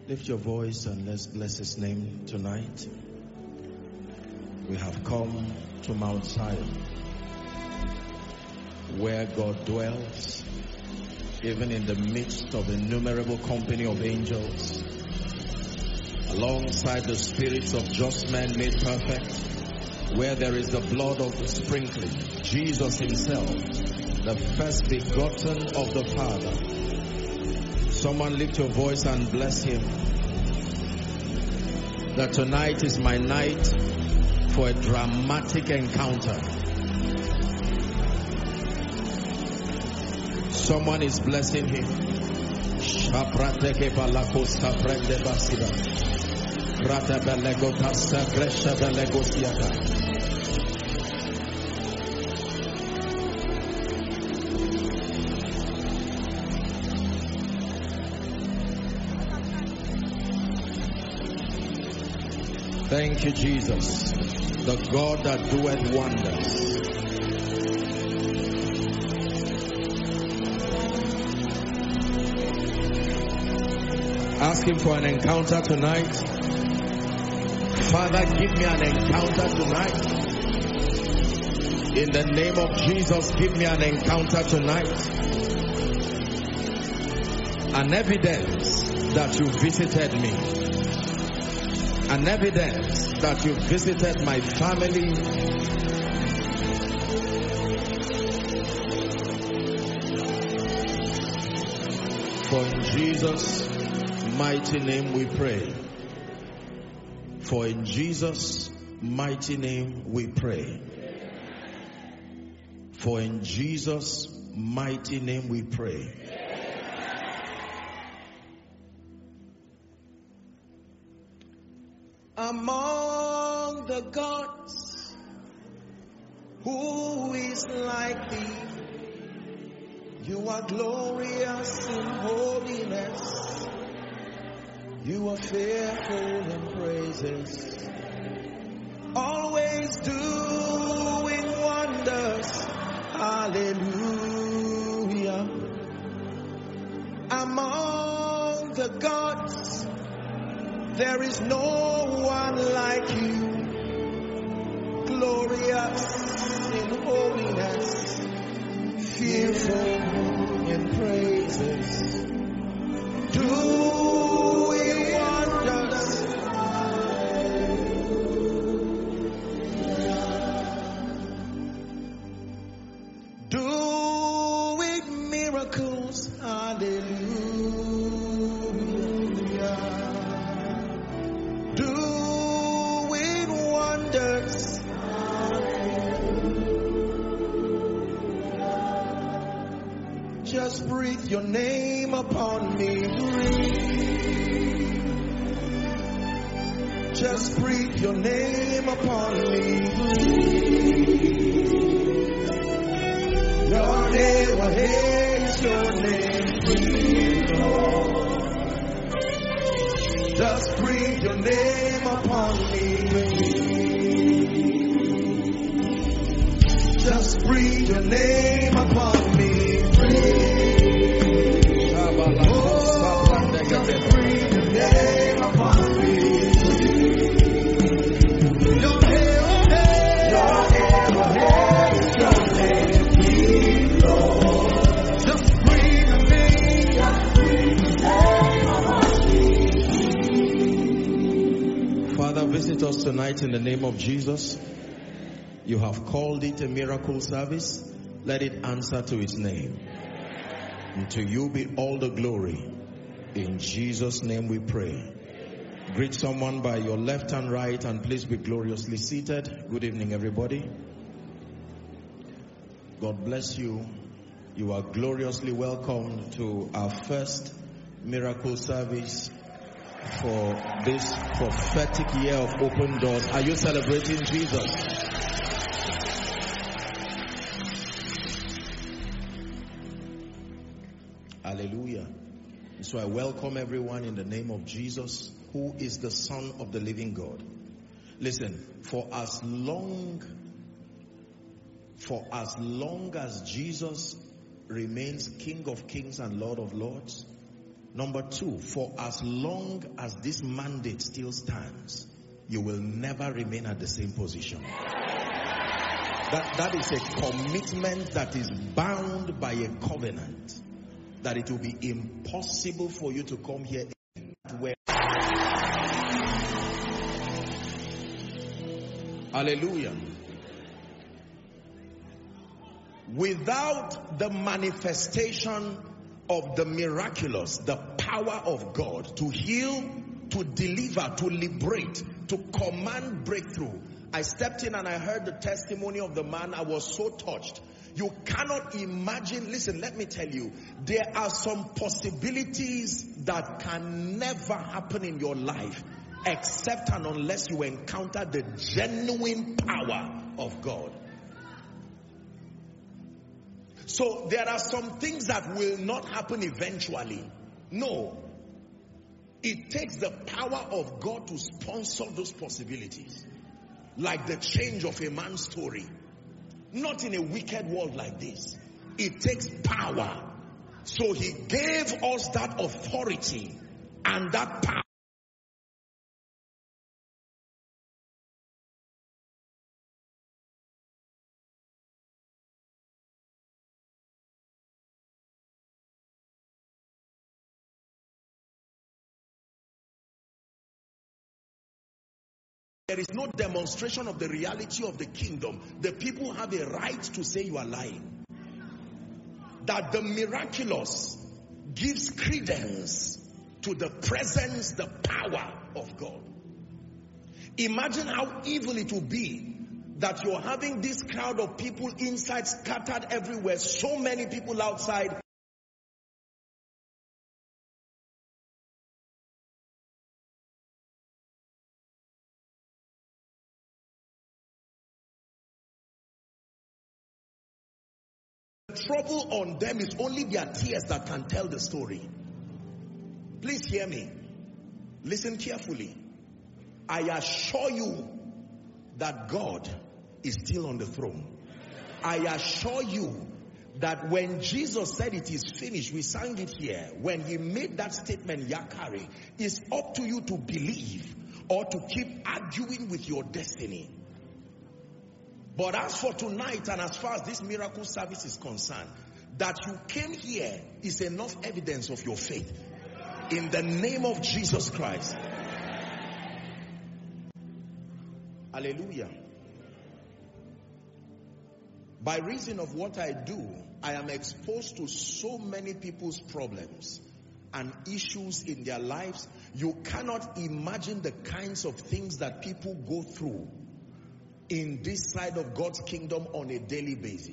Lift your voice and let's bless his name tonight. We have come to Mount Zion, where God dwells, even in the midst of innumerable company of angels, alongside the spirits of just men made perfect, where there is the blood of the sprinkling, Jesus himself, the first begotten of the Father. Someone lift your voice and bless him. That tonight is my night for a dramatic encounter. Someone is blessing him. Thank you, Jesus, the God that doeth wonders. Ask him for an encounter tonight. Father, give me an encounter tonight. In the name of Jesus, give me an encounter tonight. An evidence that you visited me. An evidence that you visited my family. For in Jesus' mighty name we pray. For in Jesus' mighty name we pray. For in Jesus' mighty name we pray. Among the gods, who is like thee? You are glorious in holiness. You are fearful in praises. Always doing wonders. Hallelujah. Among the gods, there is no one like you, glorious in holiness, fearful in praises, doing wonders. Doing miracles, hallelujah. Just breathe your name upon me. Breathe. Just breathe your name upon me. Your name, what is your name? Breathe, Lord. Just breathe your name upon me. Breathe. Just breathe your name upon me. Father, visit us tonight in the name of Jesus. You have called it a miracle service. Let it answer to its name. And to you be all the glory. In Jesus' name we pray. Greet someone by your left and right, and please be gloriously seated. Good evening, everybody. God bless you. You are gloriously welcome to our first miracle service for this prophetic year of open doors. Are you celebrating Jesus? Hallelujah. So I welcome everyone in the name of Jesus, who is the Son of the living God. Listen, for as long as Jesus remains King of Kings and Lord of Lords, Number two, for as long as this mandate still stands, you will never remain at the same position. That is a commitment that is bound by a covenant, that it will be impossible for you to come here where. Hallelujah. Without the manifestation of the miraculous, the power of God to heal, to deliver, to liberate, to command breakthrough. I stepped in and I heard the testimony of the man. I was so touched. You cannot imagine. Listen, let me tell you, there are some possibilities that can never happen in your life except and unless you encounter the genuine power of God. So there are some things that will not happen eventually. No. It takes the power of God to sponsor those possibilities. Like the change of a man's story. Not in a wicked world like this. It takes power. So he gave us that authority and that power. There is no demonstration of the reality of the kingdom. The people have a right to say you are lying. That the miraculous gives credence to the presence, the power of God. Imagine how evil it will be that you're having this crowd of people inside scattered everywhere, so many people outside. The trouble on them is only their tears that can tell the story. Please hear me. Listen carefully. I assure you that God is still on the throne. I assure you that when Jesus said it is finished, we sang it here, when he made that statement, Yakari, it's up to you to believe or to keep arguing with your destiny. But as for tonight and as far as this miracle service is concerned, that you came here is enough evidence of your faith. In the name of Jesus Christ. Hallelujah. By reason of what I do, I am exposed to so many people's problems and issues in their lives. You cannot imagine the kinds of things that people go through in this side of God's kingdom on a daily basis.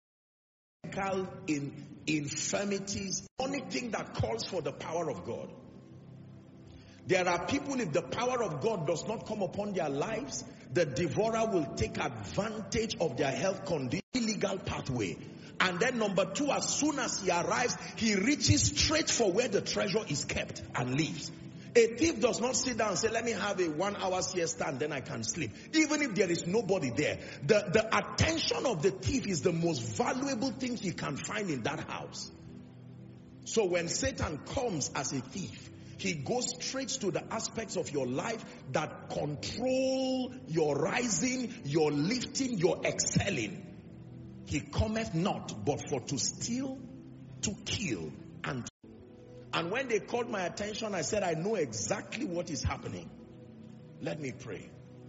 In infirmities, anything that calls for the power of God. There are people, if the power of God does not come upon their lives, the devourer will take advantage of their health condition, illegal pathway. And then number two, as soon as he arrives, he reaches straight for where the treasure is kept and leaves. A thief does not sit down and say, let me have a 1 hour siesta and then I can sleep. Even if there is nobody there. The attention of the thief is the most valuable thing he can find in that house. So when Satan comes as a thief, he goes straight to the aspects of your life that control your rising, your lifting, your excelling. He cometh not but for to steal, to kill, and to. And when they called my attention, I said, I know exactly what is happening. Let me pray.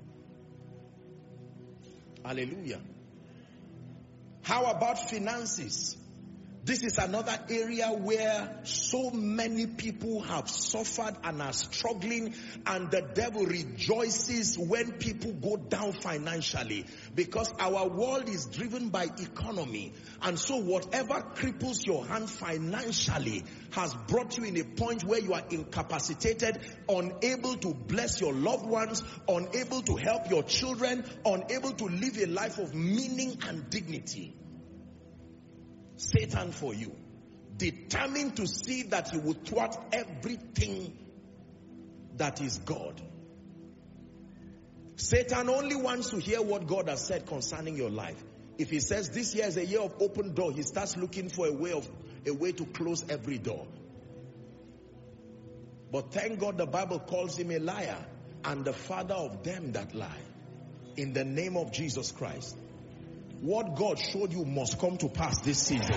Hallelujah. How about finances? This is another area where so many people have suffered and are struggling, and the devil rejoices when people go down financially, because our world is driven by economy. And so whatever cripples your hand financially has brought you in a point where you are incapacitated, unable to bless your loved ones, unable to help your children, unable to live a life of meaning and dignity. Satan for you, determined to see that he would thwart everything that is God. Satan only wants to hear what God has said concerning your life. If he says this year is a year of open door, he starts looking for a way to close every door. But thank God the Bible calls him a liar and the father of them that lie. In the name of Jesus Christ. What God showed you must come to pass this season.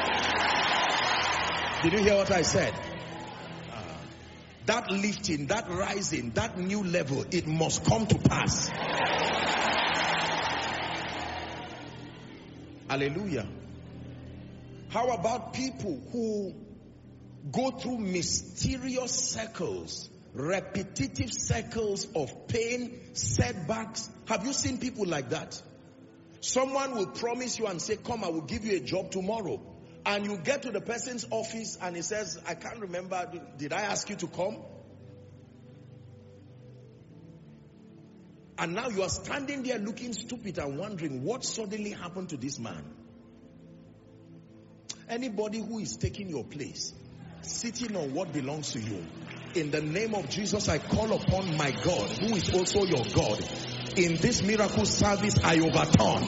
Did you hear what I said? That lifting, that rising, that new level, it must come to pass. Hallelujah. How about people who go through mysterious circles, repetitive circles of pain, setbacks? Have you seen people like that? Someone will promise you and say, come, I will give you a job tomorrow. And you get to the person's office and he says, I can't remember, did I ask you to come? And now you are standing there looking stupid and wondering what suddenly happened to this man. Anybody who is taking your place, sitting on what belongs to you, in the name of Jesus, I call upon my God, who is also your God. In this miracle service, I overturn.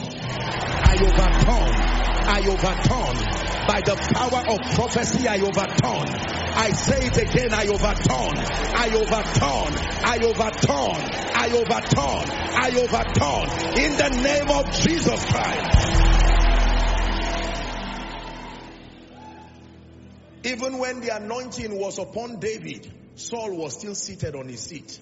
By the power of prophecy, I overturn. I say it again, I overturn. In the name of Jesus Christ. Even when the anointing was upon David, Saul was still seated on his seat.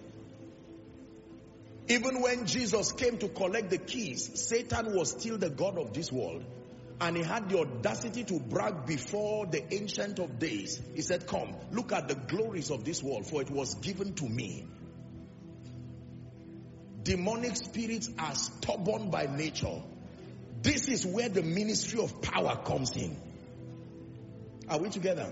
Even when Jesus came to collect the keys, Satan was still the god of this world. And he had the audacity to brag before the Ancient of Days. He said, come, look at the glories of this world, for it was given to me. Demonic spirits are stubborn by nature. This is where the ministry of power comes in. Are we together?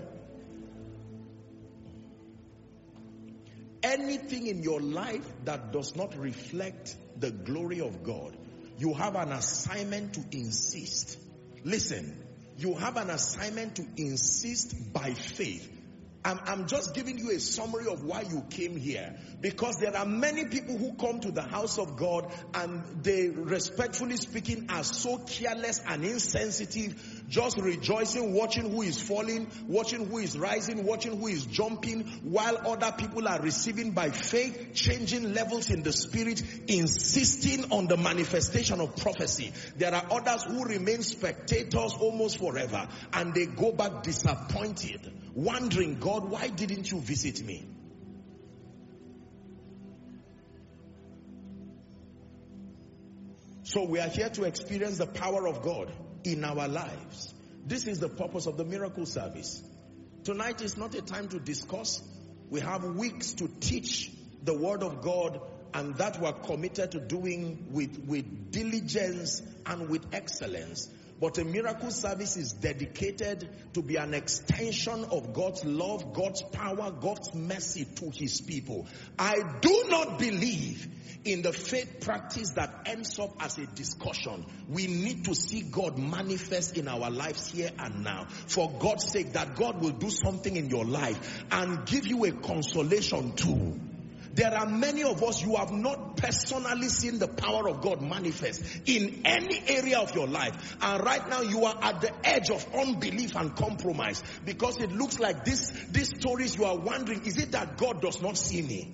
Anything in your life that does not reflect the glory of God, you have an assignment to insist. Listen, you have an assignment to insist by faith. I'm just giving you a summary of why you came here. Because there are many people who come to the house of God and they, respectfully speaking, are so careless and insensitive, just rejoicing, watching who is falling, watching who is rising, watching who is jumping, while other people are receiving by faith, changing levels in the spirit, insisting on the manifestation of prophecy. There are others who remain spectators almost forever, and they go back disappointed, wondering, God, why didn't you visit me? So we are here to experience the power of God in our lives. This is the purpose of the miracle service. Tonight is not a time to discuss. We have weeks to teach the word of God, and that we're committed to doing with diligence and with excellence. But a miracle service is dedicated to be an extension of God's love, God's power, God's mercy to his people. I do not believe in the faith practice that ends up as a discussion. We need to see God manifest in our lives here and now. For God's sake, that God will do something in your life and give you a consolation too. There are many of us, you have not personally seen the power of God manifest in any area of your life. And right now you are at the edge of unbelief and compromise, because it looks like these stories, you are wondering, is it that God does not see me?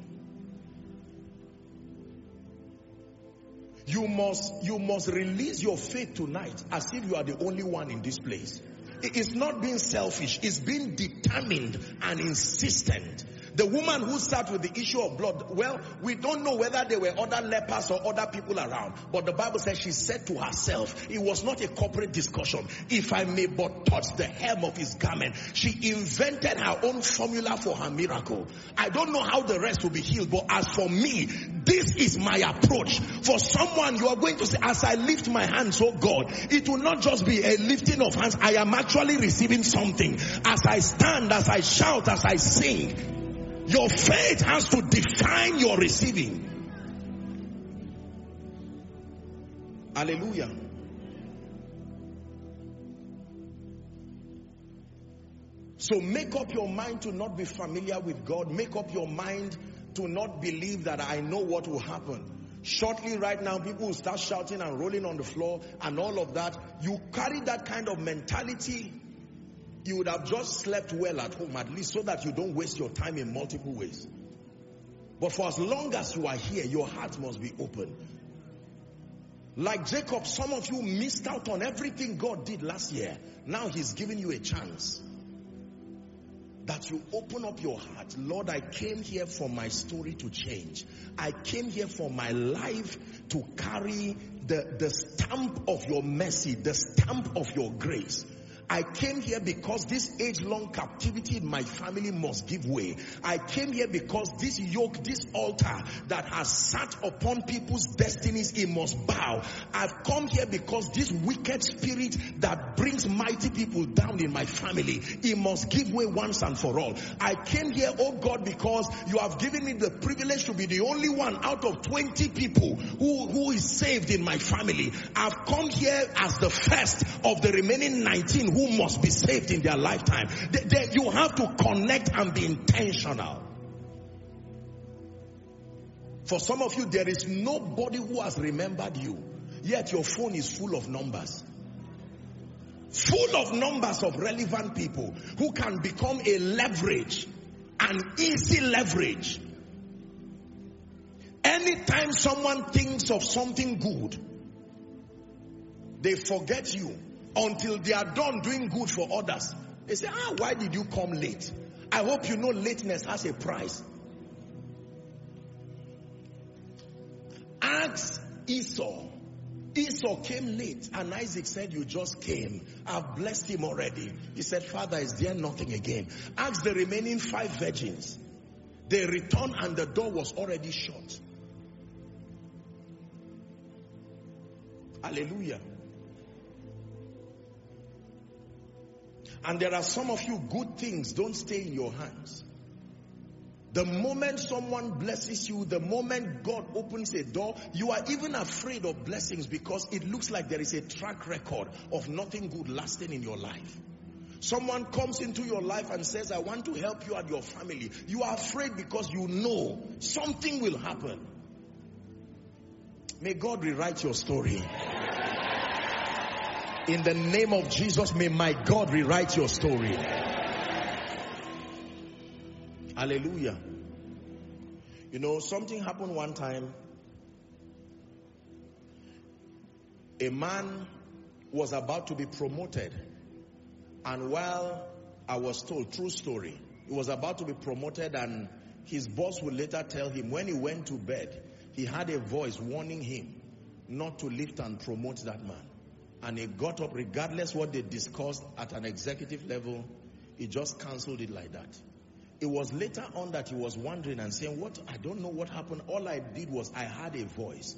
You must release your faith tonight as if you are the only one in this place. It's not being selfish, it's being determined and insistent. The woman who sat with the issue of blood, well, we don't know whether there were other lepers or other people around. But the Bible says she said to herself, it was not a corporate discussion, if I may but touch the hem of his garment. She invented her own formula for her miracle. I don't know how the rest will be healed, but as for me, this is my approach. For someone, you are going to say, as I lift my hands, oh God, it will not just be a lifting of hands. I am actually receiving something. As I stand, as I shout, as I sing, your faith has to define your receiving. Hallelujah. So make up your mind to not be familiar with God. Make up your mind to not believe that I know what will happen. Shortly right now, people will start shouting and rolling on the floor and all of that. You carry that kind of mentality, You would have just slept well at home, at least, so that you don't waste your time in multiple ways. But for as long as you are here, your heart must be open. Like Jacob, some of you missed out on everything God did last year. Now he's giving you a chance. That you open up your heart. Lord, I came here for my story to change. I came here for my life to carry the stamp of your mercy, the stamp of your grace. I came here because this age-long captivity in my family must give way. I came here because this yoke, this altar that has sat upon people's destinies, it must bow. I've come here because this wicked spirit that brings mighty people down in my family, it must give way once and for all. I came here, oh God, because you have given me the privilege to be the only one out of 20 people who is saved in my family. I've come here as the first of the remaining 19 who must be saved in their lifetime. You have to connect and be intentional. For some of you, there is nobody who has remembered you, yet your phone is full of numbers. Full of numbers of relevant people who can become a leverage, an easy leverage. Anytime someone thinks of something good, they forget you until they are done doing good for others. They say, why did you come late? I hope you know lateness has a price. Ask Esau. Esau came late and Isaac said, you just came. I've blessed him already. He said, Father, is there nothing again? Ask the remaining 5 virgins. They returned and the door was already shut. Hallelujah. And there are some of you, good things don't stay in your hands. The moment someone blesses you, the moment God opens a door, you are even afraid of blessings because it looks like there is a track record of nothing good lasting in your life. Someone comes into your life and says, I want to help you and your family. You are afraid because you know something will happen. May God rewrite your story. In the name of Jesus, may my God rewrite your story. Hallelujah. You know, something happened one time. A man was about to be promoted. And while I was told, true story, he was about to be promoted and his boss would later tell him when he went to bed, he had a voice warning him not to lift and promote that man. And he got up, regardless what they discussed at an executive level, he just cancelled it like that. It was later on that he was wondering and saying, I don't know what happened. All I did was I had a voice.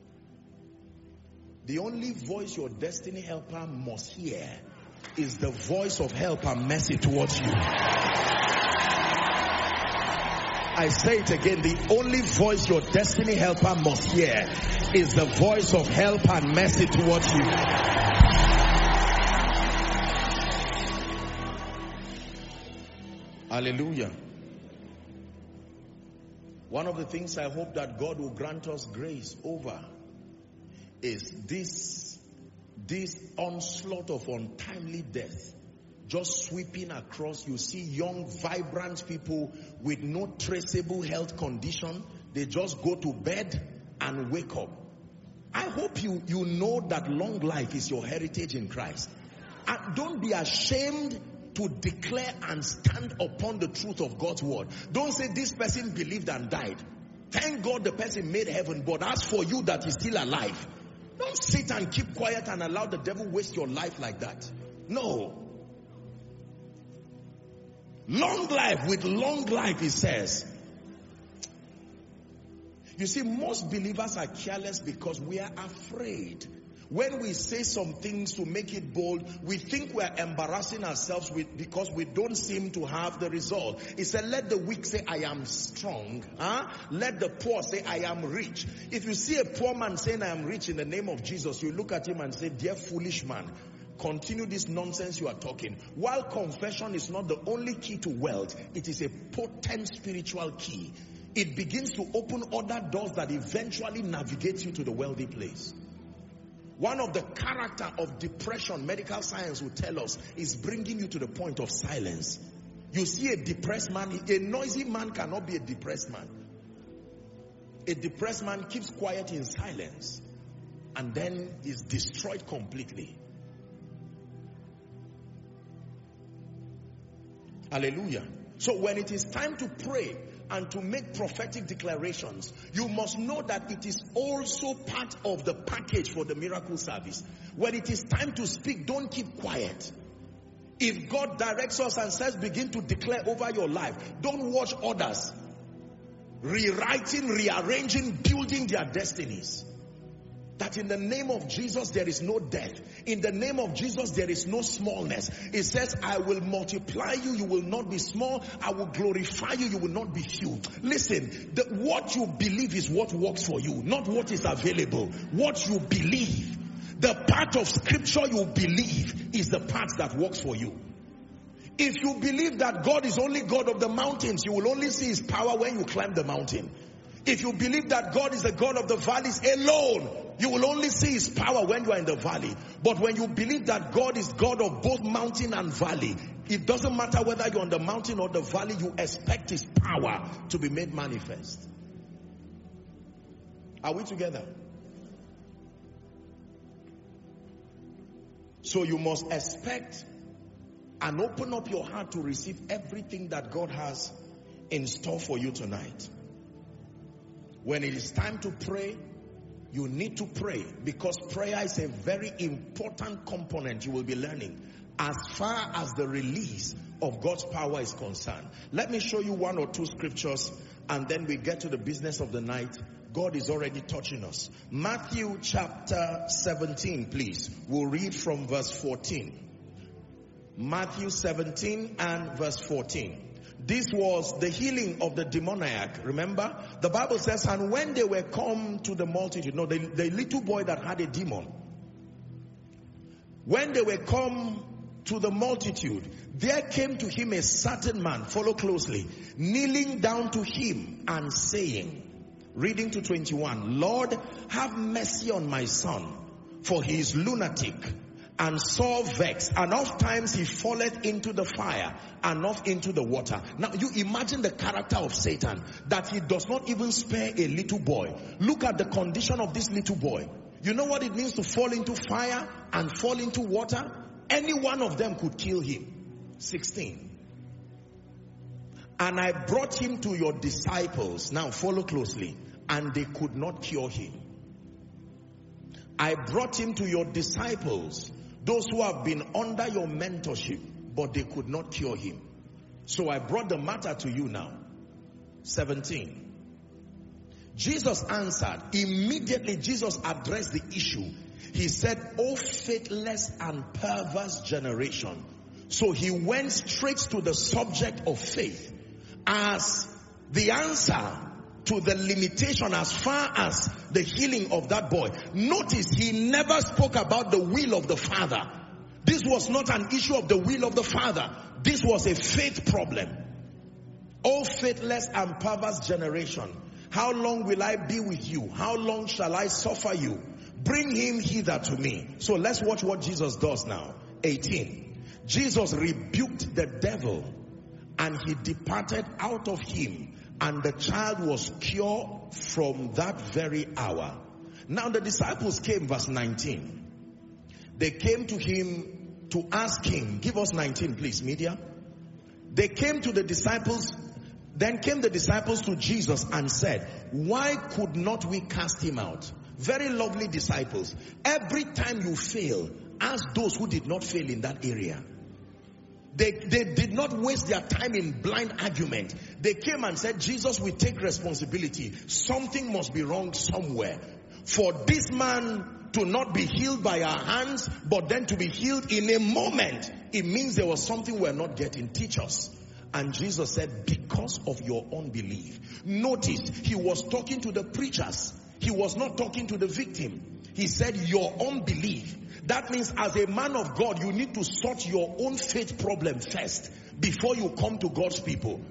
The only voice your destiny helper must hear is the voice of help and mercy towards you. I say it again, the only voice your destiny helper must hear is the voice of help and mercy towards you. Hallelujah. One of the things I hope that God will grant us grace over is this onslaught of untimely death just sweeping across. You see young, vibrant people with no traceable health condition. They just go to bed and wake up. I hope you know that long life is your heritage in Christ. And don't be ashamed to declare and stand upon the truth of God's word. Don't say this person believed and died. Thank God the person made heaven, but as for you that is still alive, don't sit and keep quiet and allow the devil waste your life like that. No. Long life, with long life, it says. You see, most believers are careless because we are afraid. When we say some things to make it bold, we think we are embarrassing ourselves because we don't seem to have the result. He said, let the weak say, I am strong. Let the poor say, I am rich. If you see a poor man saying, I am rich in the name of Jesus, you look at him and say, dear foolish man, continue this nonsense you are talking. While confession is not the only key to wealth, it is a potent spiritual key. It begins to open other doors that eventually navigate you to the wealthy place. One of the character of depression, medical science will tell us, is bringing you to the point of silence. You see a depressed man, a noisy man cannot be a depressed man. A depressed man keeps quiet in silence and then is destroyed completely. Hallelujah. So when it is time to pray and to make prophetic declarations, you must know that it is also part of the package for the miracle service. When it is time to speak, don't keep quiet. If God directs us and says begin to declare over your life, don't watch others rewriting, rearranging, building their destinies. That in the name of Jesus there is no death. In the name of Jesus there is no smallness. It says, I will multiply you, you will not be small. I will glorify you, you will not be few. Listen, what you believe is what works for you, not what is available. What you believe, the part of scripture you believe is the part that works for you. If you believe that God is only God of the mountains, you will only see his power when you climb the mountain. If you believe that God is the God of the valleys alone, you will only see his power when you are in the valley. But when you believe that God is God of both mountain and valley, it doesn't matter whether you're on the mountain or the valley, you expect his power to be made manifest. Are we together? So you must expect and open up your heart to receive everything that God has in store for you tonight. When it is time to pray, you need to pray, because prayer is a very important component you will be learning as far as the release of God's power is concerned. Let me show you one or two scriptures and then we get to the business of the night. God is already touching us. Matthew chapter 17, please. We'll read from verse 14. Matthew 17 and verse 14. This was the healing of the demoniac. Remember, the Bible says, and when they were come to the multitude, no, the little boy that had a demon, when they were come to the multitude, there came to him a certain man, follow closely, kneeling down to him and saying, reading to 21, Lord, have mercy on my son, for he is lunatic and sore vexed, and oft times he falleth into the fire and oft into the water. Now you imagine the character of Satan, that he does not even spare a little boy. Look at the condition of this little boy. You know what it means to fall into fire and fall into water? Any one of them could kill him. 16. And I brought him to your disciples. Now follow closely. And they could not cure him. I brought him to your disciples, those who have been under your mentorship, but they could not cure him. So I brought the matter to you now. 17. Jesus answered. Immediately Jesus addressed the issue. He said, O faithless and perverse generation. So he went straight to the subject of faith as the answer to the limitation as far as the healing of that boy. Notice he never spoke about the will of the Father. This was not an issue of the will of the Father. This was a faith problem. O faithless and perverse generation, how long will I be with you? How long shall I suffer you? Bring him hither to me. So let's watch what Jesus does now. 18. Jesus rebuked the devil and he departed out of him. And the child was cured from that very hour. Now the disciples came, verse 19. They came to him to ask him, give us 19 please, media. They came to the disciples, then came the disciples to Jesus and said, why could not we cast him out? Very lovely disciples. Every time you fail, ask those who did not fail in that area. They did not waste their time in blind argument. They came and said, Jesus, we take responsibility. Something must be wrong somewhere. For this man to not be healed by our hands, but then to be healed in a moment, it means there was something we're not getting. Teach us. And Jesus said, because of your unbelief. Notice, he was talking to the preachers. He was not talking to the victim. He said, your unbelief. That means as a man of God, you need to sort your own faith problem first before you come to God's people.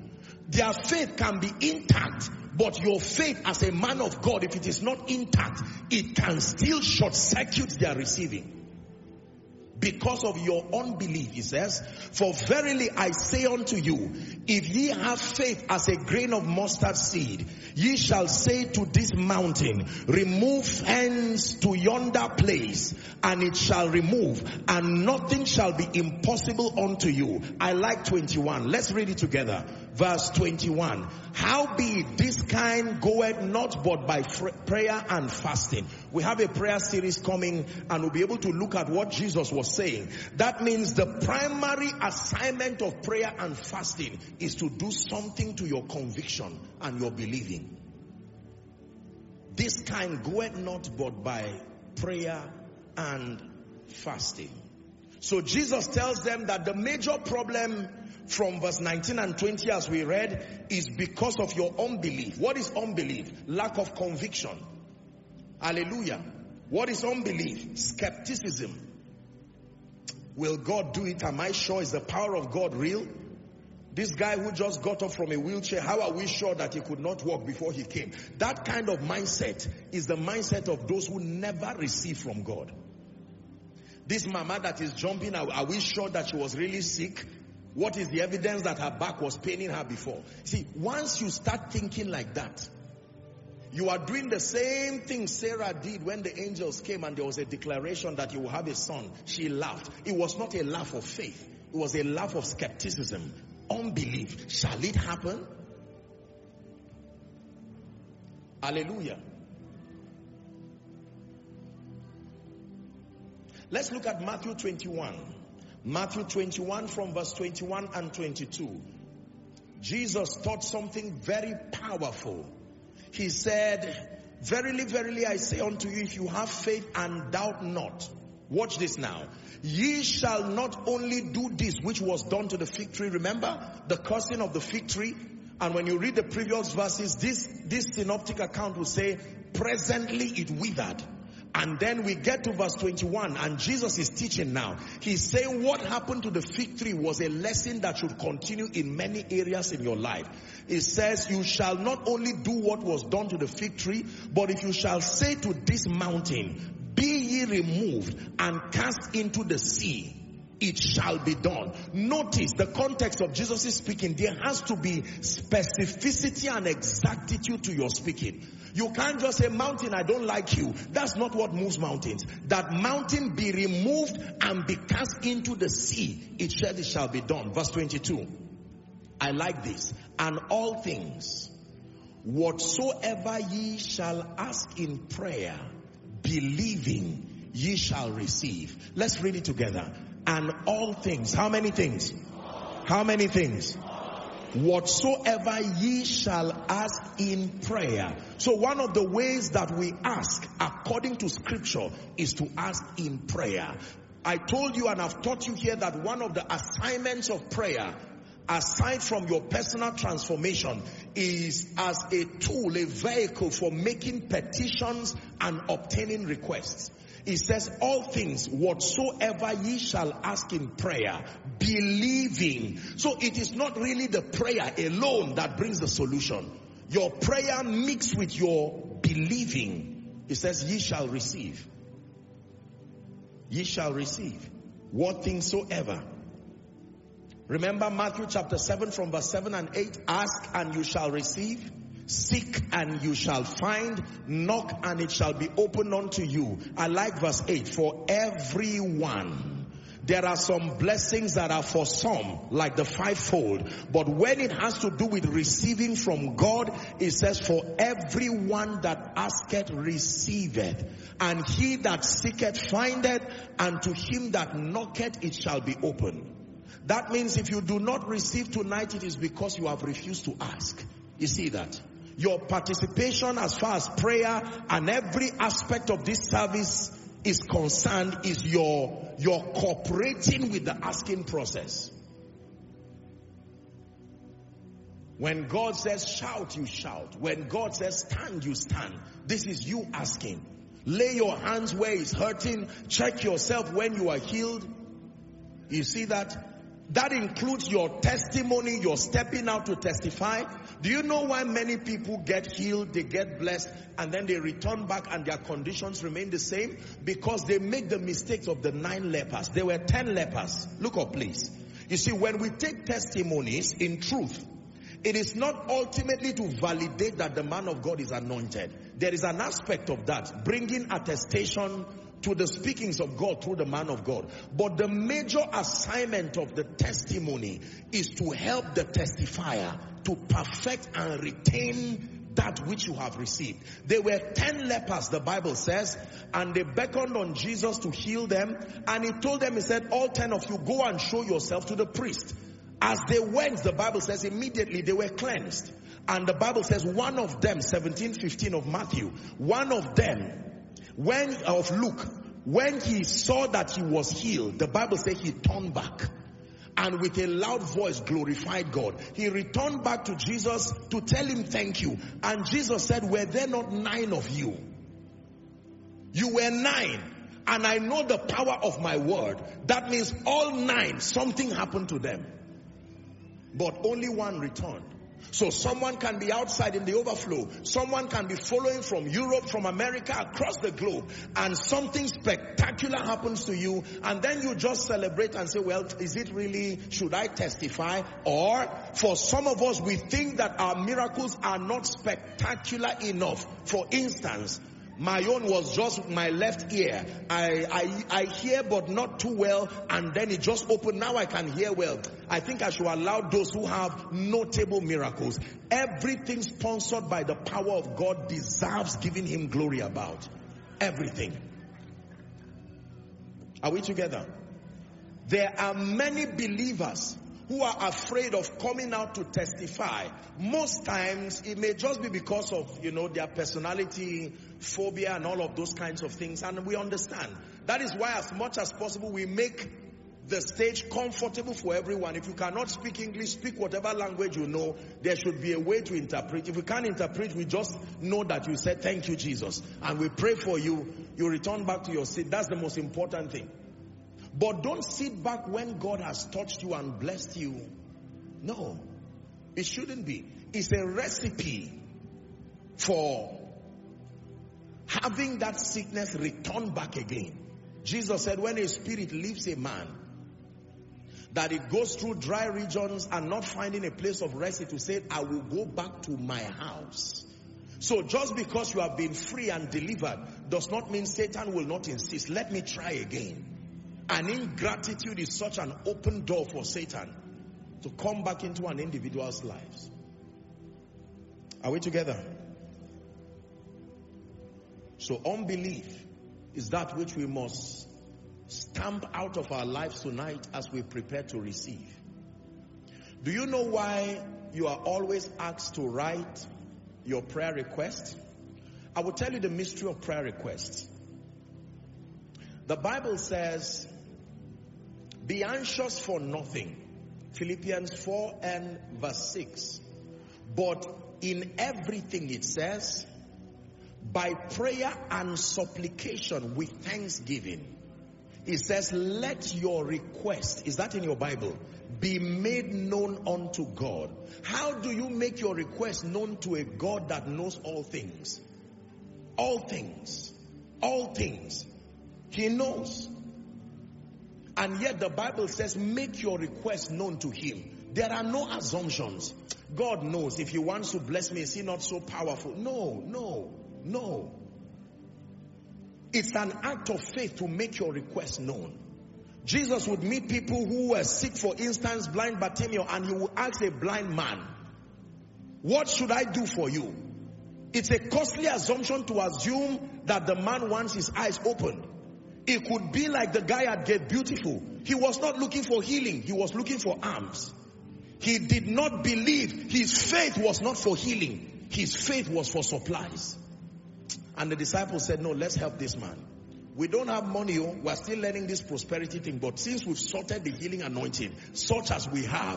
Their faith can be intact, but your faith as a man of God, if it is not intact, it can still short circuit their receiving. Because of your unbelief, he says, for verily I say unto you, if ye have faith as a grain of mustard seed, ye shall say to this mountain, remove hence to yonder place, and it shall remove, and nothing shall be impossible unto you. I like 21. Let's read it together. Verse 21. Howbeit this kind goeth not but by prayer and fasting. We have a prayer series coming, and we'll be able to look at what Jesus was saying. That means the primary assignment of prayer and fasting is to do something to your conviction and your believing. This kind goeth not but by prayer and fasting. So Jesus tells them that the major problem from verse 19 and 20 as we read is because of your unbelief. What is unbelief? Lack of conviction. Hallelujah. What is unbelief? Skepticism. Will God do it? Am I sure? Is the power of God real? This guy who just got up from a wheelchair, how are we sure that he could not walk before he came? That kind of mindset is the mindset of those who never receive from God. This mama that is jumping, are we sure that she was really sick? What is the evidence that her back was paining her before? See, once you start thinking like that, you are doing the same thing Sarah did when the angels came and there was a declaration that you will have a son. She laughed. It was not a laugh of faith. It was a laugh of skepticism, unbelief. Shall it happen? Hallelujah. Let's look at Matthew 21. Matthew 21 from verse 21 and 22. Jesus taught something very powerful. He said, verily, verily, I say unto you, if you have faith and doubt not. Watch this now. Ye shall not only do this which was done to the fig tree. Remember the cursing of the fig tree? And when you read the previous verses, this synoptic account will say, presently it withered. And then we get to verse 21 and Jesus is teaching now. He's saying what happened to the fig tree was a lesson that should continue in many areas in your life. It says, you shall not only do what was done to the fig tree, but if you shall say to this mountain, be ye removed and cast into the sea, it shall be done. Notice the context of Jesus is speaking. There has to be specificity and exactitude to your speaking. You can't just say, mountain, I don't like you. That's not what moves mountains. That mountain be removed and be cast into the sea. It shall be done. Verse 22. I like this. And all things, whatsoever ye shall ask in prayer, believing, ye shall receive. Let's read it together. And all things. How many things? How many things? Whatsoever ye shall ask in prayer. So one of the ways that we ask according to scripture is to ask in prayer. I told you and I've taught you here that one of the assignments of prayer, aside from your personal transformation, is as a tool, a vehicle for making petitions and obtaining requests. It says, all things whatsoever ye shall ask in prayer, believing. So it is not really the prayer alone that brings the solution. Your prayer mixed with your believing. It says, ye shall receive. Ye shall receive. What things soever. Remember Matthew chapter 7 from verse 7 and 8. Ask and you shall receive. Seek and you shall find. Knock and it shall be opened unto you. I like verse 8. For everyone. There are some blessings that are for some, like the fivefold. But when it has to do with receiving from God, it says, for everyone that asketh receiveth. And he that seeketh findeth. And to him that knocketh it shall be opened. That means if you do not receive tonight, it is because you have refused to ask. You see that? Your participation as far as prayer and every aspect of this service is concerned is your cooperating with the asking process. When God says shout, you shout. When God says stand, you stand. This is you asking. Lay your hands where it's hurting. Check yourself when you are healed. You see that? That includes your testimony, your stepping out to testify. Do you know why many people get healed, they get blessed, and then they return back and their conditions remain the same? Because they make the mistakes of the 9 lepers. There were 10 lepers. Look up, please. You see, when we take testimonies, in truth, it is not ultimately to validate that the man of God is anointed. There is an aspect of that, bringing attestation to the speakings of God through the man of God. But the major assignment of the testimony is to help the testifier to perfect and retain that which you have received. There were 10 lepers, the Bible says, and they beckoned on Jesus to heal them. And he told them, he said, all 10 of you, go and show yourself to the priest. As they went, the Bible says, immediately they were cleansed. And the Bible says one of them, 17:15 of Matthew, one of them, of Luke, when he saw that he was healed, the Bible says he turned back and with a loud voice glorified God. He returned back to Jesus to tell him thank you. And Jesus said, were there not 9 of you? You were 9. And I know the power of my word. That means all 9, something happened to them. But only one returned. So someone can be outside in the overflow. Someone can be following from Europe, from America, across the globe. And something spectacular happens to you. And then you just celebrate and say, well, is it really, should I testify? Or for some of us, we think that our miracles are not spectacular enough. For instance, my own was just my left ear. I hear but not too well, and then it just opened. Now I can hear well. I think I should allow those who have notable miracles. Everything sponsored by the power of God deserves giving him glory about. Everything. Are we together? There are many believers who are afraid of coming out to testify. Most times it may just be because of, their personality, phobia and all of those kinds of things. And we understand. That is why as much as possible we make the stage comfortable for everyone. If you cannot speak English, speak whatever language you know. There should be a way to interpret. If we can't interpret, we just know that you said thank you, Jesus. And we pray for you. You return back to your seat. That's the most important thing. But don't sit back when God has touched you and blessed you. No, it shouldn't be. It's a recipe for having that sickness return back again. Jesus said when a spirit leaves a man, that it goes through dry regions and not finding a place of rest, it will say, I will go back to my house. So just because you have been free and delivered does not mean Satan will not insist. Let me try again. And ingratitude is such an open door for Satan to come back into an individual's lives. Are we together? So unbelief is that which we must stamp out of our lives tonight as we prepare to receive. Do you know why you are always asked to write your prayer request? I will tell you the mystery of prayer requests. The Bible says, be anxious for nothing. Philippians 4 and verse 6. But in everything it says, by prayer and supplication with thanksgiving. It says, let your request, is that in your Bible, be made known unto God. How do you make your request known to a God that knows all things? All things. All things. He knows. And yet the Bible says, make your request known to him. There are no assumptions. God knows. If he wants to bless me, is he not so powerful? No. It's an act of faith to make your request known. Jesus would meet people who were sick, for instance, blind Bartimaeus, and he would ask a blind man, what should I do for you? It's a costly assumption to assume that the man wants his eyes opened. It could be like the guy at Gate Beautiful. He was not looking for healing. He was looking for alms. He did not believe. His faith was not for healing. His faith was for supplies. And the disciples said, no, let's help this man. We don't have money. We're still learning this prosperity thing. But since we've sorted the healing anointing, such as we have,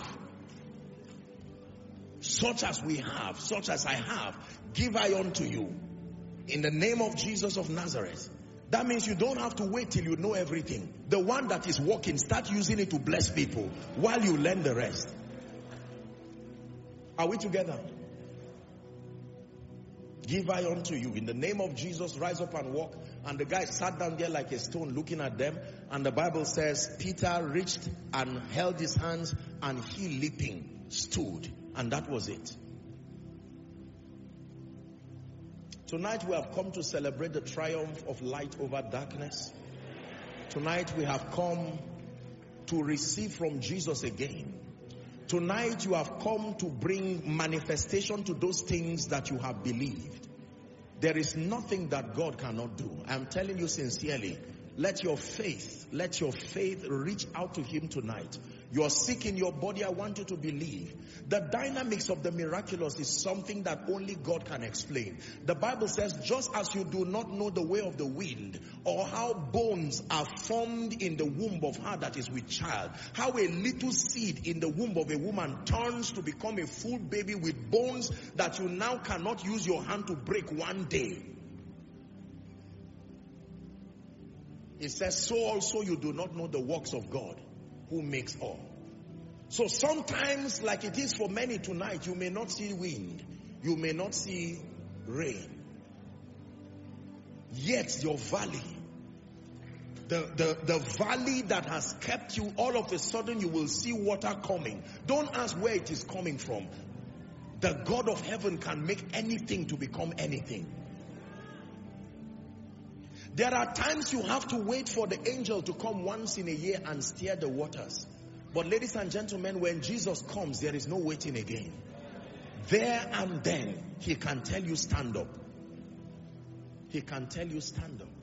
such as I have, give I unto you. In the name of Jesus of Nazareth. That means you don't have to wait till you know everything. The one that is working, start using it to bless people while you learn the rest. Are we together? Give I unto you. In the name of Jesus, rise up and walk. And the guy sat down there like a stone looking at them. And the Bible says, Peter reached and held his hands, and he leaping stood. And that was it. Tonight we have come to celebrate the triumph of light over darkness. Tonight we have come to receive from Jesus again. Tonight you have come to bring manifestation to those things that you have believed. There is nothing that God cannot do. I'm telling you sincerely, let your faith reach out to him tonight. You are sick in your body, I want you to believe. The dynamics of the miraculous is something that only God can explain. The Bible says, just as you do not know the way of the wind, or how bones are formed in the womb of her that is with child, how a little seed in the womb of a woman turns to become a full baby with bones that you now cannot use your hand to break one day. It says, so also you do not know the works of God, who makes all. So sometimes, like it is for many tonight, you may not see wind, you may not see rain, yet your valley, the valley that has kept you, all of a sudden you will see water coming. Don't ask where it is coming from. The God of heaven can make anything to become anything. There are times you have to wait for the angel to come once in a year and stir the waters. But ladies and gentlemen, when Jesus comes, there is no waiting again. There and then, he can tell you stand up. He can tell you stand up.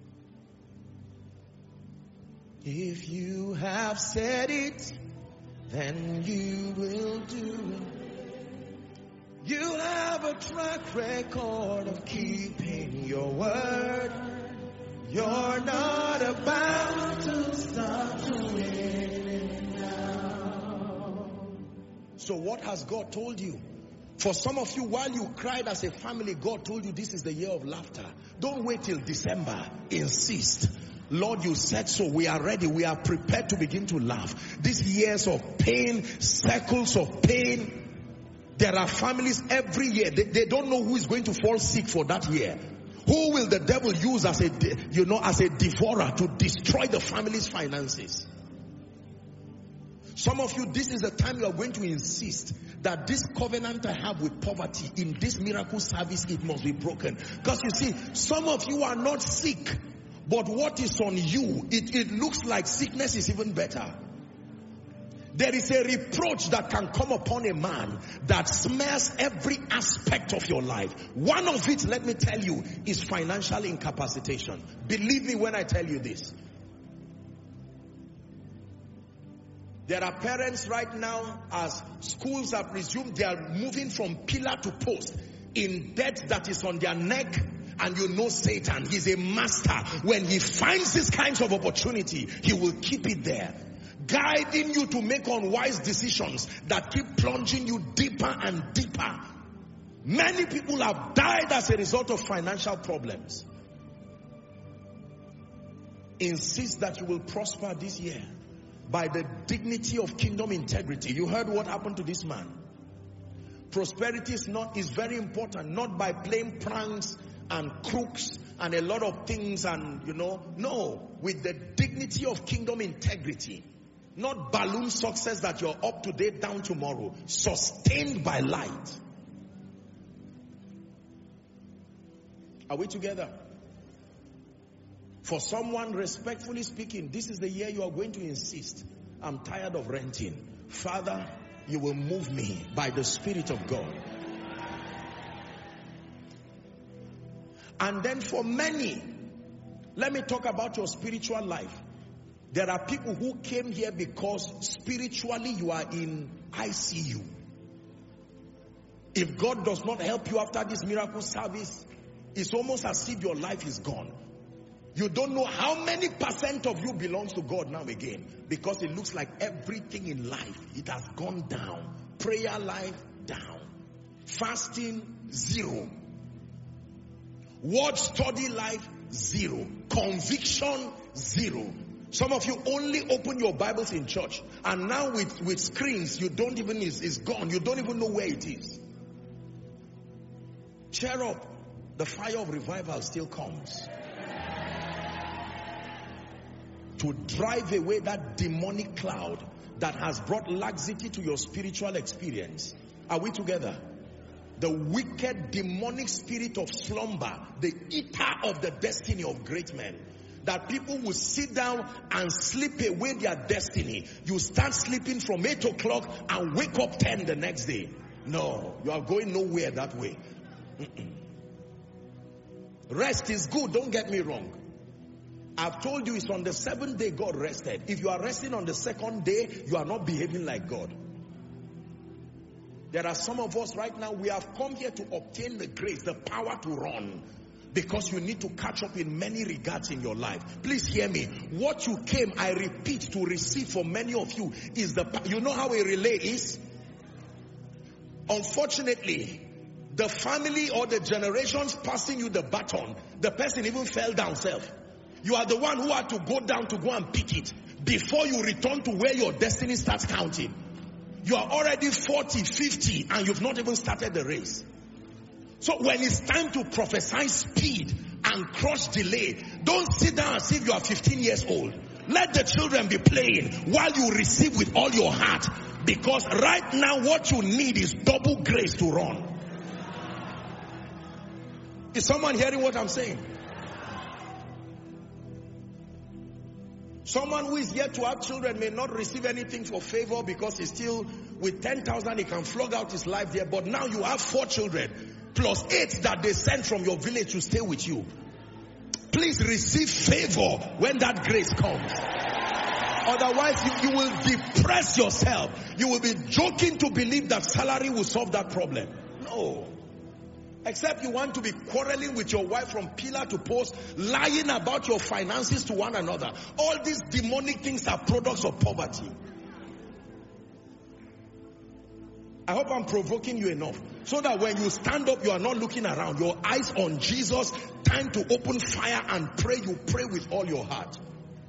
If you have said it, then you will do it. You have a track record of keeping your word. You're not about to stop doing it now. So what has God told you? For some of you, while you cried as a family, God told you this is the year of laughter. Don't wait till December. Insist. Lord, you said so. We are ready. We are prepared to begin to laugh. These years of pain, cycles of pain. There are families every year. They don't know who is going to fall sick for that year. Who will the devil use as a devourer to destroy the family's finances? Some of you, this is the time you are going to insist that this covenant I have with poverty in this miracle service, it must be broken. Because you see, some of you are not sick, but what is on you, it looks like sickness is even better. There is a reproach that can come upon a man that smears every aspect of your life. One of it, let me tell you, is financial incapacitation. Believe me when I tell you this. There are parents right now, as schools have resumed, they are moving from pillar to post in debt that is on their neck. And you know Satan, he's a master. When he finds these kinds of opportunity, he will keep it there, guiding you to make unwise decisions that keep plunging you deeper and deeper. Many people have died as a result of financial problems. Insist that you will prosper this year by the dignity of kingdom integrity. You heard what happened to this man. Prosperity is very important, not by playing pranks and crooks and a lot of things and no, with the dignity of kingdom integrity. Not balloon success that you're up today, down tomorrow. Sustained by light. Are we together? For someone, respectfully speaking, this is the year you are going to insist. I'm tired of renting. Father, you will move me by the Spirit of God. And then for many, let me talk about your spiritual life. There are people who came here because spiritually you are in ICU. If God does not help you after this miracle service, it's almost as if your life is gone. You don't know how many % of you belongs to God now again, because it looks like everything in life, it has gone down. Prayer life, down. Fasting, 0. Word study life, zero. Conviction, zero. Some of you only open your Bibles in church, and now with screens, you don't even, it's gone. You don't even know where it is. Cheer up. The fire of revival still comes to drive away that demonic cloud that has brought laxity to your spiritual experience. Are we together? The wicked demonic spirit of slumber, the eater of the destiny of great men. That people will sit down and sleep away their destiny. You start sleeping from 8 o'clock and wake up 10 the next day. No, you are going nowhere that way. Rest is good, don't get me wrong. I've told you it's on the 7th day God rested. If you are resting on the 2nd day, you are not behaving like God. There are some of us right now, we have come here to obtain the grace, the power to run. Because you need to catch up in many regards in your life. Please hear me. What you came, I repeat, to receive for many of you is you know how a relay is? Unfortunately, the family or the generations passing you the baton, the person even fell down self. You are the one who had to go down to go and pick it before you return to where your destiny starts counting. You are already 40, 50 and you've not even started the race. So when it's time to prophesy speed and crush delay, don't sit down as if you are 15 years old. Let the children be playing while you receive with all your heart. Because right now what you need is double grace to run. Is someone hearing what I'm saying? Someone who is yet to have children may not receive anything for favor because he's still with 10,000, he can flog out his life there. But now you have 4 children plus 8 that they sent from your village to stay with you. Please receive favor when that grace comes. Otherwise you will depress yourself. You will be joking to believe that salary will solve that problem. No. Except you want to be quarreling with your wife from pillar to post, lying about your finances to one another. All these demonic things are products of poverty. I hope I'm provoking you enough so that when you stand up, you are not looking around. Your eyes on Jesus, time to open fire and pray. You pray with all your heart.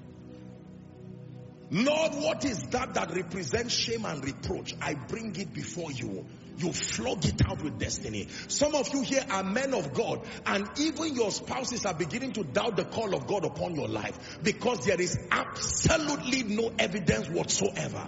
Lord, what is that represents shame and reproach? I bring it before you. You flog it out with destiny. Some of you here are men of God, and even your spouses are beginning to doubt the call of God upon your life because there is absolutely no evidence whatsoever.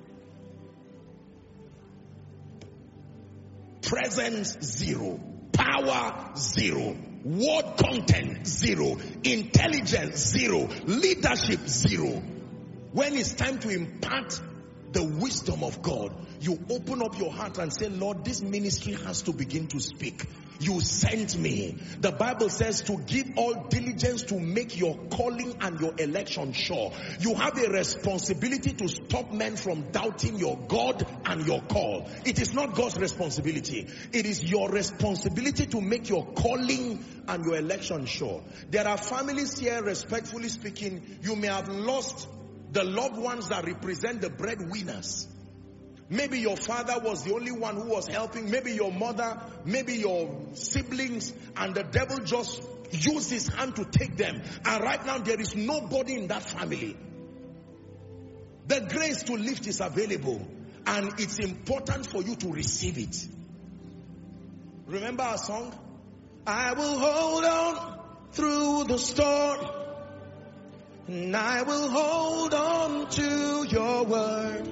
Presence, 0. Power, 0. Word content, 0. Intelligence, 0. Leadership, 0. When it's time to impart the wisdom of God, you open up your heart and say, Lord, this ministry has to begin to speak. You sent me. The Bible says to give all diligence to make your calling and your election sure. You have a responsibility to stop men from doubting your God and your call. It is not God's responsibility. It is your responsibility to make your calling and your election sure. There are families here, respectfully speaking, you may have lost the loved ones that represent the breadwinners. Maybe your father was the only one who was helping. Maybe your mother, maybe your siblings, and the devil just used his hand to take them. And right now there is nobody in that family. The grace to lift is available, and it's important for you to receive it. Remember our song? I will hold on through the storm, and I will hold on to your word.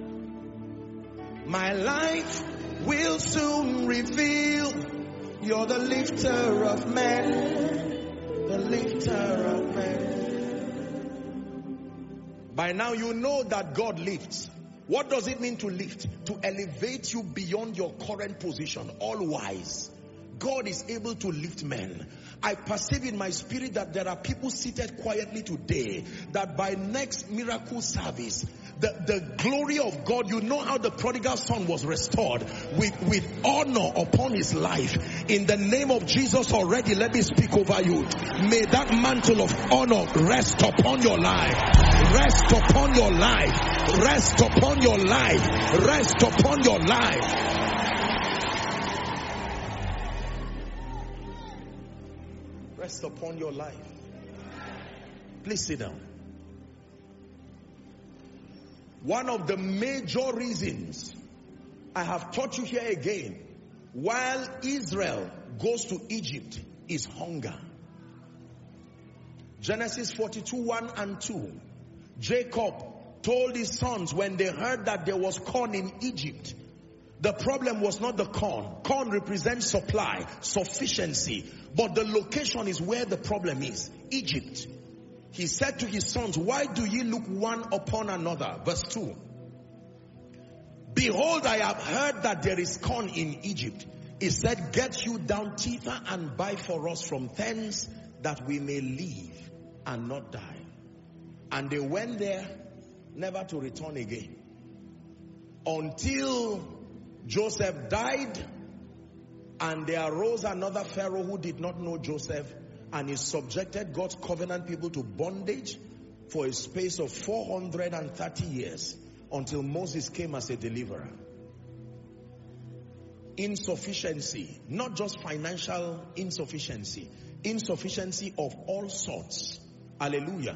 My life will soon reveal you're the lifter of men, the lifter of men. By now you know that God lifts. What does it mean to lift? To elevate you beyond your current position, all wise. God is able to lift men. I perceive in my spirit that there are people seated quietly today that by next miracle service, the glory of God, you know how the prodigal son was restored with honor upon his life. In the name of Jesus already, let me speak over you. May that mantle of honor rest upon your life. Rest upon your life. Rest upon your life. Rest upon your life. rest upon your life. Please sit down. One of the major reasons, I have taught you here again, while Israel goes to Egypt, is hunger. Genesis 42:1 and 2. Jacob told his sons when they heard that there was corn in Egypt, the problem was not the corn. Corn represents supply, sufficiency. But the location is where the problem is. Egypt. He said to his sons, why do ye look one upon another? Verse 2. Behold, I have heard that there is corn in Egypt. He said, get you down thither and buy for us from thence, that we may live and not die. And they went there, never to return again. Until Joseph died, and there arose another Pharaoh who did not know Joseph, and he subjected God's covenant people to bondage for a space of 430 years, until Moses came as a deliverer. Insufficiency, not just financial insufficiency, insufficiency of all sorts. Hallelujah.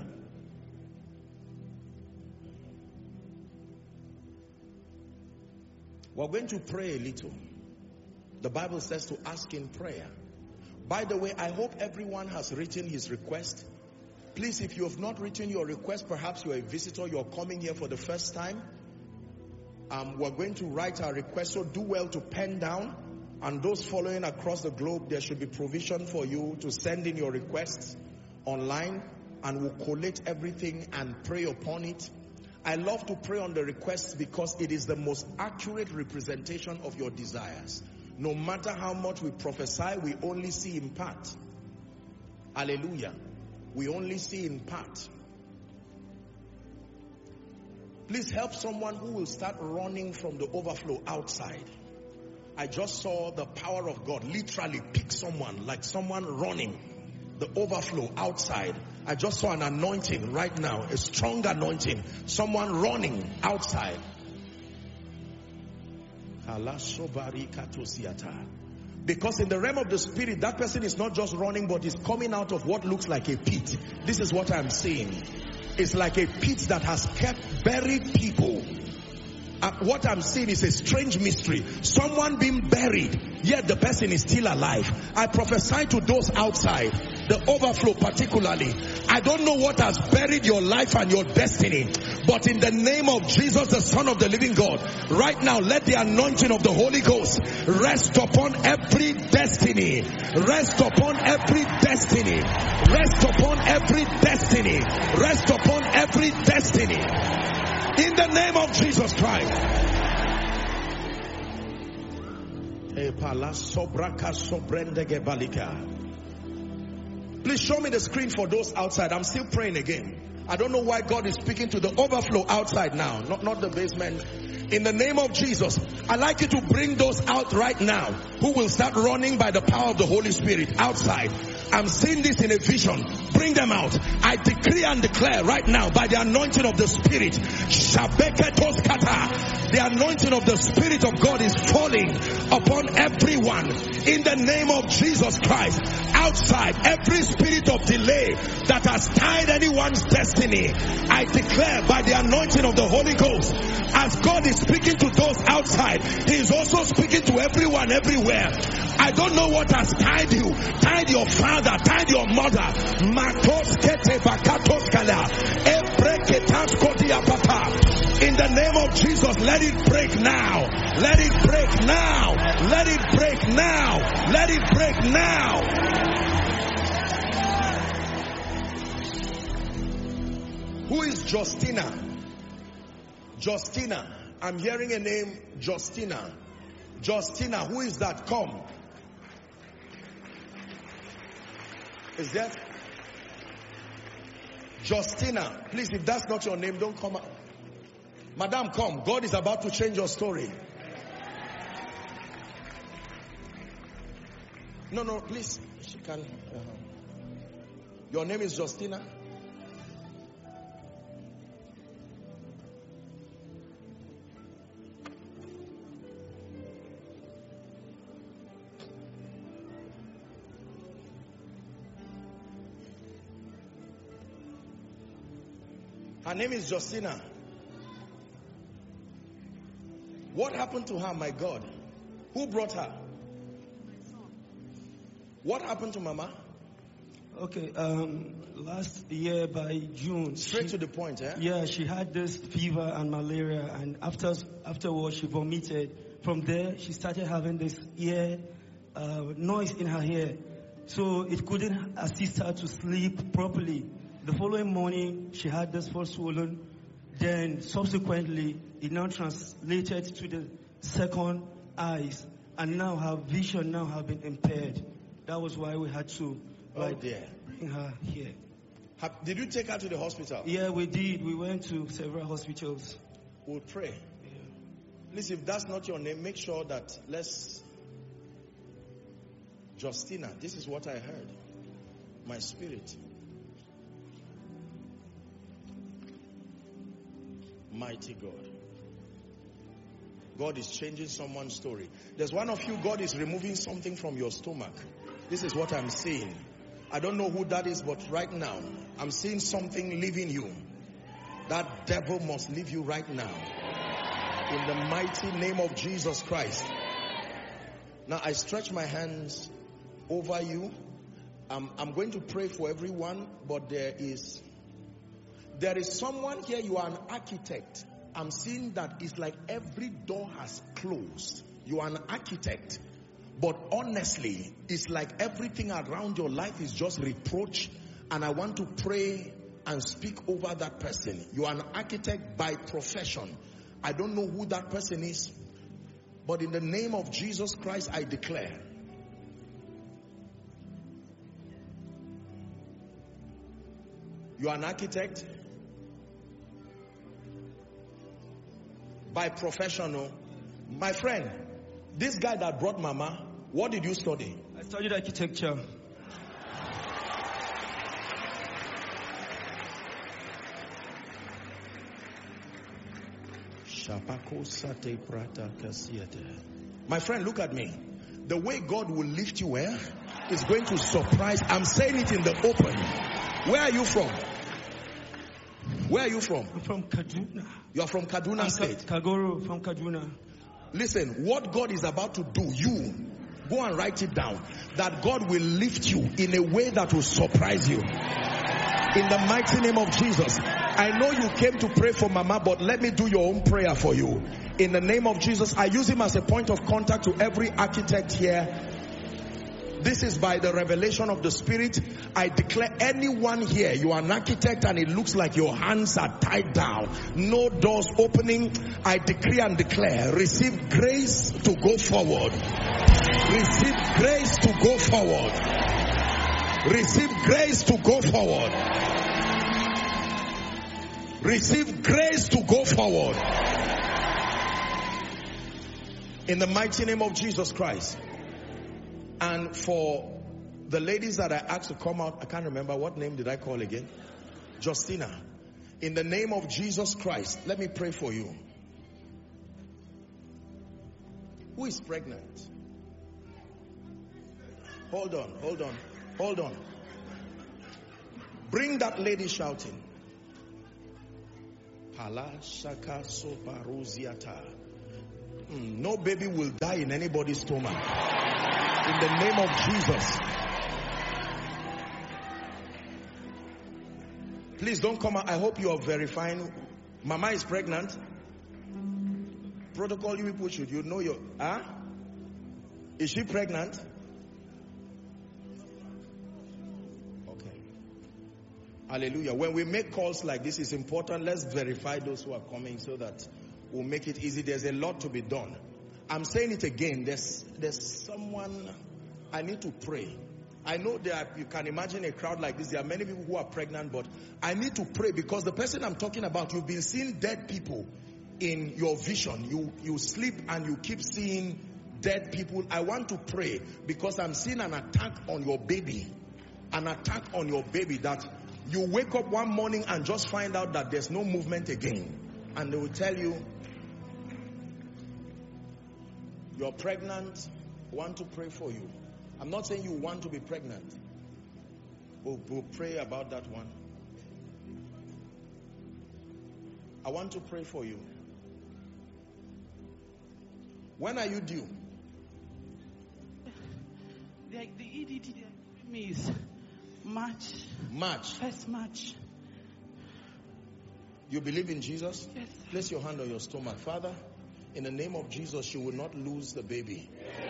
We're going to pray a little. The Bible says to ask in prayer. By the way, I hope everyone has written his request. Please, if you have not written your request, perhaps you're a visitor, you're coming here for the first time. We're going to write our request, so do well to pen down. And those following across the globe, there should be provision for you to send in your requests online, and we'll collate everything and pray upon it. I love to pray on the requests because it is the most accurate representation of your desires. No matter how much we prophesy, we only see in part. Hallelujah. We only see in part. Please help someone who will start running from the overflow outside. I just saw the power of God literally pick someone, like someone running the overflow outside. I just saw an anointing right now, a strong anointing. Someone running outside. Because in the realm of the spirit, that person is not just running, but is coming out of what looks like a pit. This is what I'm saying. It's like a pit that has kept buried people. What I'm seeing is a strange mystery. Someone being buried, yet the person is still alive. I prophesy to those outside, the overflow particularly. I don't know what has buried your life and your destiny, but in the name of Jesus, the Son of the living God, right now, let the anointing of the Holy Ghost rest upon every destiny. Rest upon every destiny. Rest upon every destiny. Rest upon every destiny. In the name of Jesus Christ. Please show me the screen for those outside. I'm still praying again. I don't know why God is speaking to the overflow outside now, not the basement. In the name of Jesus, I'd like you to bring those out right now who will start running by the power of the Holy Spirit outside. I'm seeing this in a vision. Bring them out. I decree and declare right now by the anointing of the Spirit, the anointing of the Spirit of God is falling upon everyone in the name of Jesus Christ. Outside, every spirit of delay that has tied anyone's destiny, I declare by the anointing of the Holy Ghost, as God is speaking to those outside, He is also speaking to everyone everywhere. I don't know what has tied you, tied your father, tied your mother. In the name of Jesus, let it break now. Let it break now. Let it break now. Let it break now. Who is Justina? Justina. I'm hearing a name, Justina. Justina, who is that? Come. Is that Justina? Please, if that's not your name, don't come out. Madam, come. God is about to change your story. No, please. She can. Your name is Justina? Her name is Justina. What happened to her, my God? Who brought her? What happened to Mama? Okay, last year by June. Straight to the point, eh? Yeah, she had this fever and malaria, and afterwards she vomited. From there, she started having this noise in her ear. So it couldn't assist her to sleep properly. The following morning, she had this full swollen. Then subsequently, it now translated to the second eyes. And now her vision now have been impaired. That was why we had to bring her here. Did you take her to the hospital? Yeah, we did. We went to several hospitals. We'll pray. Yeah. Please, if that's not your name, make sure that Justina, this is what I heard. My spirit. Mighty God. God is changing someone's story. There's one of you, God is removing something from your stomach. This is what I'm seeing. I don't know who that is, but right now, I'm seeing something leaving you. That devil must leave you right now. In the mighty name of Jesus Christ. Now I stretch my hands over you. I'm going to pray for everyone, but there is someone here. You are an architect. I'm seeing that it's like every door has closed. You are an architect, but honestly, it's like everything around your life is just reproach. And I want to pray and speak over that person. You are an architect by profession. I don't know who that person is, but in the name of Jesus Christ, I declare, you are an architect by professional. My friend, this guy that brought Mama, what did you study? I studied architecture. My friend, look at me. The way God will lift you is going to surprise. I'm saying it in the open. Where are you from? Where are you from? I'm from Kaduna. You are from Kaduna State. Kagoro, from Kaduna. Listen, what God is about to do, you go and write it down. That God will lift you in a way that will surprise you. In the mighty name of Jesus. I know you came to pray for Mama, but let me do your own prayer for you. In the name of Jesus, I use him as a point of contact to every architect here. This is by the revelation of the Spirit. I declare anyone here, you are an architect and it looks like your hands are tied down. No doors opening. I decree and declare, receive grace to go forward. Receive grace to go forward. Receive grace to go forward. Receive grace to go forward. In the mighty name of Jesus Christ. And for the ladies that I asked to come out, I can't remember, what name did I call again? Justina. In the name of Jesus Christ, let me pray for you. Who is pregnant? Hold on. Bring that lady shouting. No baby will die in anybody's stomach. In the name of Jesus. Please don't come out. I hope you are verifying. Mama is pregnant. Protocol you people should. You know your... Is she pregnant? Okay. Hallelujah. When we make calls like this, it's important. Let's verify those who are coming so that we'll make it easy. There's a lot to be done. I'm saying it again. There's someone I need to pray. I know you can imagine a crowd like this. There are many people who are pregnant, but I need to pray because the person I'm talking about, you've been seeing dead people in your vision. You sleep and you keep seeing dead people. I want to pray because I'm seeing an attack on your baby. An attack on your baby that you wake up one morning and just find out that there's no movement again. And they will tell you, you're pregnant, I want to pray for you. I'm not saying you want to be pregnant. We'll pray about that one. I want to pray for you. When are you due? The EDD is March. March. First March. You believe in Jesus? Yes. Place your hand on your stomach. Father, in the name of Jesus, she will not lose the baby.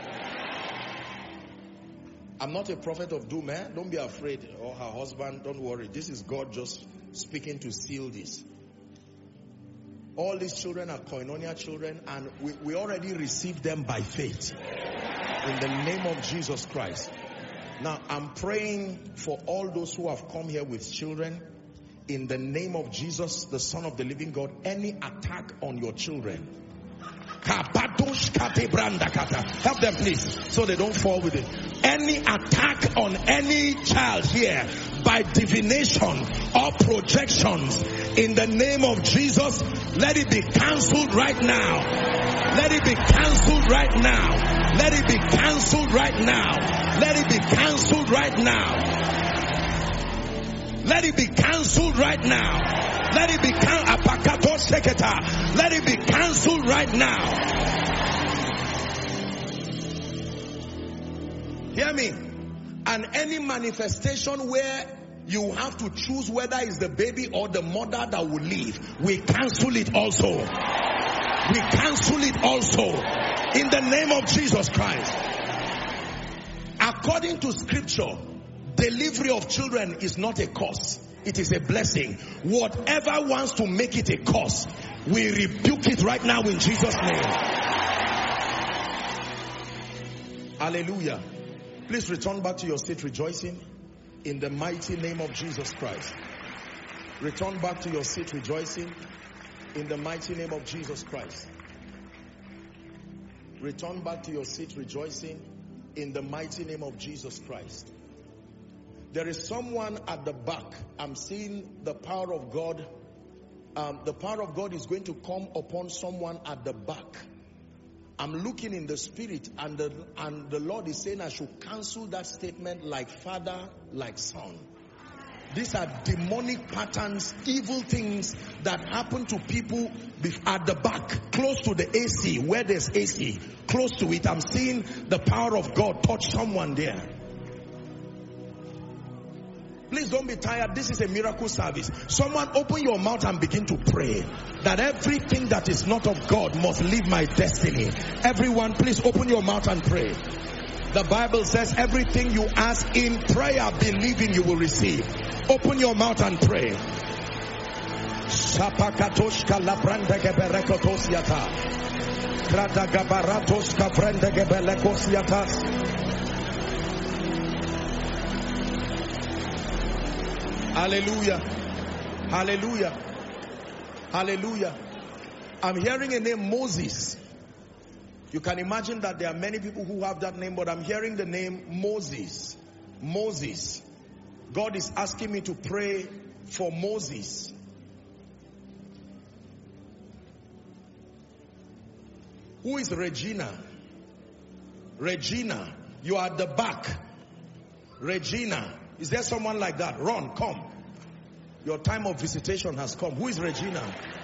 I'm not a prophet of doom, eh? Don't be afraid. Or her husband, don't worry. This is God just speaking to seal this. All these children are koinonia children, and we already received them by faith. In the name of Jesus Christ. Now, I'm praying for all those who have come here with children. In the name of Jesus, the Son of the living God, any attack on your children. Help them please, so they don't fall with it. Any attack on any child here by divination or projections, in the name of Jesus, let it be cancelled right now. Let it be cancelled right now. Let it be cancelled right now. Let it be cancelled right now. Let it be cancelled right now. Let it be Let it be cancelled right now. Hear me. And any manifestation where you have to choose whether it's the baby or the mother that will leave, we cancel it also. We cancel it also. In the name of Jesus Christ. According to scripture, delivery of children is not a curse. It is a blessing. Whatever wants to make it a curse, we rebuke it right now in Jesus' name. Hallelujah. Please return back to your seat rejoicing in the mighty name of Jesus Christ. Return back to your seat rejoicing in the mighty name of Jesus Christ. Return back to your seat rejoicing in the mighty name of Jesus Christ. There is someone at the back. I'm seeing the power of God. The power of God is going to come upon someone at the back. I'm looking in the spirit, and the Lord is saying I should cancel that statement, like father, like son. These are demonic patterns, evil things that happen to people at the back, close to the AC, where there's AC, close to it. I'm seeing the power of God touch someone there. Please don't be tired. This is a miracle service. Someone open your mouth and begin to pray that everything that is not of God must leave my destiny. Everyone, please open your mouth and pray. The Bible says everything you ask in prayer, believing you will receive. Open your mouth and pray. Hallelujah. Hallelujah. Hallelujah. I'm hearing a name, Moses. You can imagine that there are many people who have that name, but I'm hearing the name Moses. Moses. God is asking me to pray for Moses. Who is Regina? Regina, you are at the back. Regina. Is there someone like that? Run, come. Your time of visitation has come. Who is Regina?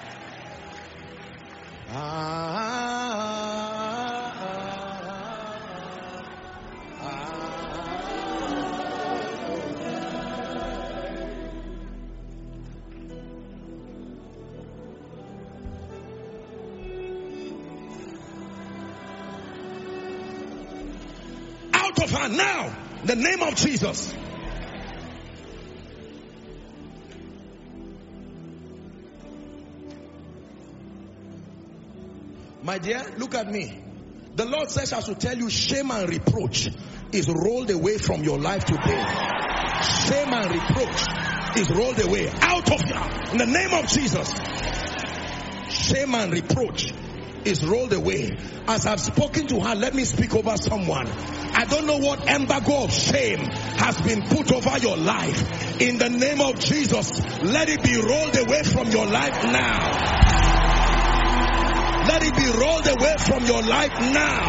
Out of her now, in the name of Jesus. My dear, look at me. The Lord says I should tell you, shame and reproach is rolled away from your life today. Shame and reproach is rolled away. Out of you, in the name of Jesus. Shame and reproach is rolled away. As I've spoken to her, let me speak over someone. I don't know what embargo of shame has been put over your life. In the name of Jesus, let it be rolled away from your life now. Let it be rolled away from your life now.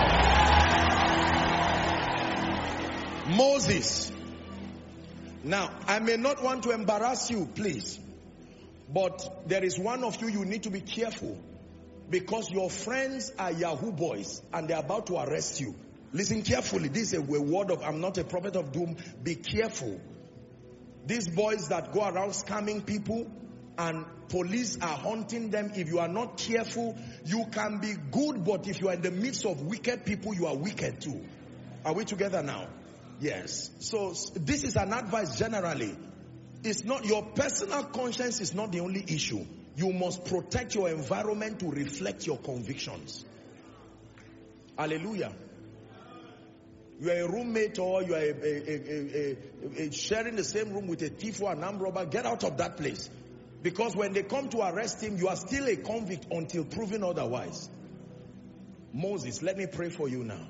Moses. Now, I may not want to embarrass you, please. But there is one of you, you need to be careful, because your friends are Yahoo boys and they're about to arrest you. Listen carefully. This is a word of, I'm not a prophet of doom. Be careful. These boys that go around scamming people and police are hunting them, if you are not careful, you can be good, but if you are in the midst of wicked people, you are wicked too. Are we together now? Yes. So this is an advice generally. It's not, your personal conscience is not the only issue. You must protect your environment to reflect your convictions. Hallelujah. You are a roommate, or you are sharing the same room with a thief or an armed robber. Get out of that place. Because when they come to arrest him, you are still a convict until proven otherwise. Moses, let me pray for you now.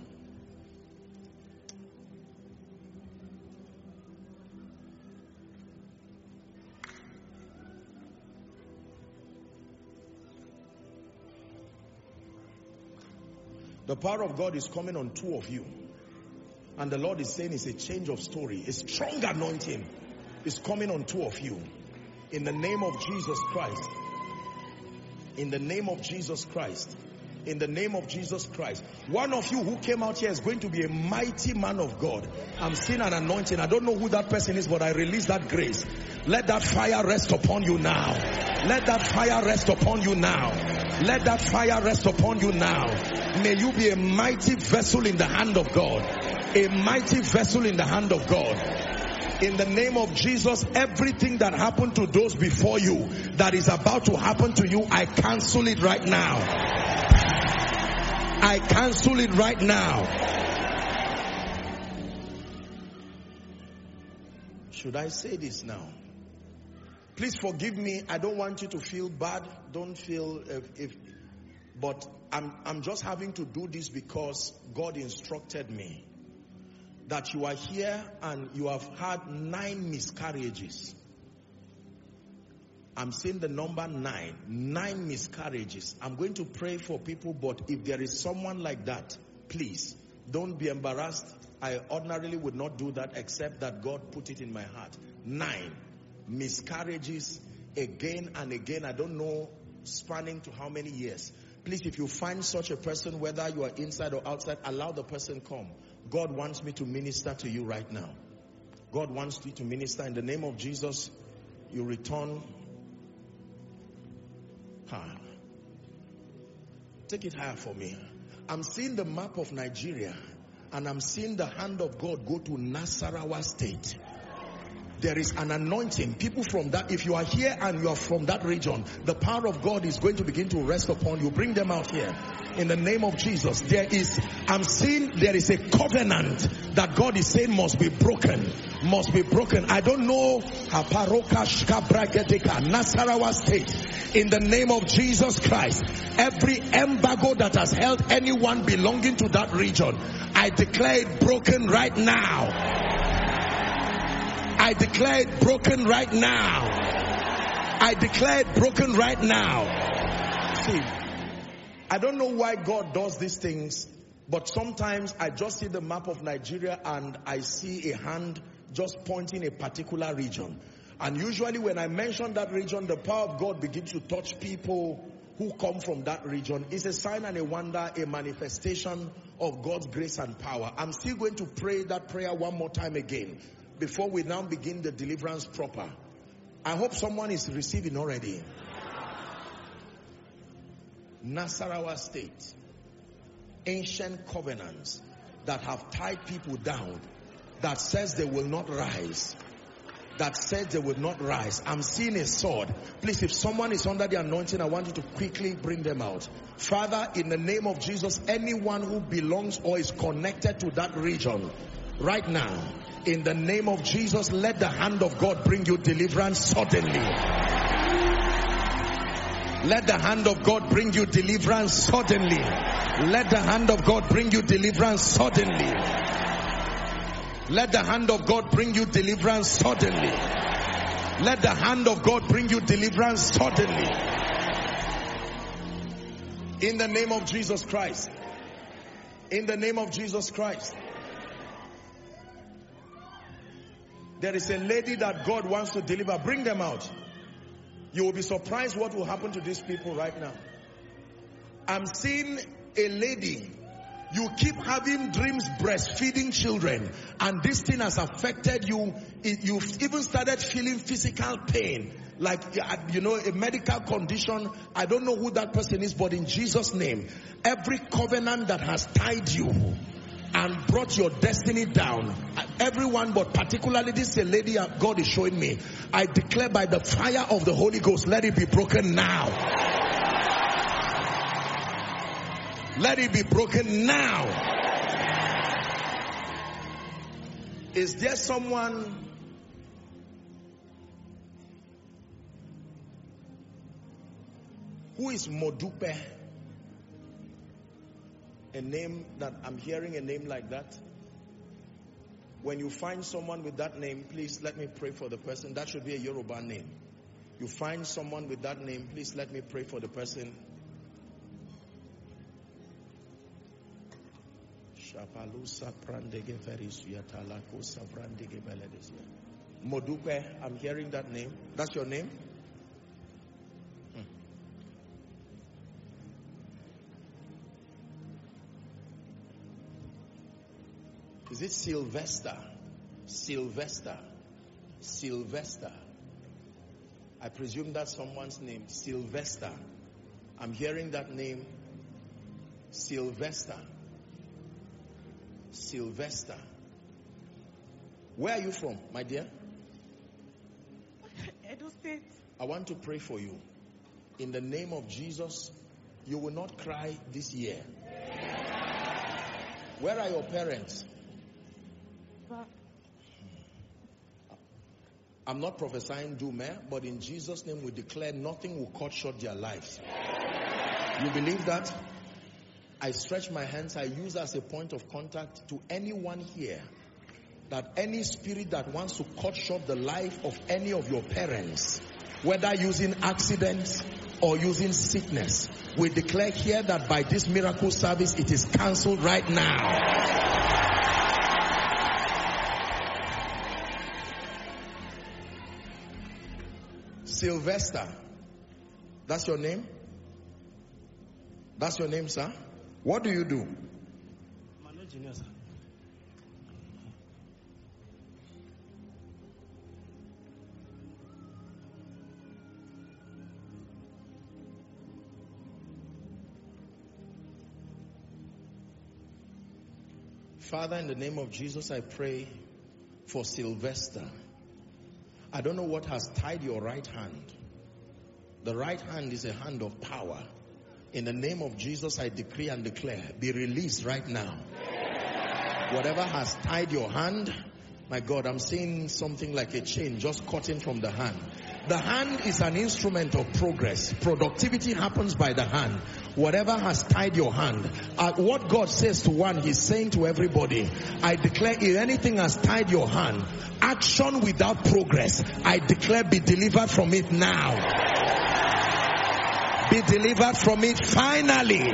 The power of God is coming on two of you. And the Lord is saying it's a change of story. A strong anointing is coming on two of you. In the name of Jesus Christ. In the name of Jesus Christ. In the name of Jesus Christ. One of you who came out here is going to be a mighty man of God. I'm seeing an anointing. I don't know who that person is, but I release that grace. Let that fire rest upon you now. Let that fire rest upon you now. Let that fire rest upon you now. May you be a mighty vessel in the hand of God. A mighty vessel in the hand of God. In the name of Jesus, everything that happened to those before you that is about to happen to you, I cancel it right now. I cancel it right now. Should I say this now? Please forgive me. I don't want you to feel bad. Don't feel but I'm just having to do this because God instructed me. That you are here and you have had 9 miscarriages. I'm saying the number 9. 9 miscarriages. I'm going to pray for people, but if there is someone like that, please, don't be embarrassed. I ordinarily would not do that except that God put it in my heart. 9 miscarriages again and again. I don't know, spanning to how many years. Please, if you find such a person, whether you are inside or outside, allow the person come. God wants me to minister to you right now. God wants you to minister. In the name of Jesus, you return. Take it higher for me. I'm seeing the map of Nigeria, and I'm seeing the hand of God go to Nasarawa State. There is an anointing. People from that, if you are here and you are from that region, the power of God is going to begin to rest upon you. Bring them out here. In the name of Jesus. I'm seeing there is a covenant that God is saying must be broken. Must be broken. I don't know. Nasarawa State. In the name of Jesus Christ. Every embargo that has held anyone belonging to that region, I declare it broken right now. I declare it broken right now. I declare it broken right now. See, I don't know why God does these things, but sometimes I just see the map of Nigeria and I see a hand just pointing a particular region. And usually when I mention that region, the power of God begins to touch people who come from that region. It's a sign and a wonder, a manifestation of God's grace and power. I'm still going to pray that prayer one more time again before we now begin the deliverance proper. I hope someone is receiving already. Nasarawa State. Ancient covenants that have tied people down, that says they will not rise. That said they will not rise. I'm seeing a sword. Please, if someone is under the anointing, I want you to quickly bring them out. Father, in the name of Jesus, anyone who belongs or is connected to that region, right now, in the name of Jesus, let the hand of God bring you deliverance suddenly. Let the hand of God bring you deliverance suddenly. Let the hand of God bring you deliverance suddenly. Let the hand of God bring you deliverance suddenly. Let the hand of God bring you deliverance suddenly. In the name of Jesus Christ. In the name of Jesus Christ. There is a lady that God wants to deliver. Bring them out. You will be surprised what will happen to these people right now. I'm seeing a lady. You keep having dreams breastfeeding children, and this thing has affected you. You've even started feeling physical pain, like, you know, a medical condition. I don't know who that person is, but in Jesus' name, every covenant that has tied you and brought your destiny down, everyone, but particularly this is a lady God is showing me, I declare by the fire of the Holy Ghost, let it be broken now. Let it be broken now. Is there someone who is Modupe? A name that I'm hearing, a name like that. When you find someone with that name, please let me pray for the person. That should be a Yoruba name. You find someone with that name, please let me pray for the person. Modupe, I'm hearing that name. That's your name? Is it Sylvester? Sylvester. Sylvester. I presume that's someone's name. Sylvester. I'm hearing that name. Sylvester. Sylvester. Where are you from, my dear? Edo State. I want to pray for you. In the name of Jesus, you will not cry this year. Where are your parents? I'm not prophesying doom, but in Jesus' name we declare nothing will cut short their lives. You believe that? I stretch my hands, I use as a point of contact to anyone here, that any spirit that wants to cut short the life of any of your parents, whether using accidents or using sickness, we declare here that by this miracle service it is cancelled right now. Sylvester, that's your name? That's your name, sir? What do you do? I'm an engineer, sir. Father, in the name of Jesus, I pray for Sylvester. I don't know what has tied your right hand. The right hand is a hand of power. In the name of Jesus, I decree and declare, be released right now. Whatever has tied your hand, my God, I'm seeing something like a chain just cutting from the hand. The hand is an instrument of progress. Productivity happens by the hand. Whatever has tied your hand, what God says to one, He's saying to everybody. I declare, if anything has tied your hand, action without progress, I declare, be delivered from it now. Be delivered from it finally.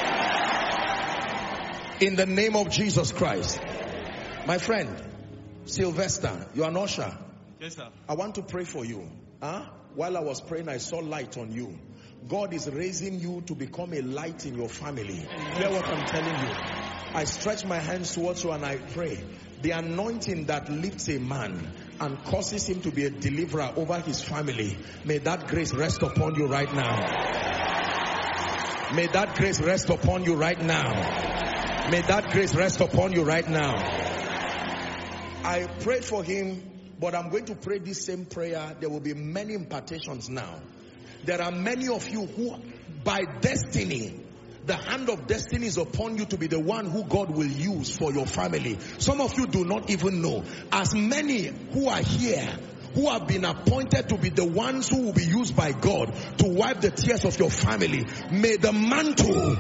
In the name of Jesus Christ. My friend, Sylvester, you are an usher. Yes, sir. I want to pray for you. While I was praying, I saw light on you. God is raising you to become a light in your family. Hear what I'm telling you. I stretch my hands towards you and I pray. The anointing that lifts a man and causes him to be a deliverer over his family, may that grace rest upon you right now. May that grace rest upon you right now. May that grace rest upon you right now. I prayed for him, but I'm going to pray this same prayer. There will be many impartations now. There are many of you who, by destiny, the hand of destiny is upon you to be the one who God will use for your family. Some of you do not even know. As many who are here, who have been appointed to be the ones who will be used by God to wipe the tears of your family, may the mantle,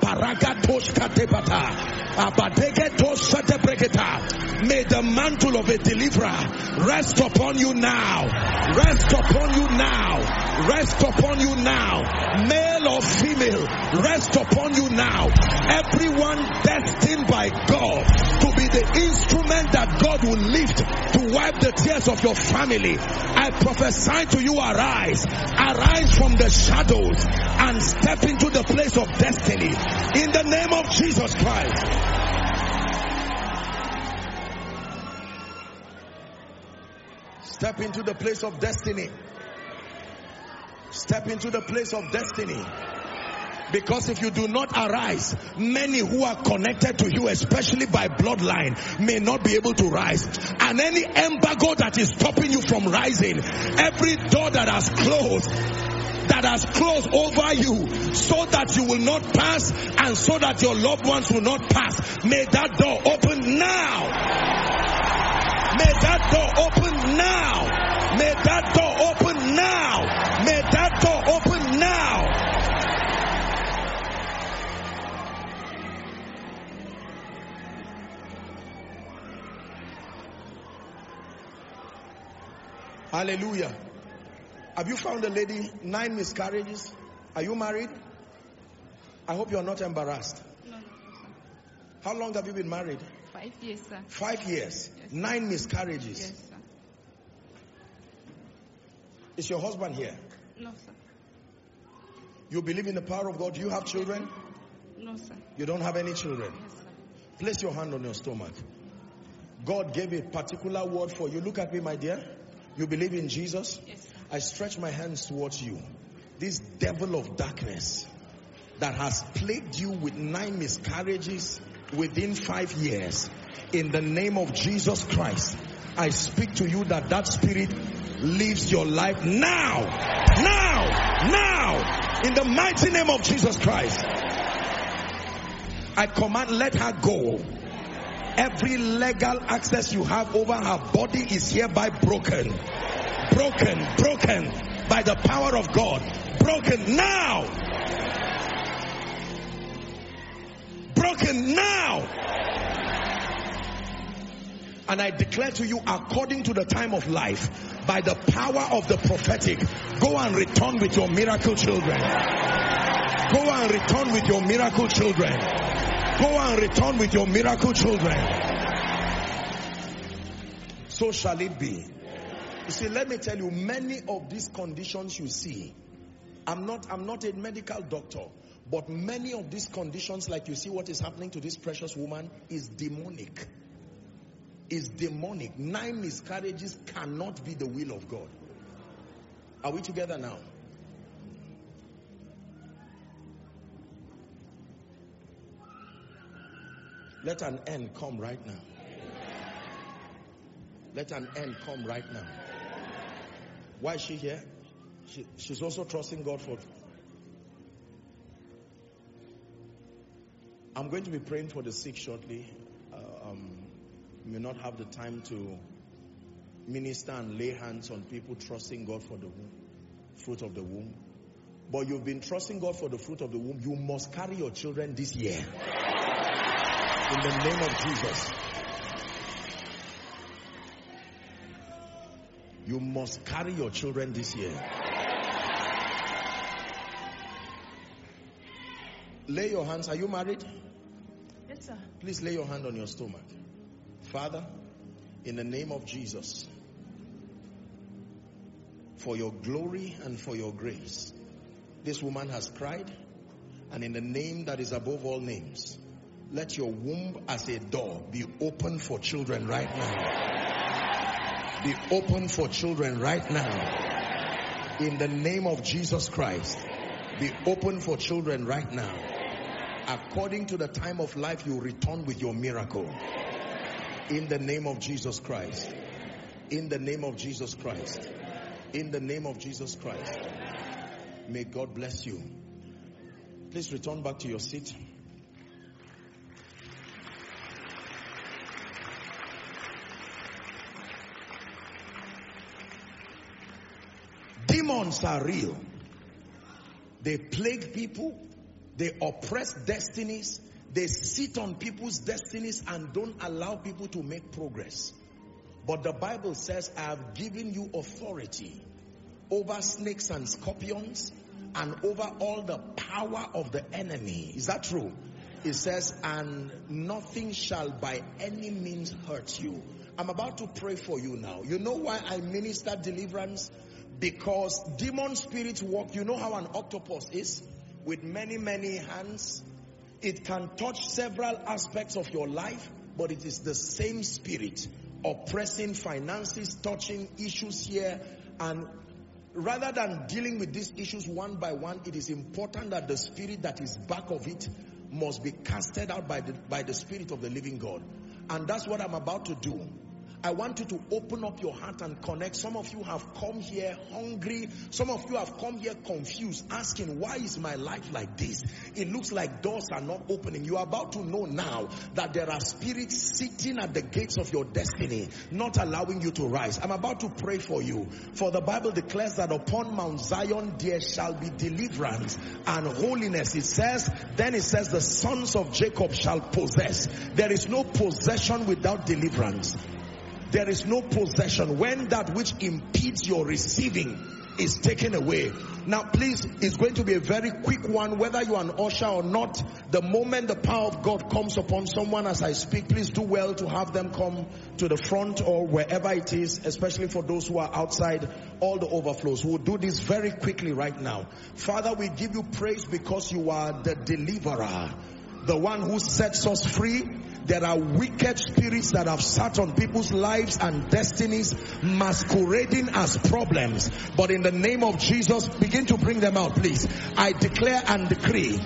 may the mantle of a deliverer rest upon you now. Rest upon you now. Rest upon you now. Male or female, rest upon you now. Everyone destined by God to be the instrument that God will lift to wipe the tears of your family. I prophesy to you, arise. Arise from the shadows and step into the place of destiny. In the name of Jesus Christ. Step into the place of destiny. Step into the place of destiny. Because if you do not arise, many who are connected to you, especially by bloodline, may not be able to rise. And any embargo that is stopping you from rising, every door that has closed over you, so that you will not pass and so that your loved ones will not pass, may that door open now. May that door open now. May that door open now. May that door open now. Hallelujah. Have you found a lady? 9 miscarriages. Are you married? I hope you are not embarrassed. No, sir. How long have you been married? 5 years, sir. 5 years. Yes. 9 miscarriages. Yes, sir. Is your husband here? No, sir. You believe in the power of God? Do you have children? No, sir. You don't have any children? Yes, sir. Place your hand on your stomach. God gave a particular word for you. Look at me, my dear. You believe in Jesus? Yes, sir. I stretch my hands towards you. This devil of darkness that has plagued you with 9 miscarriages within 5 years, in the name of Jesus Christ, I speak to you that that spirit leaves your life now, in the mighty name of Jesus Christ. I command, let her go. Every legal access you have over her body is hereby broken by the power of God. Broken now. And I declare to you, according to the time of life, by the power of the prophetic, go and return with your miracle children. Go and return with your miracle children. Go and return with your miracle children. So shall it be. You see, let me tell you, many of these conditions you see, I'm not a medical doctor, but many of these conditions, like you see what is happening to this precious woman, is demonic. Is demonic. 9 miscarriages cannot be the will of God. Are we together now? Let an end come right now. Let an end come right now. Why is she here? She's also trusting God for... I'm going to be praying for the sick shortly. May not have the time to minister and lay hands on people trusting God for the fruit of the womb. But you've been trusting God for the fruit of the womb. You must carry your children this year. In the name of Jesus. You must carry your children this year. Lay your hands. Are you married? Yes, sir. Please lay your hand on your stomach. Father, in the name of Jesus, for your glory and for your grace, this woman has cried, and in the name that is above all names, let your womb as a door be open for children right now. Be open for children right now. In the name of Jesus Christ, be open for children right now. According to the time of life, you return with your miracle. In the name of Jesus Christ. In the name of Jesus Christ. In the name of Jesus Christ. May God bless you. Please return back to your seat. Demons are real. They plague people. They oppress destinies. They sit on people's destinies and don't allow people to make progress. But the Bible says, I have given you authority over snakes and scorpions and over all the power of the enemy. Is that true? It says, and nothing shall by any means hurt you. I'm about to pray for you now. You know why I minister deliverance? Because demon spirits work. You know how an octopus is? With many, many hands. It can touch several aspects of your life, but it is the same spirit oppressing finances, touching issues here. And rather than dealing with these issues one by one, it is important that the spirit that is back of it must be casted out by the Spirit of the living God. And that's what I'm about to do. I want you to open up your heart and connect. Some of you have come here hungry. Some of you have come here confused, asking, why is my life like this? It looks like doors are not opening. You are about to know now that there are spirits sitting at the gates of your destiny, not allowing you to rise. I'm about to pray for you. For the Bible declares that upon Mount Zion there shall be deliverance and holiness. It says, then it says, the sons of Jacob shall possess. There is no possession without deliverance. There is no possession when that which impedes your receiving is taken away. Now please, it's going to be a very quick one, whether you are an usher or not. The moment the power of God comes upon someone as I speak, please do well to have them come to the front or wherever it is, especially for those who are outside, all the overflows. We'll do this very quickly right now. Father, we give you praise because you are the deliverer, the one who sets us free. There are wicked spirits that have sat on people's lives and destinies, masquerading as problems. But in the name of Jesus, begin to bring them out, please. I declare and decree,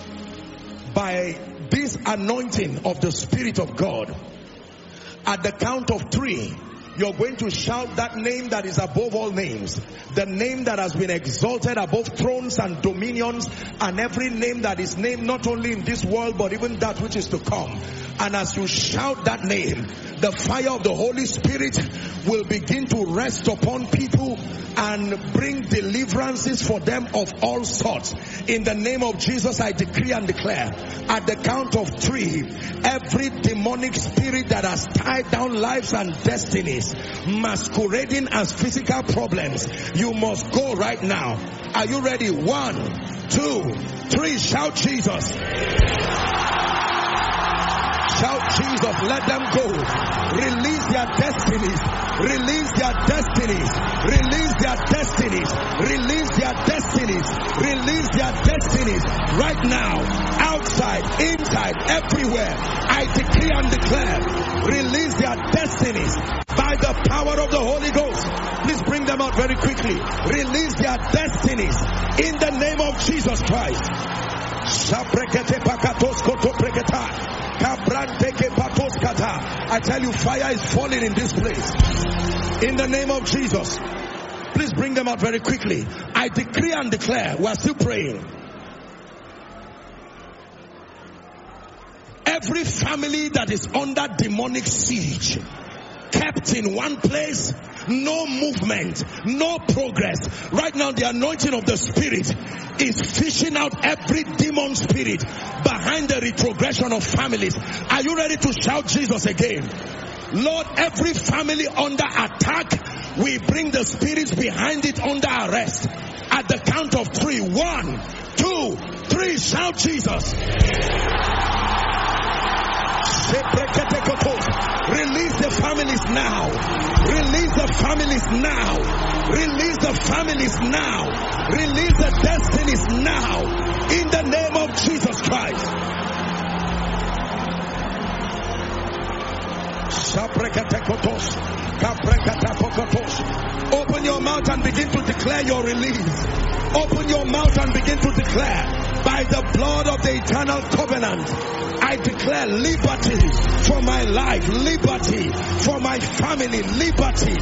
by this anointing of the Spirit of God, at the count of 3, you're going to shout that name that is above all names. The name that has been exalted above thrones and dominions, and every name that is named not only in this world but even that which is to come. And as you shout that name, the fire of the Holy Spirit will begin to rest upon people and bring deliverances for them of all sorts. In the name of Jesus, I decree and declare, at the count of 3, every demonic spirit that has tied down lives and destinies, masquerading as physical problems, you must go right now. Are you ready? 1, 2, 3, shout Jesus. Shout Jesus, let them go. Release their destinies. Release their destinies. Release their destinies. Release their destinies. Release their destinies. Right now, outside, inside, everywhere, I decree and declare, release their destinies by the power of the Holy Ghost. Please bring them out very quickly. Release their destinies in the name of Jesus Christ. I tell you, fire is falling in this place. In the name of Jesus. Please bring them out very quickly. I decree and declare, we are still praying. Every family that is under demonic siege, kept in one place, no movement, no progress. Right now the anointing of the Spirit is fishing out every demon spirit behind the retrogression of families. Are you ready to shout Jesus again? Lord, every family under attack, we bring the spirits behind it under arrest. At the count of 3, 1, 2, 3, shout Jesus. Release the families now. Release the families now. Release the families now. Release the destinies now. In the name of Jesus Christ. Open your mouth and begin to declare your release. Open your mouth and begin to declare, by the blood of the eternal covenant, I declare liberty for my life, liberty for my family, liberty.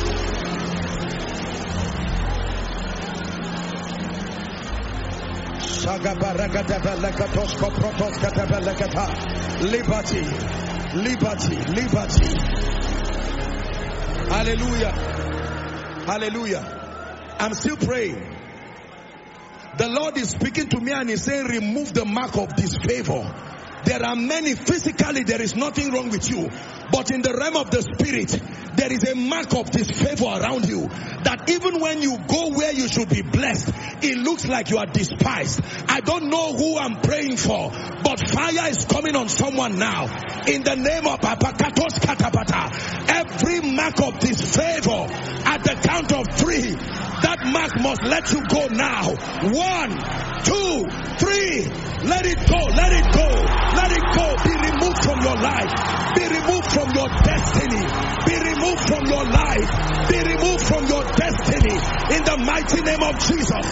Liberty, liberty, liberty. Hallelujah. Hallelujah. I'm still praying. The Lord is speaking to me and He's saying, remove the mark of disfavor. There are many, physically there is nothing wrong with you, but in the realm of the spirit, there is a mark of disfavor around you, that even when you go where you should be blessed, it looks like you are despised. I don't know who I'm praying for, but fire is coming on someone now. In the name of Apakatos Katapata, every mark of disfavor, at the count of 3, that mark must let you go now. 1, 2, 3. Let it go, let it go, let it go. Be removed from your life. Be removed from your destiny. Be removed from your life. Be removed from your destiny. In the mighty name of Jesus.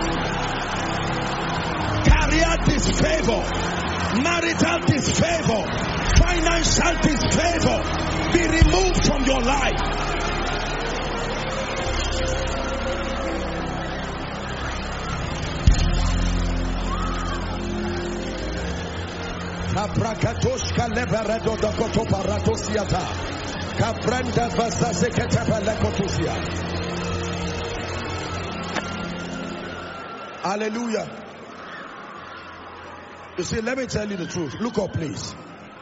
Career disfavor, marital disfavor, financial disfavor, be removed from your life. Kaprakatoshka leberedo dokoto paratosiata. Kaprenda vasazeketa lekotusia. Hallelujah. You see, let me tell you the truth. Look up, please.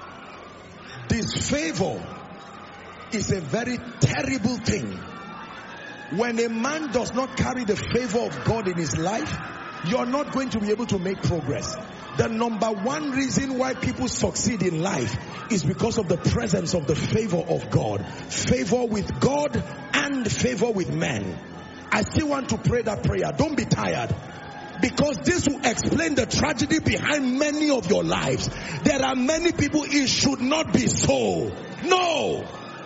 Disfavor is a very terrible thing. When a man does not carry the favor of God in his life, you're not going to be able to make progress. The number one reason why people succeed in life is because of the presence of the favor of God. Favor with God and favor with men. I still want to pray that prayer. Don't be tired, because this will explain the tragedy behind many of your lives. There are many people, it should not be so. No.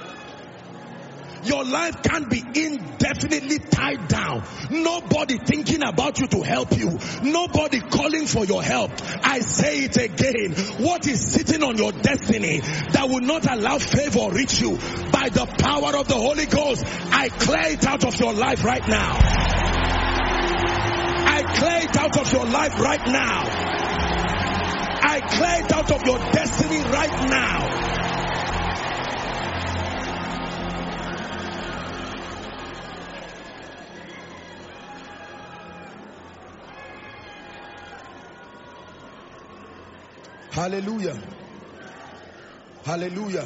Your life can't be indefinitely tied down. Nobody thinking about you to help you. Nobody calling for your help. I say it again. What is sitting on your destiny that will not allow favor reach you? By the power of the Holy Ghost, I clear it out of your life right now. I clear it out of your life right now. I clear it out of your destiny right now. Hallelujah. Hallelujah.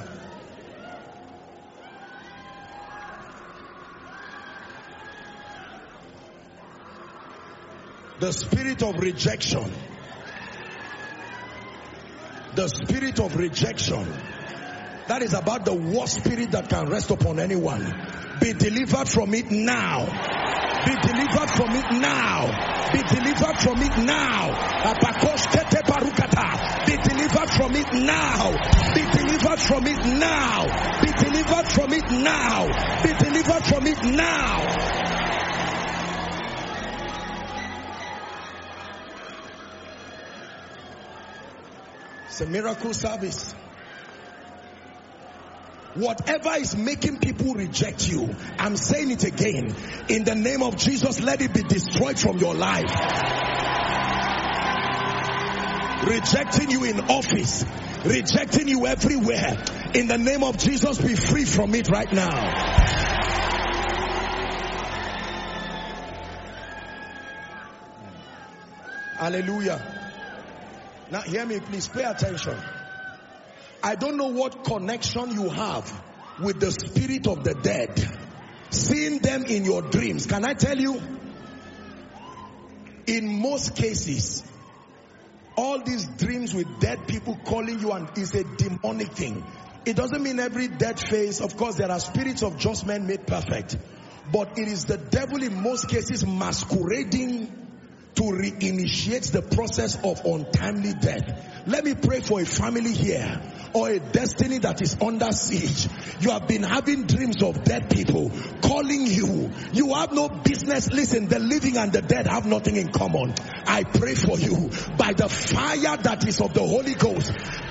The spirit of rejection. The spirit of rejection. That is about the worst spirit that can rest upon anyone. Be delivered from it now. Be delivered from it now. Be delivered from it now. Be delivered from it now. Be delivered from it now. Be delivered from it now. Be delivered from it now. It's a miracle service. Whatever is making people reject you, I'm saying it again, in the name of Jesus, let it be destroyed from your life. Rejecting you in office, rejecting you everywhere, in the name of Jesus, be free from it right now. Hallelujah. Now hear me, please, pay attention. I don't know what connection you have with the spirit of the dead, seeing them in your dreams. Can I tell you, in most cases, all these dreams with dead people calling you and is a demonic thing. It doesn't mean every dead face. Of course, there are spirits of just men made perfect, but it is the devil in most cases masquerading to reinitiate the process of untimely death. Let me pray for a family here, or a destiny that is under siege. You have been having dreams of dead people calling you. You have no business. Listen, the living and the dead have nothing in common. I pray for you by the fire that is of the Holy Ghost.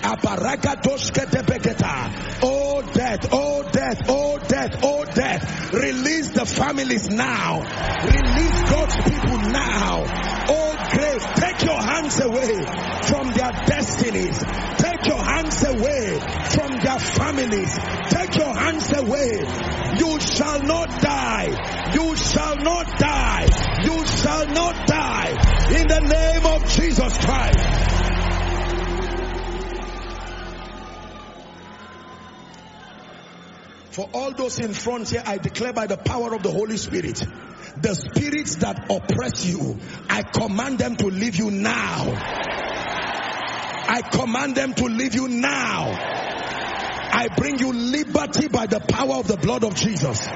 Oh death, oh death, oh death, oh death. Release the families now. Release God's people now. Oh grave, take your hands away from their destinies. Take your hands away from their families. Take your hands away. You shall not die. You shall not die. You shall not die. In the name of Jesus Christ. For all those in front here, I declare by the power of the Holy Spirit, the spirits that oppress you, I command them to leave you now. I command them to leave you now. I bring you liberty by the power of the blood of Jesus.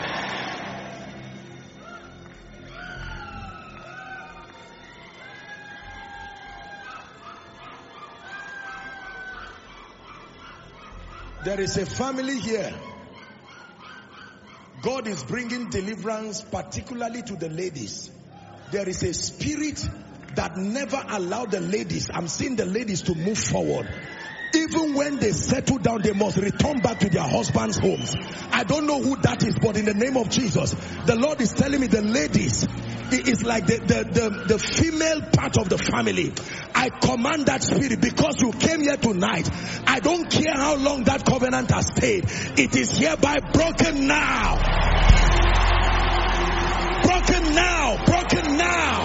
There is a family here. God is bringing deliverance, particularly to the ladies. There is a spirit that never allowed the ladies, I'm seeing the ladies, to move forward. Even when they settle down, they must return back to their husbands' homes. I don't know who that is, but in the name of Jesus, the Lord is telling me the ladies, it is like the female part of the family. I command that spirit, because you came here tonight. I don't care how long that covenant has stayed. It is hereby broken now. Broken now. Broken now.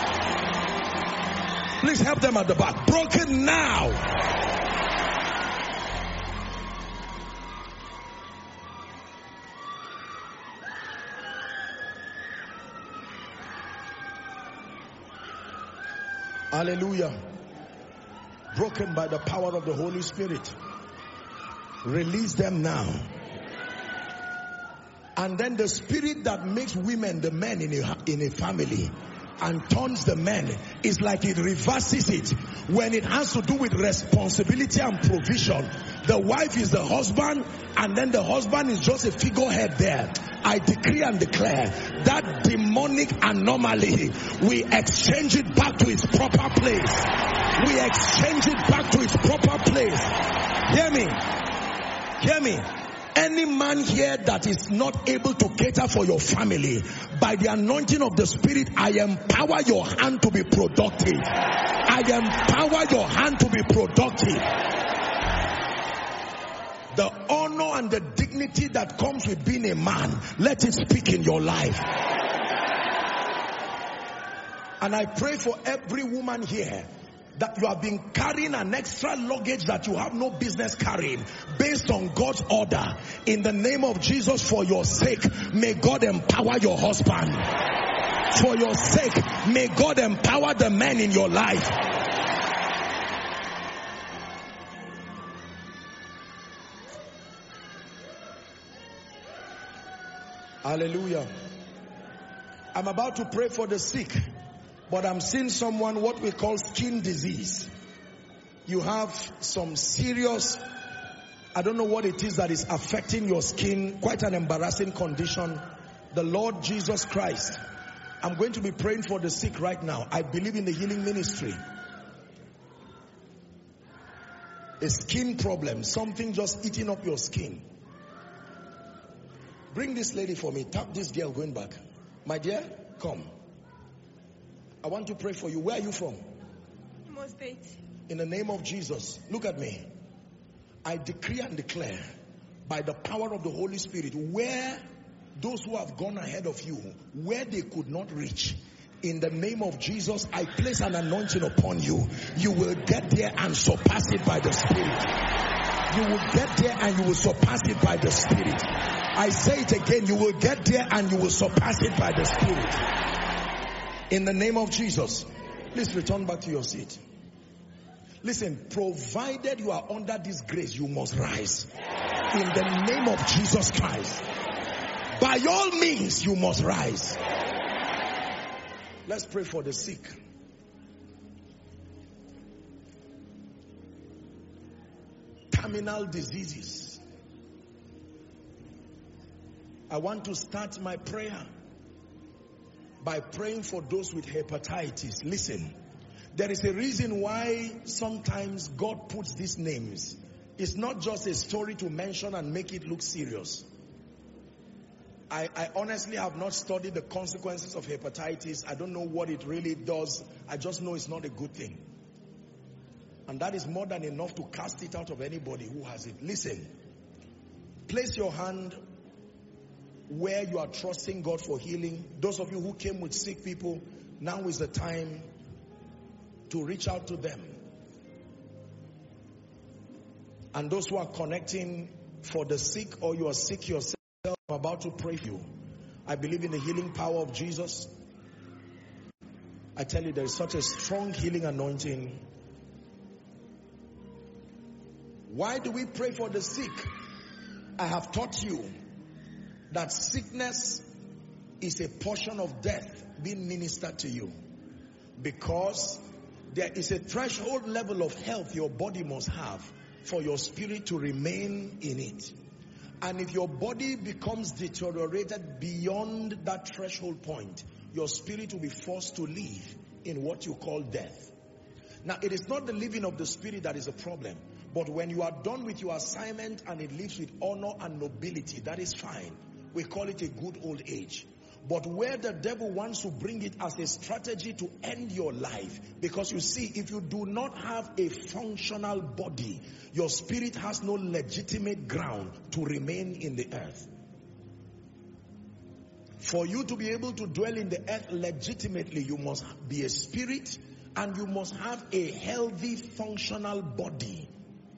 Please help them at the back. Broken now. Hallelujah. Broken by the power of the Holy Spirit. Release them now. And then the spirit that makes women the men in a family and turns the men, is like it reverses it. When it has to do with responsibility and provision, the wife is the husband, and then the husband is just a figurehead there. I decree and declare that demonic anomaly, we exchange it back to its proper place. We exchange it back to its proper place. Hear me. Hear me. Any man here that is not able to cater for your family, by the anointing of the Spirit, I empower your hand to be productive. I empower your hand to be productive. The honor and the dignity that comes with being a man, let it speak in your life. And I pray for every woman here that you have been carrying an extra luggage that you have no business carrying, based on God's order. In the name of Jesus, for your sake, may God empower your husband. For your sake, may God empower the men in your life. Hallelujah. I'm about to pray for the sick, but I'm seeing someone, what we call skin disease. You have some serious, I don't know what it is that is affecting your skin, quite an embarrassing condition. The Lord Jesus Christ. I'm going to be praying for the sick right now. I believe in the healing ministry. A skin problem, something just eating up your skin. Bring this lady for me. Tap this girl going back. My dear, come. I want to pray for you. Where are you from? Imo State. In the name of Jesus, look at me. I decree and declare by the power of the Holy Spirit, where those who have gone ahead of you, where they could not reach, in the name of Jesus, I place an anointing upon you. You will get there and surpass it by the Spirit. You will get there and you will surpass it by the Spirit. I say it again, you will get there and you will surpass it by the Spirit. In the name of Jesus. Please return back to your seat. Listen, provided you are under this grace, you must rise. In the name of Jesus Christ. By all means, you must rise. Let's pray for the sick. Terminal diseases. I want to start my prayer by praying for those with hepatitis. Listen, there is a reason why sometimes God puts these names. It's not just a story to mention and make it look serious. I honestly have not studied the consequences of hepatitis. I don't know what it really does. I just know it's not a good thing. And that is more than enough to cast it out of anybody who has it. Listen, place your hand where you are trusting God for healing. Those of you who came with sick people, now is the time to reach out to them. And those who are connecting for the sick, or you are sick yourself, I'm about to pray for you. I believe in the healing power of Jesus. I tell you, there is such a strong healing anointing. Why do we pray for the sick? I have taught you that sickness is a portion of death being ministered to you, because there is a threshold level of health your body must have for your spirit to remain in it. And if your body becomes deteriorated beyond that threshold point, your spirit will be forced to live in what you call death. Now, it is not the living of the spirit that is a problem, but when you are done with your assignment and it lives with honor and nobility, that is fine. We call it a good old age. But where the devil wants to bring it as a strategy to end your life, because you see, if you do not have a functional body, your spirit has no legitimate ground to remain in the earth. For you to be able to dwell in the earth legitimately, you must be a spirit and you must have a healthy, functional body.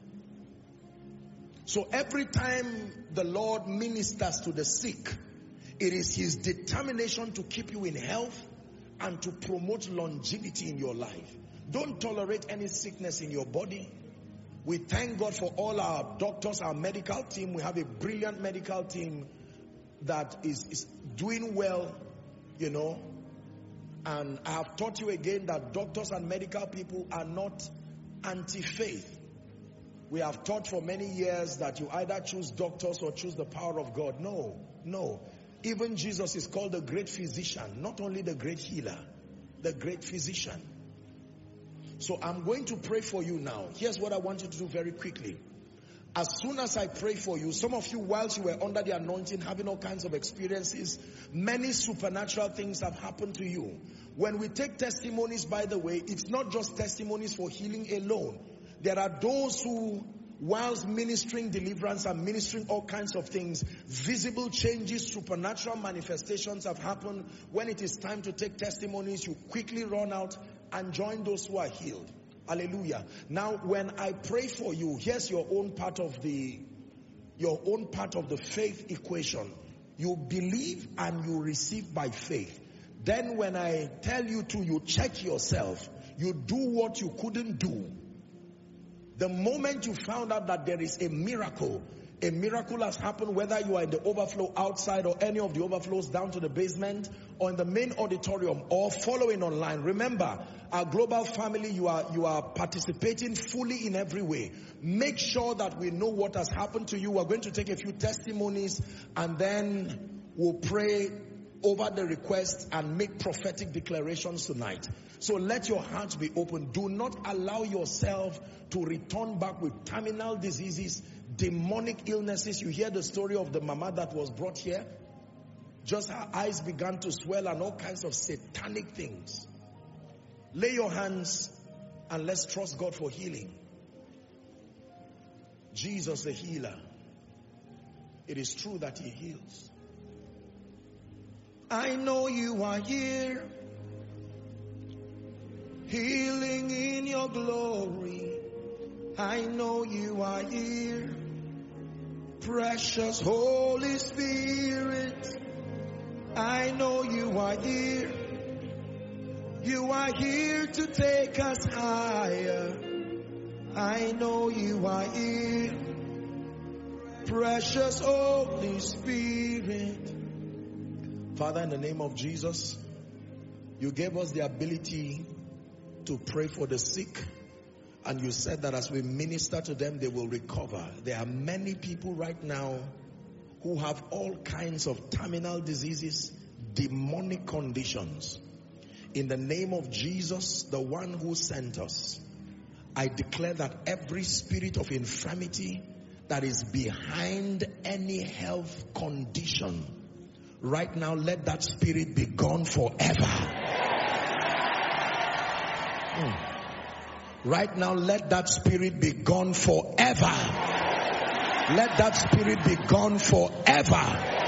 So every time the Lord ministers to the sick, it is his determination to keep you in health and to promote longevity in your life. Don't tolerate any sickness in your body. We thank God for all our doctors, our medical team. We have a brilliant medical team that is doing well, you know. And I have taught you again that doctors and medical people are not anti-faith. We have taught for many years that you either choose doctors or choose the power of God. No. Even Jesus is called the great physician, not only the great healer, the great physician. So I'm going to pray for you now. Here's what I want you to do very quickly. As soon as I pray for you, some of you, whilst you were under the anointing, having all kinds of experiences, many supernatural things have happened to you. When we take testimonies, by the way, it's not just testimonies for healing alone. There are those who, whilst ministering deliverance and ministering all kinds of things, visible changes, supernatural manifestations have happened. When it is time to take testimonies, you quickly run out and join those who are healed. Hallelujah. Now, when I pray for you, here's your own part of the faith equation. You believe and you receive by faith. Then when I tell you to, you check yourself. You do what you couldn't do. The moment you found out that there is a miracle has happened, whether you are in the overflow outside or any of the overflows down to the basement or in the main auditorium or following online. Remember, our global family, you are participating fully in every way. Make sure that we know what has happened to you. We're going to take a few testimonies and then we'll pray over the request and make prophetic declarations tonight. So let your hearts be open. Do not allow yourself to return back with terminal diseases, demonic illnesses. You hear the story of the mama that was brought here. Just her eyes began to swell and all kinds of satanic things. Lay your hands and let's trust God for healing. Jesus the healer. It is true that he heals. I know you are here, healing in your glory. I know you are here, precious Holy Spirit. I know you are here. You are here to take us higher. I know you are here, precious Holy Spirit. Father, in the name of Jesus, you gave us the ability to pray for the sick. And you said that as we minister to them, they will recover. There are many people right now who have all kinds of terminal diseases, demonic conditions. In the name of Jesus, the one who sent us, I declare that every spirit of infirmity that is behind any health condition, right now, let that spirit be gone forever. Right now, let that spirit be gone forever. Let that spirit be gone forever.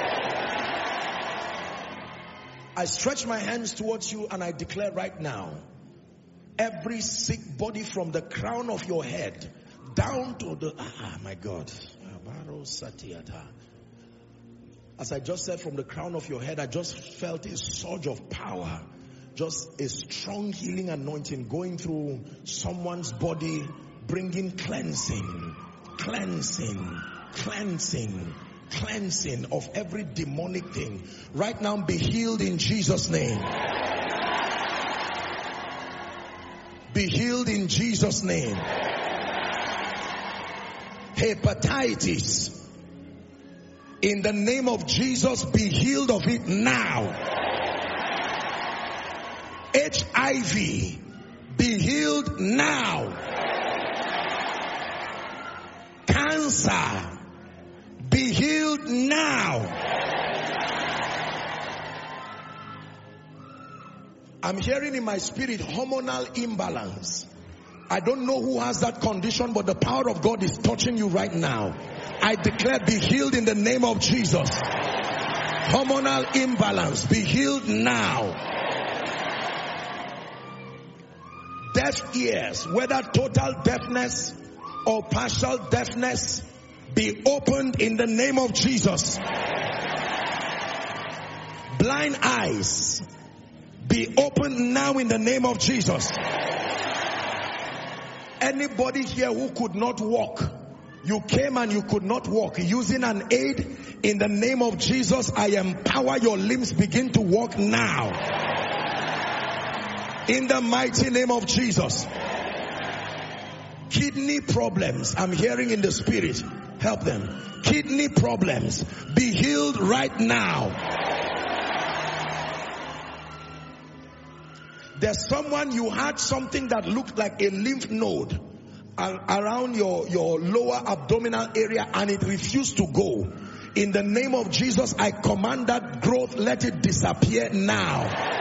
I stretch my hands towards you and I declare right now, every sick body from the crown of your head down to the, my God. As I just said, from the crown of your head, I just felt a surge of power. Just a strong healing anointing going through someone's body, bringing cleansing, cleansing, cleansing, cleansing of every demonic thing. Right now, be healed in Jesus' name. Be healed in Jesus' name. Hepatitis, in the name of Jesus, be healed of it now. HIV, be healed now. Cancer, be healed now. I'm hearing in my spirit hormonal imbalance. I don't know who has that condition, but the power of God is touching you right now. I declare, be healed in the name of Jesus. Hormonal imbalance, be healed now. Deaf ears, whether total deafness or partial deafness, be opened in the name of Jesus. Blind eyes, be opened now in the name of Jesus. Anybody here who could not walk, you came and you could not walk, using an aid, in the name of Jesus, I empower your limbs, begin to walk now. In the mighty name of Jesus. Kidney problems, I'm hearing in the spirit, help them. Kidney problems, be healed right now. There's someone, you had something that looked like a lymph node around your lower abdominal area and it refused to go. In the name of Jesus, I command that growth, let it disappear now.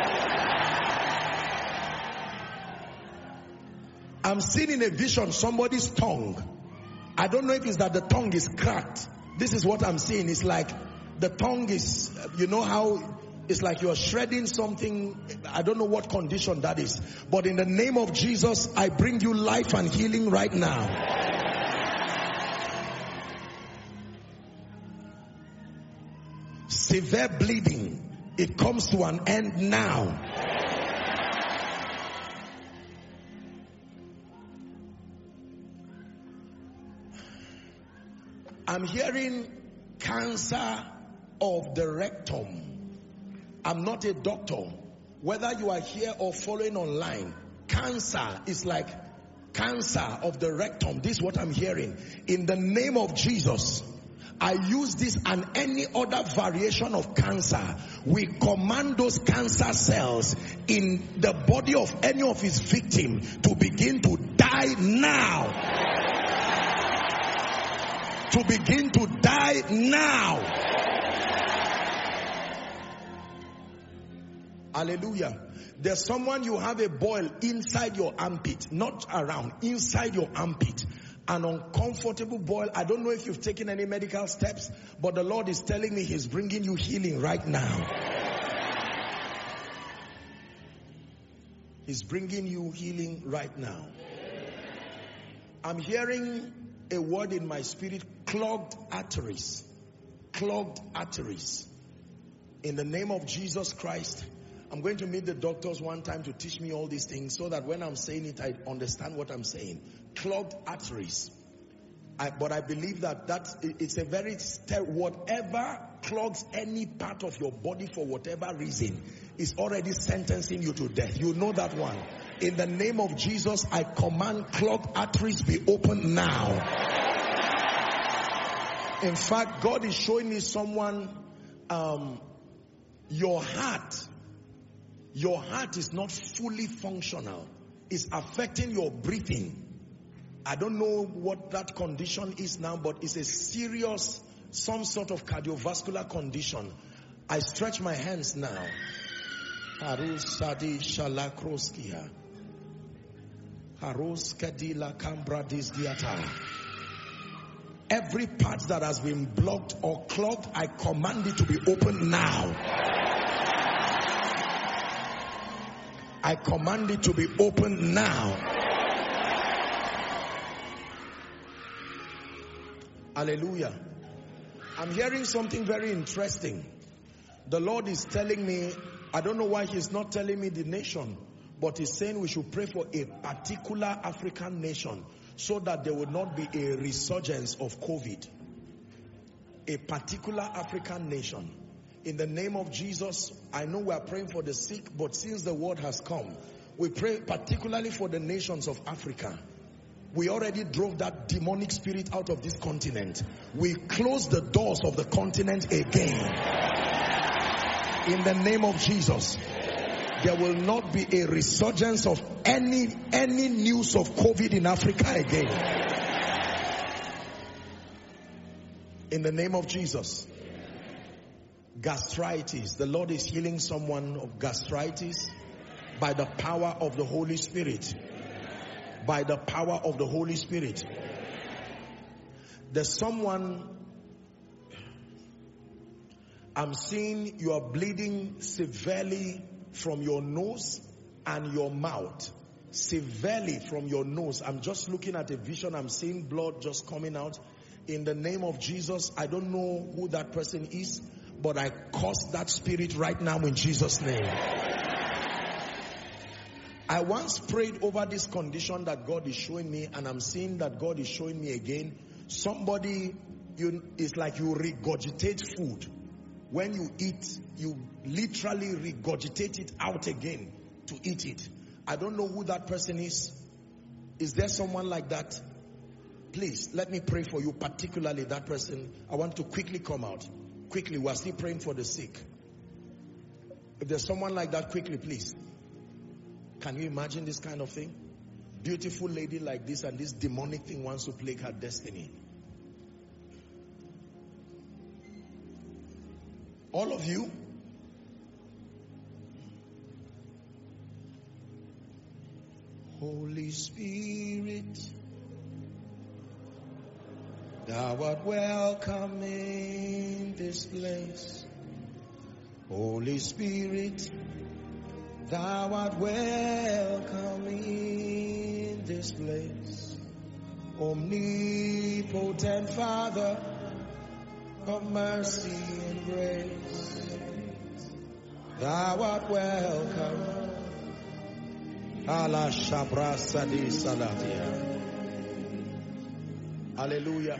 I'm seeing in a vision somebody's tongue. I don't know if it's that the tongue is cracked. This is what I'm seeing. It's like the tongue is, you know how it's like you're shredding something. I don't know what condition that is. But in the name of Jesus, I bring you life and healing right now. Severe bleeding, it comes to an end now. I'm hearing cancer of the rectum. I'm not a doctor. Whether you are here or following online, cancer is like cancer of the rectum. This is what I'm hearing. In the name of Jesus, I use this and any other variation of cancer. We command those cancer cells in the body of any of his victims to begin to die now. To begin to die now. Hallelujah. There's someone, you have a boil inside your armpit, not around, inside your armpit. An uncomfortable boil. I don't know if you've taken any medical steps, but the Lord is telling me He's bringing you healing right now. He's bringing you healing right now. I'm hearing a word in my spirit, clogged arteries. Clogged arteries. In the name of Jesus Christ, I'm going to meet the doctors one time to teach me all these things so that when I'm saying it, I understand what I'm saying. Clogged arteries. But I believe that it's a very, whatever clogs any part of your body for whatever reason is already sentencing you to death. You know that one. In the name of Jesus, I command clogged arteries be opened now. In fact, God is showing me someone, your heart is not fully functional. It's affecting your breathing. I don't know what that condition is now, but it's a serious, some sort of cardiovascular condition. I stretch my hands now. Every part that has been blocked or clogged, I command it to be opened now. I command it to be opened now. Hallelujah. I'm hearing something very interesting. The Lord is telling me, I don't know why he's not telling me the nation, but he's saying we should pray for a particular African nation so that there would not be a resurgence of COVID. A particular African nation. In the name of Jesus, I know we are praying for the sick, but since the word has come, we pray particularly for the nations of Africa. We already drove that demonic spirit out of this continent. We close the doors of the continent again. In the name of Jesus, there will not be a resurgence of any news of COVID in Africa again. In the name of Jesus. Gastritis. The Lord is healing someone of gastritis by the power of the Holy Spirit. By the power of the Holy Spirit. There's someone, I'm seeing you are bleeding severely from your nose and your mouth. Severely from your nose. I'm just looking at a vision. I'm seeing blood just coming out. In the name of Jesus, I don't know who that person is, but I curse that spirit right now in Jesus' name. I once prayed over this condition that God is showing me, and I'm seeing that God is showing me again. Somebody, it's like you regurgitate food. When you eat, you literally regurgitate it out again to eat it. I don't know who that person is. Is there someone like that? Please, let me pray for you, particularly that person. I want to quickly come out. Quickly, we're still praying for the sick. If there's someone like that, quickly, please. Can you imagine this kind of thing? Beautiful lady like this, and this demonic thing wants to plague her destiny. All of you. Holy Spirit, thou art welcome in this place. Holy Spirit, thou art welcome in this place. Omnipotent Father of mercy and grace, thou art welcome. Allah Shabra Sadi Salatia. Hallelujah.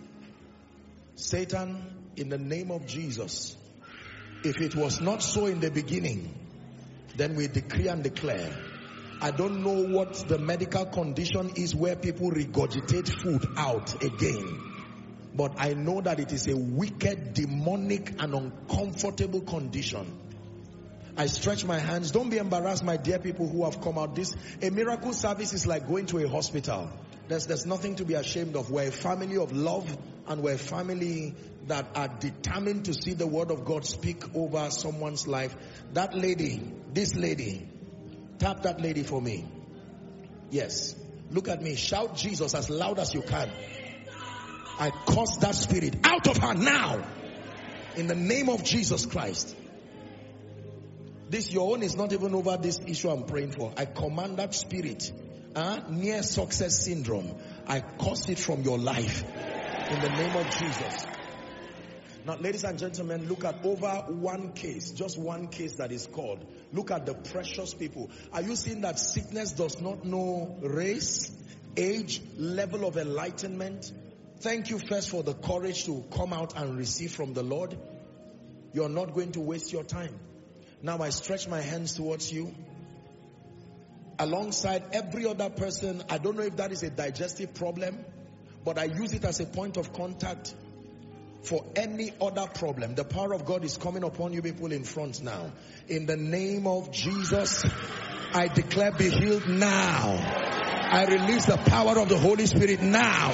Satan, in the name of Jesus, if it was not so in the beginning, then we decree and declare. I don't know what the medical condition is where people regurgitate food out again, but I know that it is a wicked, demonic and uncomfortable condition. I stretch my hands. Don't be embarrassed, my dear people who have come out. A miracle service is like going to a hospital. There's nothing to be ashamed of. We're a family of love, and we're a family that are determined to see the word of God speak over someone's life. That lady, this lady, tap that lady for me. Yes. Look at me. Shout Jesus as loud as you can. I curse that spirit out of her now. In the name of Jesus Christ. This, your own is not even over this issue I'm praying for. I command that spirit, near success syndrome, I curse it from your life. In the name of Jesus. Now, ladies and gentlemen, look at over one case, just one case that is called. Look at the precious people. Are you seeing that sickness does not know race, age, level of enlightenment? Thank you first for the courage to come out and receive from the Lord. You're not going to waste your time. Now I stretch my hands towards you. Alongside every other person, I don't know if that is a digestive problem, but I use it as a point of contact for any other problem. The power of God is coming upon you people in front now. In the name of Jesus, I declare be healed now. I release the power of the Holy Spirit now.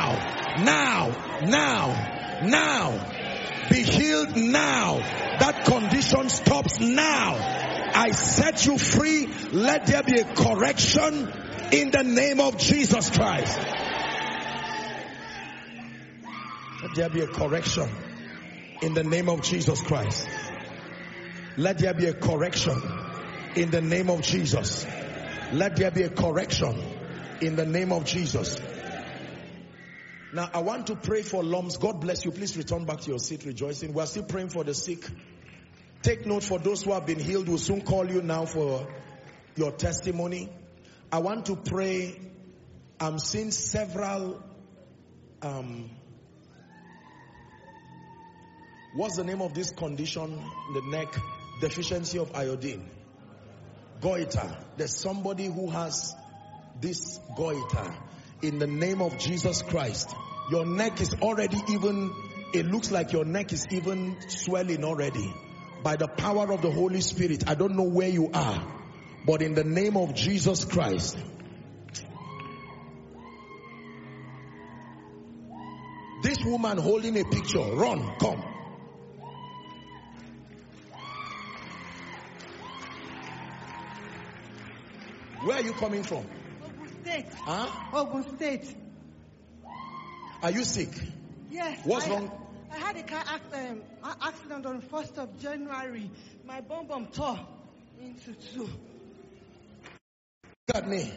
Be healed now. That condition stops now. I set you free. Let there be a correction in the name of Jesus Christ. Let there be a correction in the name of Jesus Christ. Let there be a correction in the name of Jesus. Let there be a correction in the name of Jesus. Now, I want to pray for lumps. God bless you. Please return back to your seat rejoicing. We are still praying for the sick. Take note for those who have been healed. We'll soon call you now for your testimony. I want to pray. I'm seeing several, what's the name of this condition in the neck? Deficiency of iodine. Goiter. There's somebody who has this goiter. In the name of Jesus Christ, your neck is already even, it looks like your neck is even swelling already. By the power of the Holy Spirit, I don't know where you are, but in the name of Jesus Christ, this woman holding a picture, run, come. Where are you coming from? Ogun State. Huh? Ogun State. Are you sick? Yes. What's wrong? I had a car accident on the 1st of January. My bum tore into two. Look at me.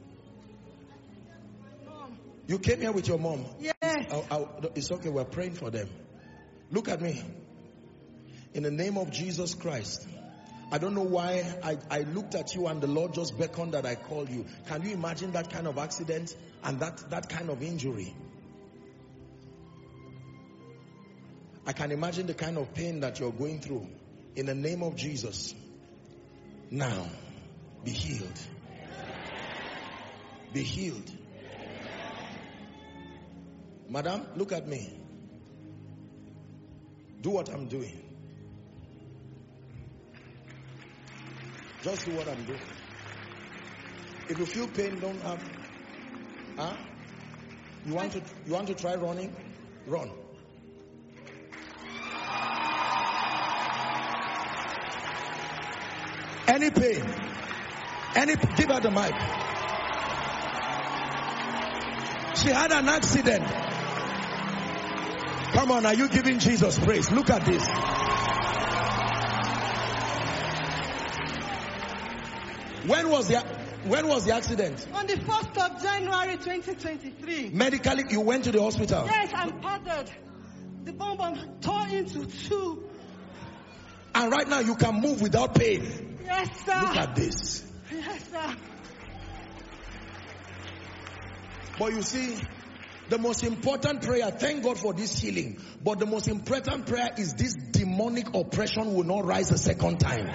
Mom. You came here with your mom? Yes. It's okay, we're praying for them. Look at me. In the name of Jesus Christ. I don't know why I looked at you and the Lord just beckoned that I called you. Can you imagine that kind of accident and that kind of injury? I can imagine the kind of pain that you're going through. In the name of Jesus, now, be healed. Be healed. Madam, look at me. Do what I'm doing. Just do what I'm doing. If you feel pain, don't have. Huh? You want to try running? Run. Any pain? Give her the mic. She had an accident. Come on, are you giving Jesus praise? Look at this. When was the accident? On the 1st of January 2023. Medically, you went to the hospital? Yes, I'm padded. The bum tore into two. And right now you can move without pain. Yes, sir. Look at this. Yes, sir. But you see, the most important prayer, thank God for this healing, but the most important prayer is this demonic oppression will not rise a second time.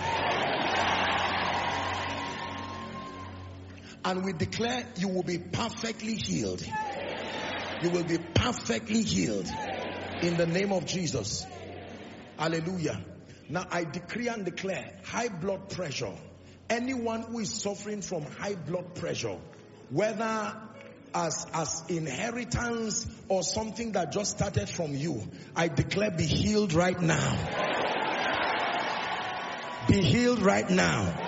And we declare you will be perfectly healed. You will be perfectly healed in the name of Jesus. Hallelujah. Now I decree and declare high blood pressure. Anyone who is suffering from high blood pressure, whether as inheritance or something that just started from you, I declare be healed right now. Be healed right now.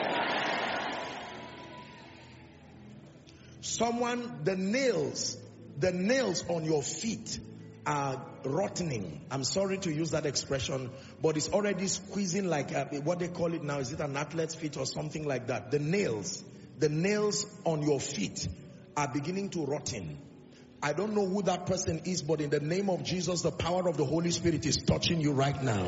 Someone, the nails on your feet are rotting. I'm sorry to use that expression, but it's already squeezing like what they call it now. Is it an athlete's feet or something like that? The nails on your feet are beginning to rotten. I don't know who that person is, but in the name of Jesus, the power of the Holy Spirit is touching you right now.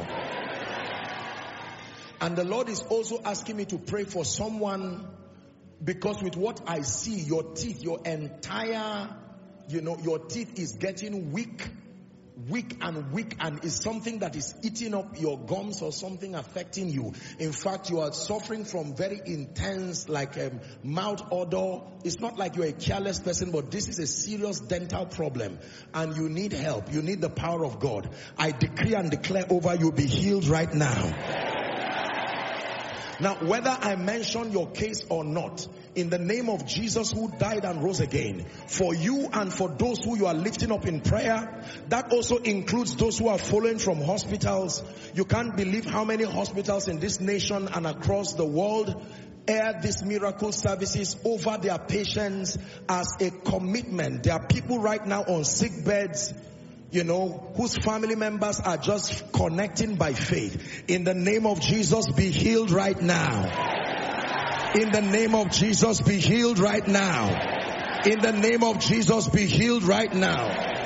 And the Lord is also asking me to pray for someone, because with what I see, your teeth, your entire, your teeth is getting weak and is something that is eating up your gums or something affecting you. In fact, you are suffering from very intense mouth odor. It's not like you're a careless person, but this is a serious dental problem and you need help. You need the power of God. I decree and declare over you, be healed right now. Now, whether I mention your case or not, in the name of Jesus who died and rose again, for you and for those who you are lifting up in prayer, that also includes those who are following from hospitals. You can't believe how many hospitals in this nation and across the world air these miracle services over their patients as a commitment. There are people right now on sick beds, whose family members are just connecting by faith. In the name of Jesus, be healed right now. In the name of Jesus, be healed right now. In the name of Jesus, be healed right now.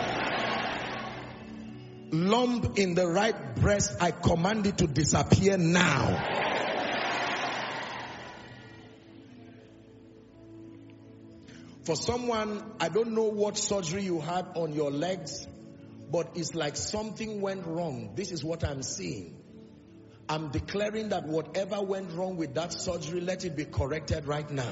lump in the right breast, I command it to disappear now. For someone, I don't know what surgery you had on your legs, but it's like something went wrong. This is what I'm seeing. I'm declaring that whatever went wrong with that surgery, let it be corrected right now.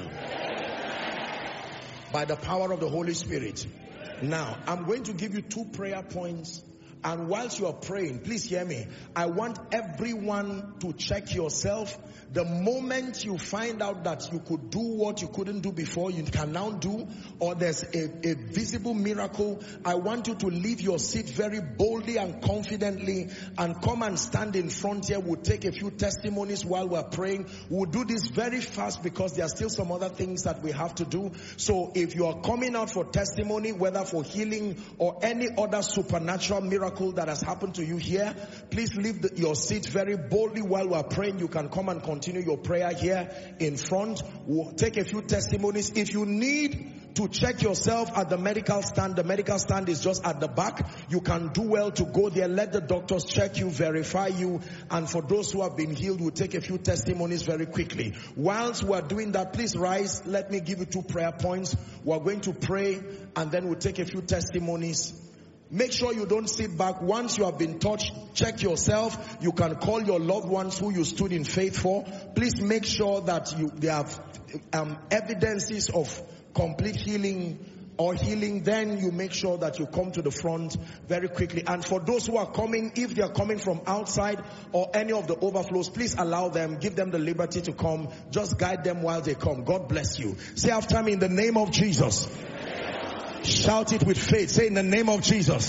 By the power of the Holy Spirit. Now, I'm going to give you 2 prayer points. And whilst you are praying, please hear me. I want everyone to check yourself. The moment you find out that you could do what you couldn't do before, you can now do, or there's a visible miracle, I want you to leave your seat very boldly and confidently and come and stand in front here. We'll take a few testimonies while we're praying. We'll do this very fast because there are still some other things that we have to do. So if you are coming out for testimony, whether for healing or any other supernatural miracle that has happened to you here, please leave your seat very boldly while we're praying. You can come and continue your prayer here in front. We'll take a few testimonies. If you need to check yourself at the medical stand is just at the back. You can do well to go there. Let the doctors check you, verify you. And for those who have been healed, we'll take a few testimonies very quickly. Whilst we're doing that, please rise. Let me give you 2 prayer points. We're going to pray and then we'll take a few testimonies. Make sure you don't sit back. Once you have been touched, check yourself. You can call your loved ones who you stood in faith for. Please make sure that they have evidences of complete healing or healing. Then you make sure that you come to the front very quickly. And for those who are coming, if they are coming from outside or any of the overflows, please allow them, give them the liberty to come. Just guide them while they come. God bless you. Say after me, in the name of Jesus. Shout it with faith. Say, in the name of Jesus,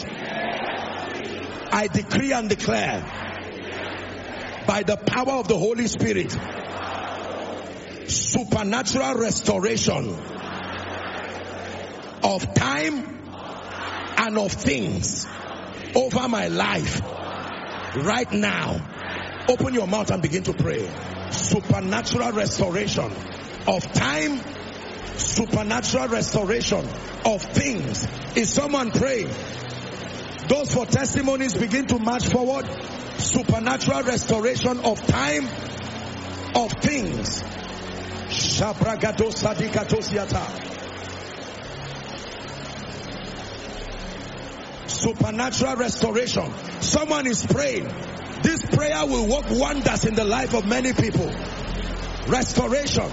I decree and declare by the power of the Holy Spirit, supernatural restoration of time and of things over my life right now. Open your mouth and begin to pray. Supernatural restoration of time, supernatural restoration of things. Is someone praying? Those for testimonies, begin to march forward. Supernatural restoration of time, of things. Supernatural restoration. Someone is praying. This prayer will work wonders in the life of many people. Restoration.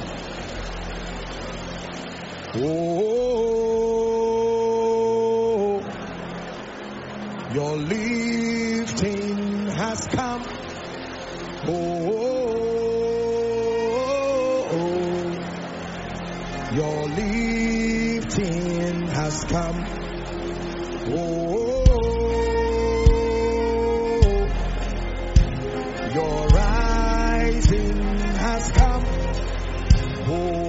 Oh, your lifting has come. Oh, your lifting has come. Oh, your rising has come. Oh,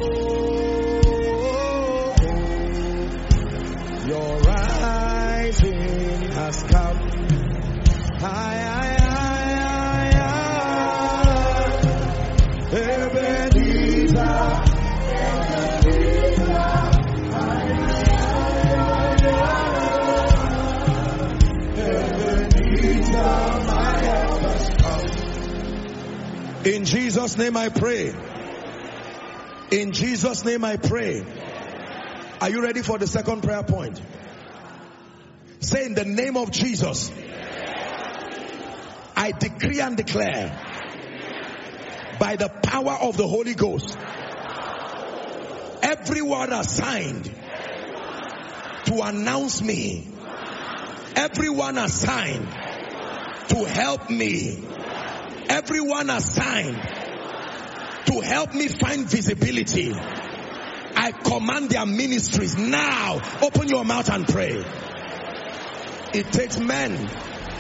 your rising has come. Ebenezer. In Jesus' name I pray. In Jesus' name I pray. Are you ready for the second prayer point? Say, in the name of Jesus, I decree and declare by the power of the Holy Ghost, everyone assigned to announce me, everyone assigned to help me, everyone assigned to help me find visibility, I command their ministries now. Open your mouth and pray. It takes men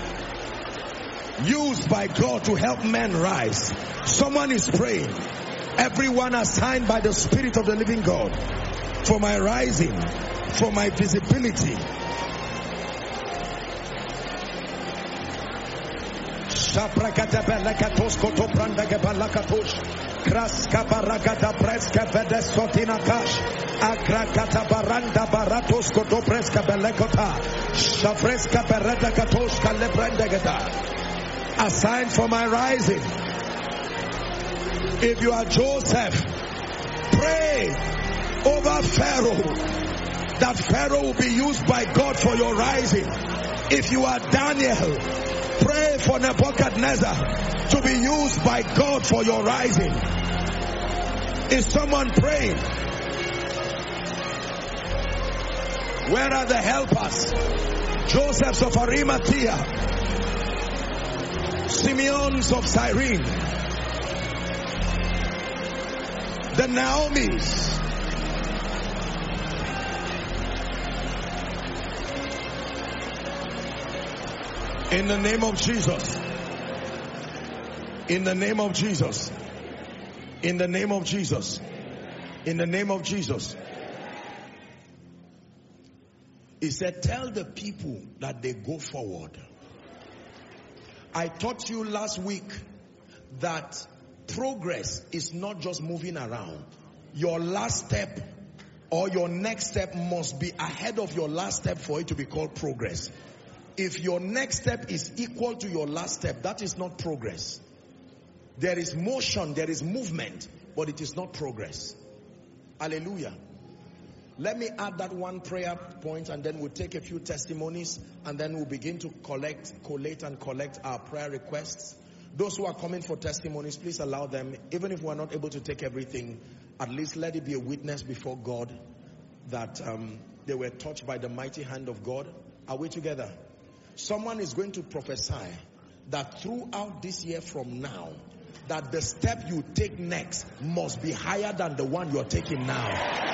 used by God to help men rise. Someone is praying. Everyone assigned by the Spirit of the living God for my rising, for my visibility. Shaprakata belakatos koto prandage balakatosh. Kraska baragada preska vedesotina kash. Akrakata baranda baratos koto preska belekota. Shafreska bereda katosh kalebrandegada. A sign for my rising. If you are Joseph, pray over Pharaoh, that Pharaoh will be used by God for your rising. If you are Daniel, pray for Nebuchadnezzar to be used by God for your rising. Is someone praying? Where are the helpers? Josephs of Arimathea, Simeons of Cyrene, the Naomis. In the name of Jesus. In the name of Jesus. In the name of Jesus. In the name of Jesus. He said, tell the people that they go forward. I taught you last week that progress is not just moving around. Your last step or your next step must be ahead of your last step for it to be called progress. If your next step is equal to your last step, that is not progress. There is motion, there is movement, but it is not progress. Hallelujah. Let me add that one prayer point, and then we'll take a few testimonies, and then we'll begin to collate our prayer requests. Those who are coming for testimonies, please allow them. Even if we're not able to take everything, at least let it be a witness before God that they were touched by the mighty hand of God. Are we together? Someone is going to prophesy that throughout this year from now, that the step you take next must be higher than the one you're taking now.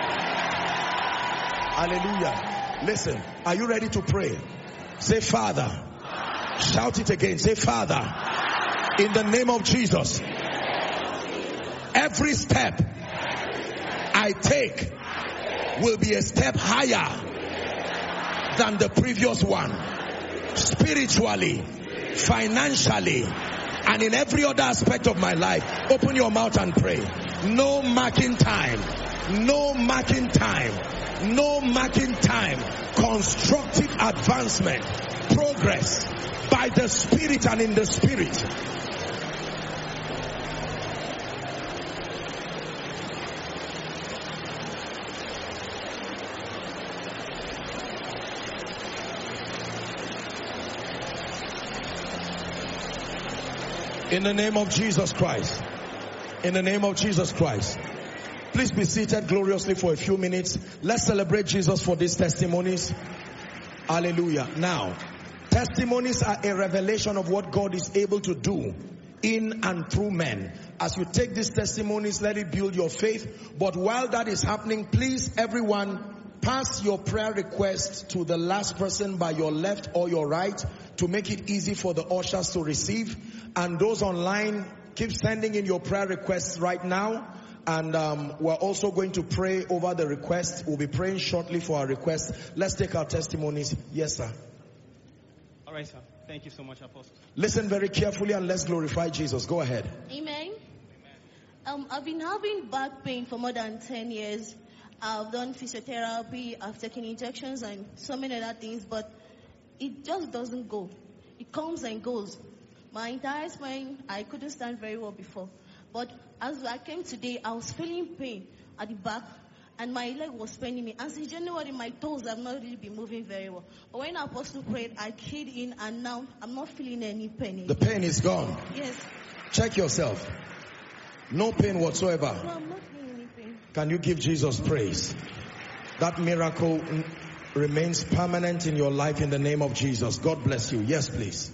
Hallelujah. Listen, are you ready to pray? Say, Father. Shout it again. Say, Father, in the name of Jesus, every step I take will be a step higher than the previous one. Spiritually, financially, and in every other aspect of my life. Open your mouth and pray. No marking time. No marking time. No marking time. Constructive advancement. Progress by the Spirit and in the Spirit. In the name of Jesus Christ. In the name of Jesus Christ. Please be seated gloriously for a few minutes. Let's celebrate Jesus for these testimonies. Hallelujah. Now, testimonies are a revelation of what God is able to do in and through men. As you take these testimonies, let it build your faith. But while that is happening, please, everyone, pass your prayer request to the last person by your left or your right to make it easy for the ushers to receive. And those online, keep sending in your prayer requests right now. And we're also going to pray over the request. We'll be praying shortly for our request. Let's take our testimonies. Yes, sir. All right, sir. Thank you so much, Apostle. Listen very carefully and let's glorify Jesus. Go ahead. Amen. I've been having back pain for more than 10 years. I've done physiotherapy, I've taken injections and so many other things, but it just doesn't go. It comes and goes. My entire spine, I couldn't stand very well before. But as I came today, I was feeling pain at the back and my leg was paining me. And since January, my toes have not really been moving very well. But when Apostle prayed, I keyed in and now I'm not feeling any pain. The pain is gone. Yes. Check yourself. No pain whatsoever. No, I'm not feeling any pain. Can you give Jesus praise? That miracle remains permanent in your life in the name of Jesus. God bless you. Yes, please.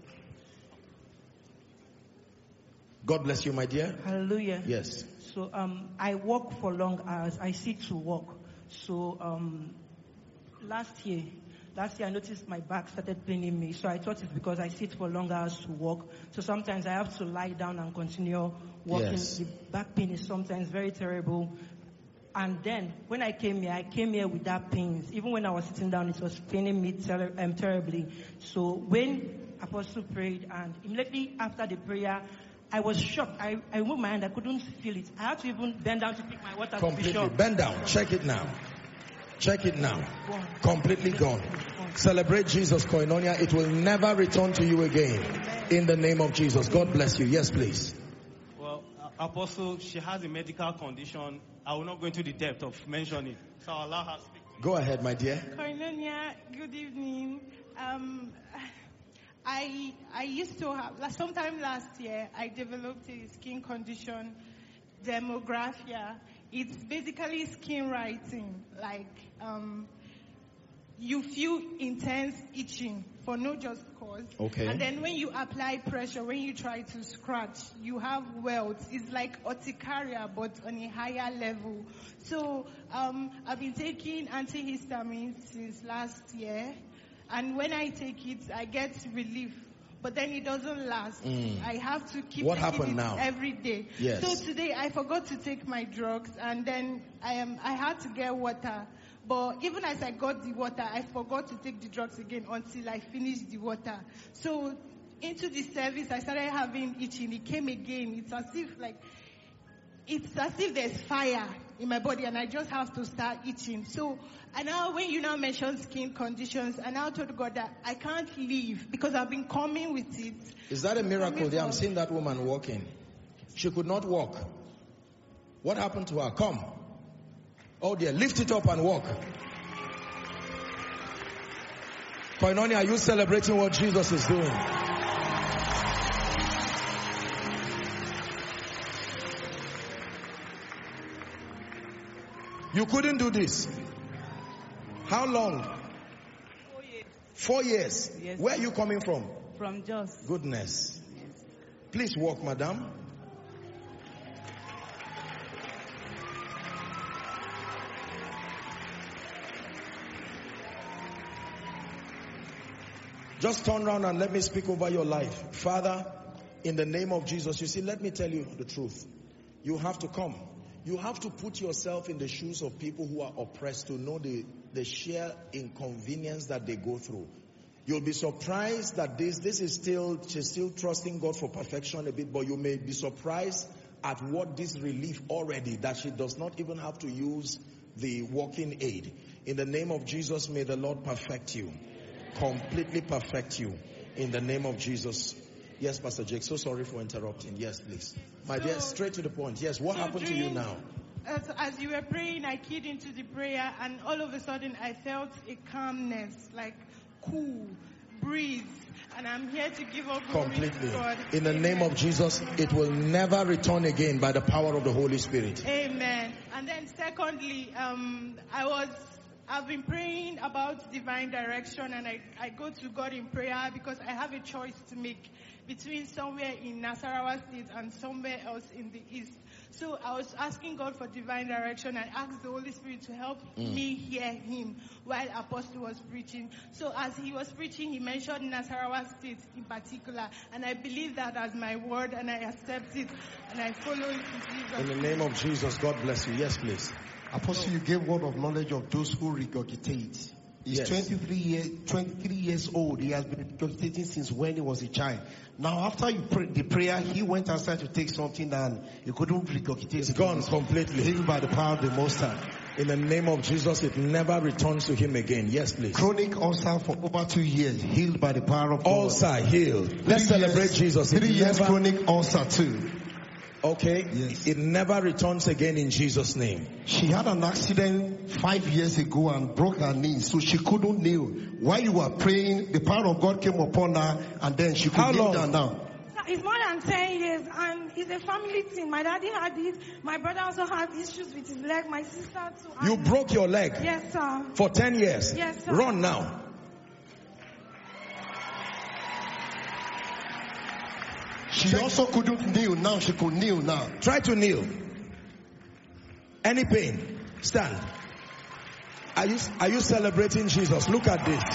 God bless you, my dear. Hallelujah. Yes. So I work for long hours. I sit to work. So last year I noticed my back started paining me. So I thought it's because I sit for long hours to work. So sometimes I have to lie down and continue working. Yes. The back pain is sometimes very terrible. And then when I came here with that pain. Even when I was sitting down, it was paining me terribly. So when Apostle prayed, and immediately after the prayer, I was shocked. I moved my hand. I couldn't feel it. I had to even bend down to pick my water. Completely. To be sure. Bend down. Check it now. Check it now. Completely gone. Celebrate Jesus, Koinonia. It will never return to you again. In the name of Jesus. God bless you. Yes, please. Well, Apostle, she has a medical condition. I will not go into the depth of mentioning. So I'll allow her to speak. Go ahead, my dear. Koinonia, good evening. I used to have, sometime last year, I developed a skin condition, dermographia. It's basically skin writing, like you feel intense itching for no just cause. Okay. And then when you apply pressure, when you try to scratch, you have welts. It's like urticaria, but on a higher level. So I've been taking antihistamines since last year. And when I take it, I get relief. But then it doesn't last. I have to keep taking it now? Every day. Yes. So today I forgot to take my drugs, and then I had to get water. But even as I got the water, I forgot to take the drugs again until I finished the water. So into the service, I started having itching. It came again. It's as if there's fire in my body, and I just have to start itching. So, and now when you now mention skin conditions, I now told God that I can't leave because I've been coming with it. Is that a miracle? There, I'm seeing that woman walking. She could not walk. What happened to her? Come. Oh dear, lift it up and walk. Koinonia, are you celebrating what Jesus is doing? You couldn't do this. How long? 4 years. 4 years. Yes. Where are you coming from? From Jos. Goodness. Yes. Please walk, madam. Just turn around and let me speak over your life. Father, in the name of Jesus, you see, let me tell you the truth. You have to come. You have to put yourself in the shoes of people who are oppressed to know the sheer inconvenience that they go through. You'll be surprised that she's still trusting God for perfection a bit, but you may be surprised at what this relief already, that she does not even have to use the walking aid. In the name of Jesus, may the Lord perfect you. Completely perfect you. In the name of Jesus. Yes, Pastor Jake, so sorry for interrupting. Yes, please. My dear, straight to the point. Yes, what happened to you now? As you were praying, I keyed into the prayer, and all of a sudden I felt a calmness, like cool, breeze, and I'm here to give up completely. To God. In the name of Jesus, it will never return again by the power of the Holy Spirit. Amen. And then secondly, I've been praying about divine direction, and I go to God in prayer because I have a choice to make between somewhere in Nasarawa State and somewhere else in the east. So I was asking God for divine direction. I asked the Holy Spirit to help me hear him while Apostle was preaching. So as he was preaching, he mentioned Nasarawa State in particular. And I believe that as my word, and I accept it, and I follow it in Jesus. In the name of Jesus, God bless you. Yes, please. Apostle, you gave word of knowledge of those who regurgitate. He's 23 years old. He has been regurgitating since when he was a child. Now, after the prayer, he went outside to take something and he couldn't regurgitate. It's gone completely. Healed by the power of the Most High. In the name of Jesus, it never returns to him again. Yes, please. Chronic ulcer for over 2 years, healed by the power of God. Ulcer healed. Let's celebrate Jesus. 3 years chronic ulcer too. Okay? Yes. It never returns again in Jesus' name. She had an accident 5 years ago and broke her knee, so she couldn't kneel. While you were praying, the power of God came upon her, and then she could kneel down now. It's more than 10 years, and it's a family thing. My daddy had it. My brother also had issues with his leg. My sister too. You broke your leg? Yes, sir. For 10 years? Yes, sir. Run now. She also couldn't kneel. Now she could kneel now. Try to kneel. Any pain? Stand. Are you celebrating Jesus? Look at this.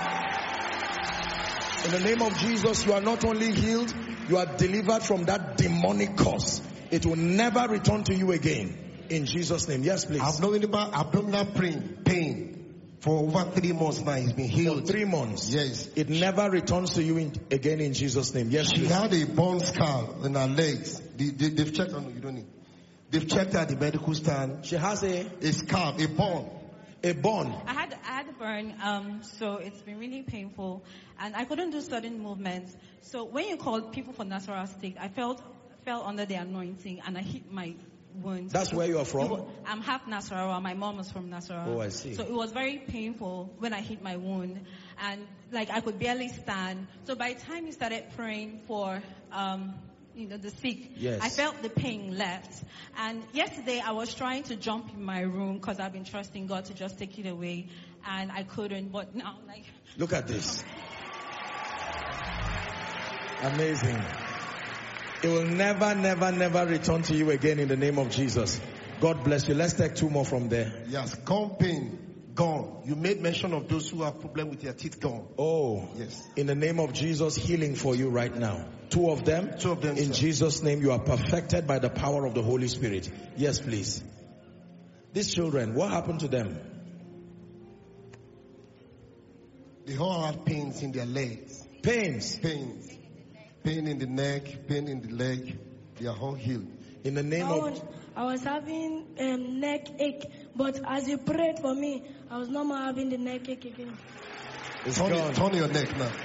In the name of Jesus, you are not only healed, you are delivered from that demonic curse. It will never return to you again. In Jesus' name. Yes, please. Abdominal pain. For over 3 months now, he's been healed. For 3 months. Yes. It never returns to you again in Jesus' name. Yes. She please. had a burn scar in her legs. They've checked. Oh no, you don't need. They've checked her at the medical stand. She has a scar, a burn. A burn. I had a burn, so it's been really painful, and I couldn't do sudden movements. So when you called people for Nasarawa State, I fell under the anointing, and I hit my wound. That's where you are from? I'm half Nasarawa. My mom was from Nasarawa. Oh, I see. So it was very painful when I hit my wound, and like I could barely stand. So by the time you started praying for the sick, yes. I felt the pain left. And yesterday I was trying to jump in my room because I've been trusting God to just take it away, and I couldn't. But now, look at this. Amazing. It will never return to you again in the name of Jesus. God bless you. Let's take 2 more from there. Yes, gum pain. Gone. You made mention of those who have problem with their teeth gone. Oh, yes. In the name of Jesus, healing for you right now. 2 of them. 2 of them. In sir. Jesus' name, you are perfected by the power of the Holy Spirit. Yes, please. These children, what happened to them? They all have pains in their legs. Pains. Pain in the neck, pain in the leg. They are all healed. In the name of... I was having neck ache, but as you prayed for me, I was no more having the neck ache again. It's gone. Turn your neck now.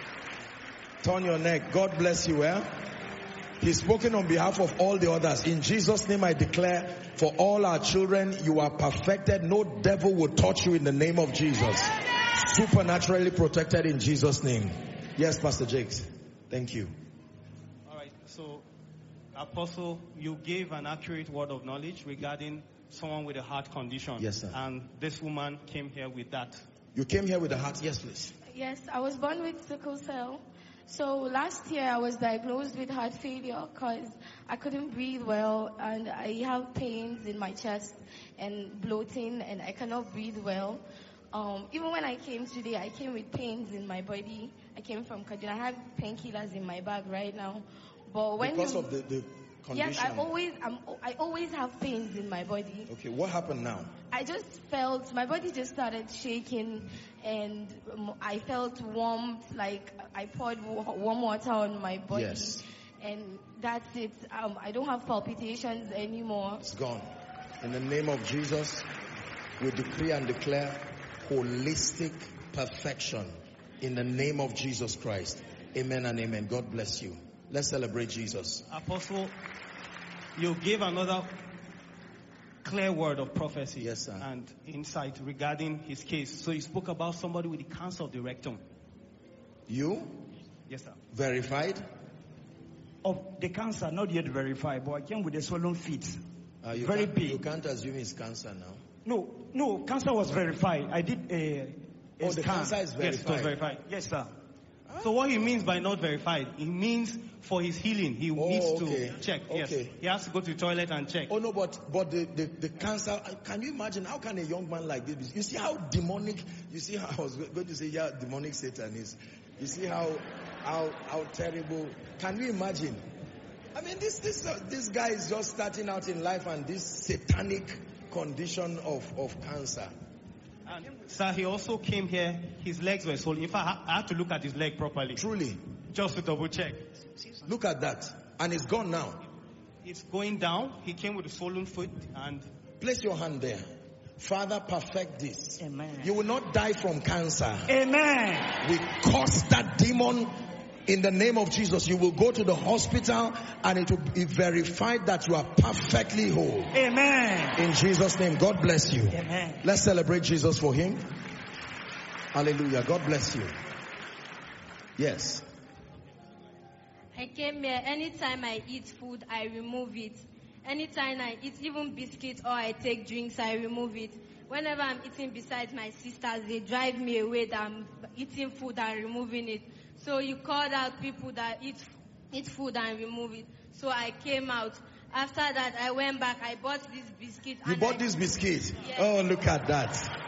Turn your neck. God bless you, He's spoken on behalf of all the others. In Jesus' name I declare, for all our children, you are perfected. No devil will touch you in the name of Jesus. Supernaturally protected in Jesus' name. Yes, Pastor Jakes. Thank you. All right. So, Apostle, you gave an accurate word of knowledge regarding someone with a heart condition. Yes, sir. And this woman came here with that. You came here with a heart? Yes, please. Yes, I was born with sickle cell. So last year I was diagnosed with heart failure because I couldn't breathe well, and I have pains in my chest and bloating, and I cannot breathe well. Even when I came today, I came with pains in my body. I came from Kaduna. I have painkillers in my bag right now. But when because of the condition? Yes, I always have pains in my body. Okay, what happened now? I just felt, my body just started shaking, and I felt warmth, like I poured warm water on my body. Yes. And that's it. I don't have palpitations anymore. It's gone. In the name of Jesus, we decree and declare holistic perfection in the name of Jesus Christ. Amen and amen. God bless you. Let's celebrate Jesus. Apostle, you gave another clear word of prophecy, yes, sir, and insight regarding his case. So you spoke about somebody with the cancer of the rectum. You? Yes, sir. Verified? Of the cancer, not yet verified, but I came with a swollen feet. Very big. You can't assume it's cancer now. No, cancer was verified. I did a the cancer is verified. Yes, it was verified. Yes, sir. So what he means by not verified, he means for his healing, he needs to check. Okay. Yes, he has to go to the toilet and check. Oh no, but the cancer. Can you imagine how can a young man like this? You see how demonic. You see how I was going to say demonic Satan is. You see how terrible. Can you imagine? I mean, this guy is just starting out in life, and this satanic condition of cancer. And sir, he also came here, his legs were swollen. In fact, I had to look at his leg properly. Truly. Just to double check. Look at that. And it's gone now. It's going down. He came with a swollen foot and... Place your hand there. Father, perfect this. Amen. You will not die from cancer. Amen. We curse that demon in the name of Jesus. You will go to the hospital and it will be verified that you are perfectly whole. Amen. In Jesus' name, God bless you. Amen. Let's celebrate Jesus for him. Hallelujah. God bless you. Yes. I came here, anytime I eat food, I remove it. Anytime I eat even biscuits or I take drinks, I remove it. Whenever I'm eating beside my sisters, they drive me away that I'm eating food and removing it. So you called out people that eat food and remove it. So I came out. After that, I went back. I bought this biscuit. You bought this biscuit? Yes. Oh, look at that.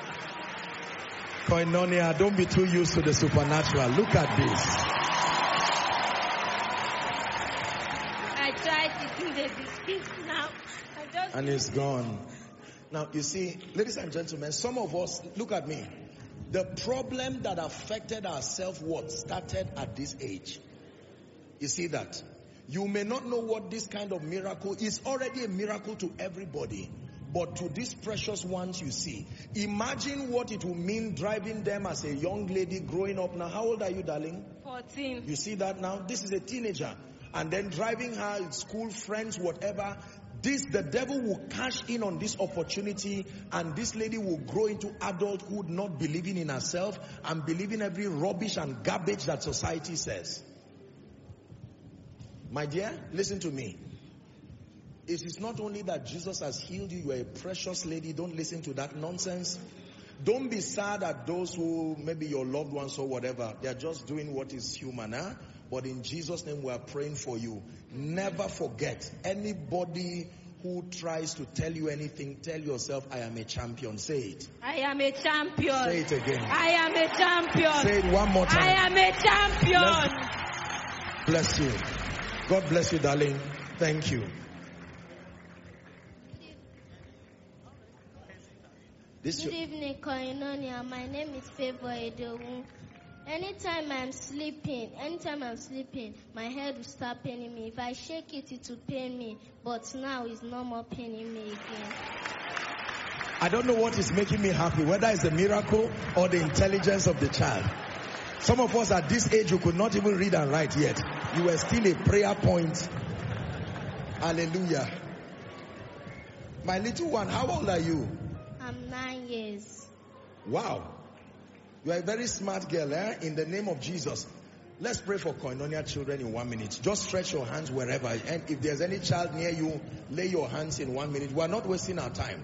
Koinonia, don't be too used to the supernatural. Look at this. I tried eating the biscuit now. And it's gone. Now, you see, ladies and gentlemen, some of us, look at me. The problem that affected our self-worth started at this age. You see that? You may not know what this kind of miracle is. Already a miracle to everybody. But to these precious ones you see, imagine what it will mean driving them as a young lady growing up now. How old are you, darling? 14. You see that now? This is a teenager. And then driving her, school, friends, whatever. The devil will cash in on this opportunity, and this lady will grow into adulthood not believing in herself and believing every rubbish and garbage that society says. My dear, listen to me. It is not only that Jesus has healed you, you are a precious lady. Don't listen to that nonsense. Don't be sad at those who, maybe your loved ones or whatever, they are just doing what is human. But in Jesus' name we are praying for you. Never forget, anybody who tries to tell you anything, tell yourself, I am a champion. Say it. I am a champion. Say it again. I am a champion. Say it one more time. I am a champion. Bless you. God bless you, darling. Thank you. Good evening, Koinonia. My name is Favor Edowu. Anytime I'm sleeping, my head will start paining me. If I shake it, it will pain me. But now it's no more paining me again. I don't know what is making me happy, whether it's a miracle or the intelligence of the child. Some of us at this age, you could not even read and write yet. You were still a prayer point. Hallelujah. My little one, how old are you? I'm 9 years. Wow. You are a very smart girl, in the name of Jesus. Let's pray for Koinonia children in 1 minute. Just stretch your hands wherever. And if there's any child near you, lay your hands in 1 minute. We are not wasting our time.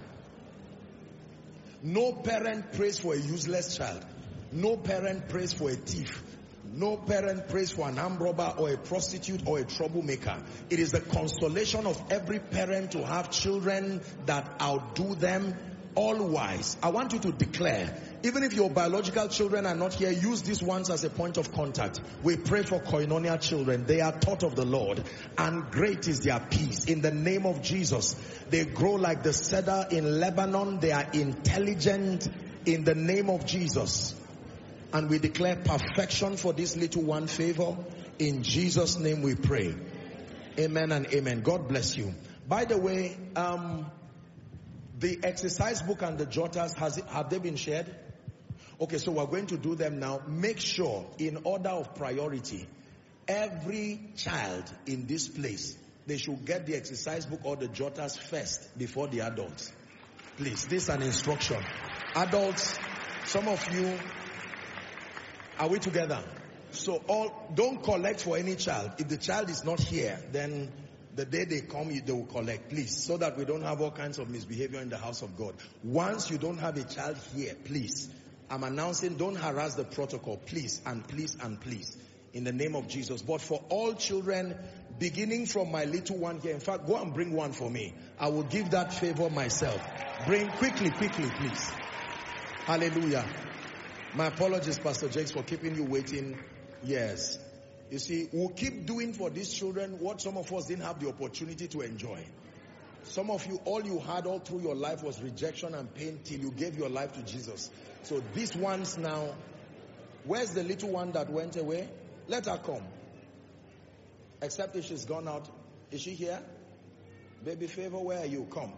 No parent prays for a useless child. No parent prays for a thief. No parent prays for an armed robber or a prostitute or a troublemaker. It is the consolation of every parent to have children that outdo them, all wise. I want you to declare, even if your biological children are not here, use these ones as a point of contact. We pray for Koinonia children. They are taught of the Lord, and great is their peace. In the name of Jesus, they grow like the cedar in Lebanon. They are intelligent in the name of Jesus. And we declare perfection for this little one, Favor. In Jesus' name we pray. Amen and amen. God bless you. By the way, the exercise book and the jotters, have they been shared? Okay, so we're going to do them now. Make sure, in order of priority, every child in this place, they should get the exercise book or the jotters first before the adults. Please, this is an instruction. Adults, some of you, are we together? So don't collect for any child. If the child is not here, then the day they come, they will collect, please, so that we don't have all kinds of misbehavior in the house of God. Once you don't have a child here, please, I'm announcing, don't harass the protocol, please, and please, and please, in the name of Jesus. But for all children, beginning from my little one here, in fact, go and bring one for me. I will give that favor myself. Bring quickly, please. Hallelujah. My apologies, Pastor Jakes, for keeping you waiting. Yes. You see, we'll keep doing for these children what some of us didn't have the opportunity to enjoy. Some of you, all you had all through your life was rejection and pain till you gave your life to Jesus. So these ones now, where's the little one that went away? Let her come. Except if she's gone out. Is she here? Baby Favor, where are you? Come.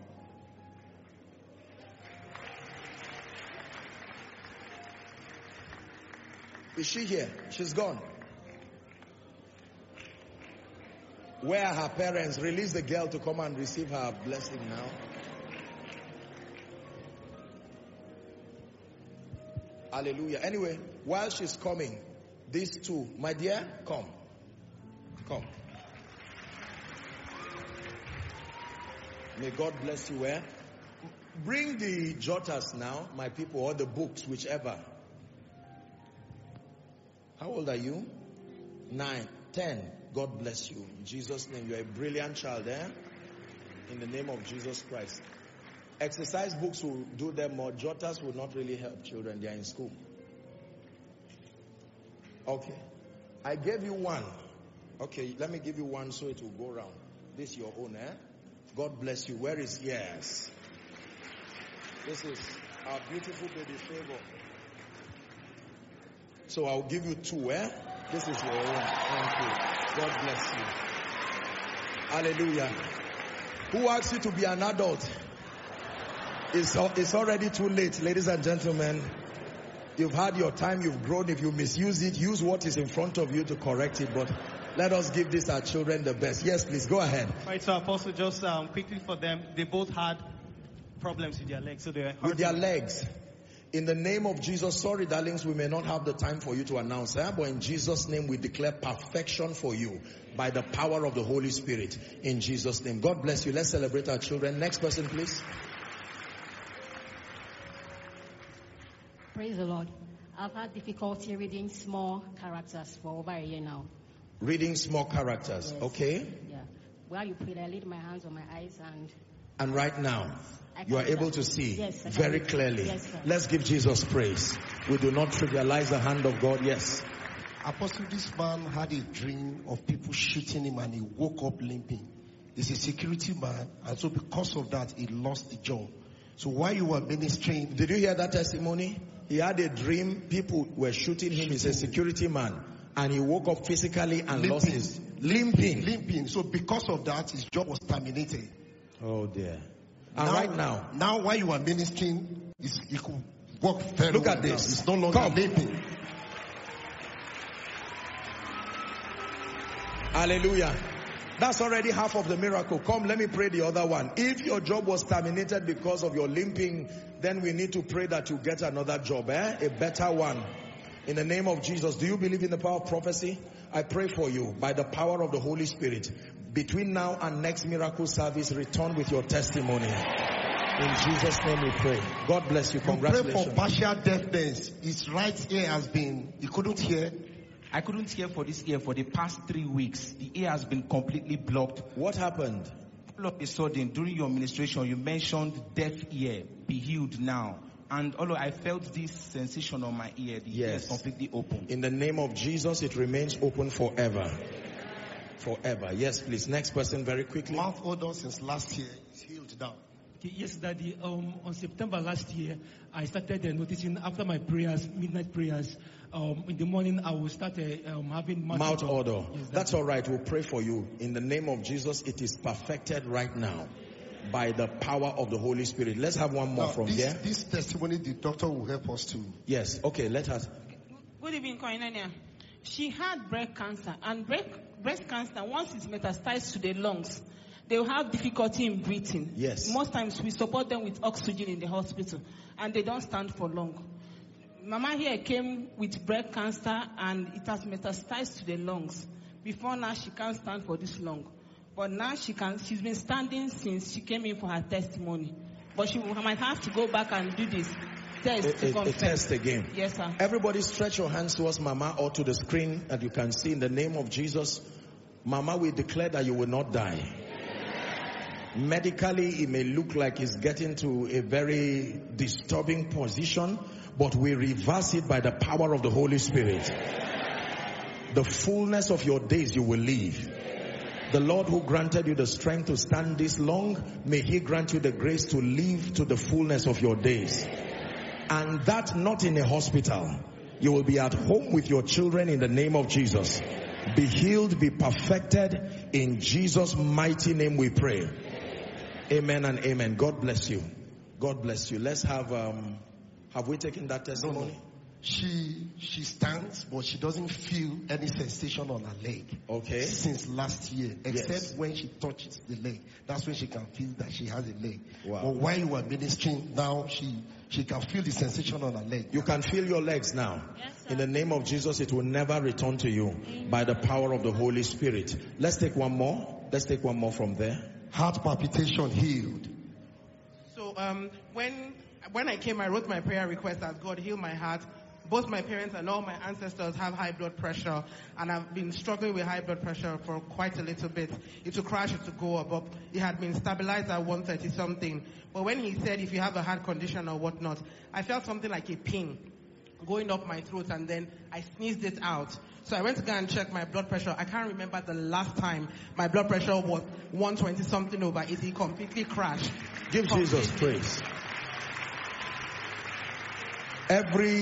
Is she here? She's gone. Where are her parents? Release the girl to come and receive her blessing now. Hallelujah. Anyway, while she's coming, these two, my dear, come. Come. May God bless you. Where? Bring the jotters now, my people, or the books, whichever. How old are you? 9, 10. God bless you. In Jesus' name, you are a brilliant child, in the name of Jesus Christ. Exercise books will do them more. Jotters will not really help children. They are in school. Okay. I gave you one. Okay, let me give you one so it will go around. This is your own, God bless you. Where is yes? This is our beautiful baby Favor. So I'll give you 2, eh? This is your own. Thank you. God bless you. Hallelujah. Who asked you to be an adult? It's already too late, ladies and gentlemen. You've had your time, you've grown. If you misuse it, use what is in front of you to correct it. But let us give this our children the best. Yes, please, go ahead. All right, so Apostle, just quickly for them, they both had problems with their legs. So they were hurting. With their legs. In the name of Jesus, sorry darlings, we may not have the time for you to announce, but in Jesus' name we declare perfection for you by the power of the Holy Spirit. In Jesus' name. God bless you. Let's celebrate our children. Next person, please. Praise the Lord. I've had difficulty reading small characters for over a year now. Reading small characters, yes. Okay. Yeah. While you pray, I laid my hands on my eyes and right now, you are able to see very clearly. Yes, sir. Let's give Jesus praise. We do not trivialize the hand of God. Yes. Apostle, this man had a dream of people shooting him and he woke up limping. He's a security man, and so because of that, he lost the job. So while you were ministering... Did you hear that testimony? He had a dream, people were shooting him. He's a security man, and he woke up physically and lost his... Limping. So because of that, his job was terminated. Oh dear. And right now... Now while you are ministering, he could walk very Look well at this. It's no longer limping. Hallelujah. That's already half of the miracle. Come, let me pray the other one. If your job was terminated because of your limping, then we need to pray that you get another job, a better one. In the name of Jesus. Do you believe in the power of prophecy? I pray for you by the power of the Holy Spirit. Between now and next miracle service, return with your testimony. In Jesus' name we pray. God bless you. Congratulations. You pray for partial deafness. His right ear has been, he couldn't hear. I couldn't hear for this ear for the past 3 weeks. The ear has been completely blocked. What happened? All of a sudden, during your ministration, you mentioned deaf ear, be healed now. And although I felt this sensation on my ear, the ear is completely open. In the name of Jesus, it remains open forever. Forever. Yes, please. Next person, very quickly. Mouth odor since last year is healed now. Yes, Daddy. On September last year, I started noticing after my prayers, midnight prayers, in the morning I will start having mouth odor. Yes, that's all right. We'll pray for you. In the name of Jesus, it is perfected right now by the power of the Holy Spirit. Let's have one more from here. This testimony, the doctor will help us too. Yes. Okay, let us. Good evening, Koinonia. She had breast cancer, and breast cancer, once it's metastasized to the lungs, they will have difficulty in breathing. Yes. Most times we support them with oxygen in the hospital, and they don't stand for long. Mama here came with breast cancer, and it has metastasized to the lungs. Before now, she can't stand for this long. But now she can. She's been standing since she came in for her testimony. But she might have to go back and do this test to confirm. A test again. Yes, sir. Everybody stretch your hands towards Mama or to the screen that you can see in the name of Jesus. Mama, we declare that you will not die. Medically, it may look like it's getting to a very disturbing position, but we reverse it by the power of the Holy Spirit. The fullness of your days you will live. The Lord who granted you the strength to stand this long, may He grant you the grace to live to the fullness of your days. And that not in a hospital. You will be at home with your children in the name of Jesus. Be healed, be perfected. In Jesus' mighty name we pray. Amen and amen. God bless you. God bless you. Let's have we taken that testimony? No. She stands, but she doesn't feel any sensation on her leg. Okay. Since last year, except when she touches the leg. That's when she can feel that she has a leg. Wow. But while you are ministering, now she can feel the sensation on her leg. You can feel your legs now. Yes, sir. In the name of Jesus, it will never return to you by the power of the Holy Spirit. Let's take one more. Let's take one more from there. Heart palpitation healed. So when I came, I wrote my prayer request as God heal my heart. Both my parents and all my ancestors have high blood pressure, and I've been struggling with high blood pressure for quite a little bit. It will crash, it will go up, but it had been stabilized at 130 something. But when he said if you have a heart condition or whatnot, I felt something like a pin going up my throat, and then I sneezed it out. So I went to go and check my blood pressure. I can't remember the last time my blood pressure was 120 something over 80, completely crashed. Give Jesus praise. Every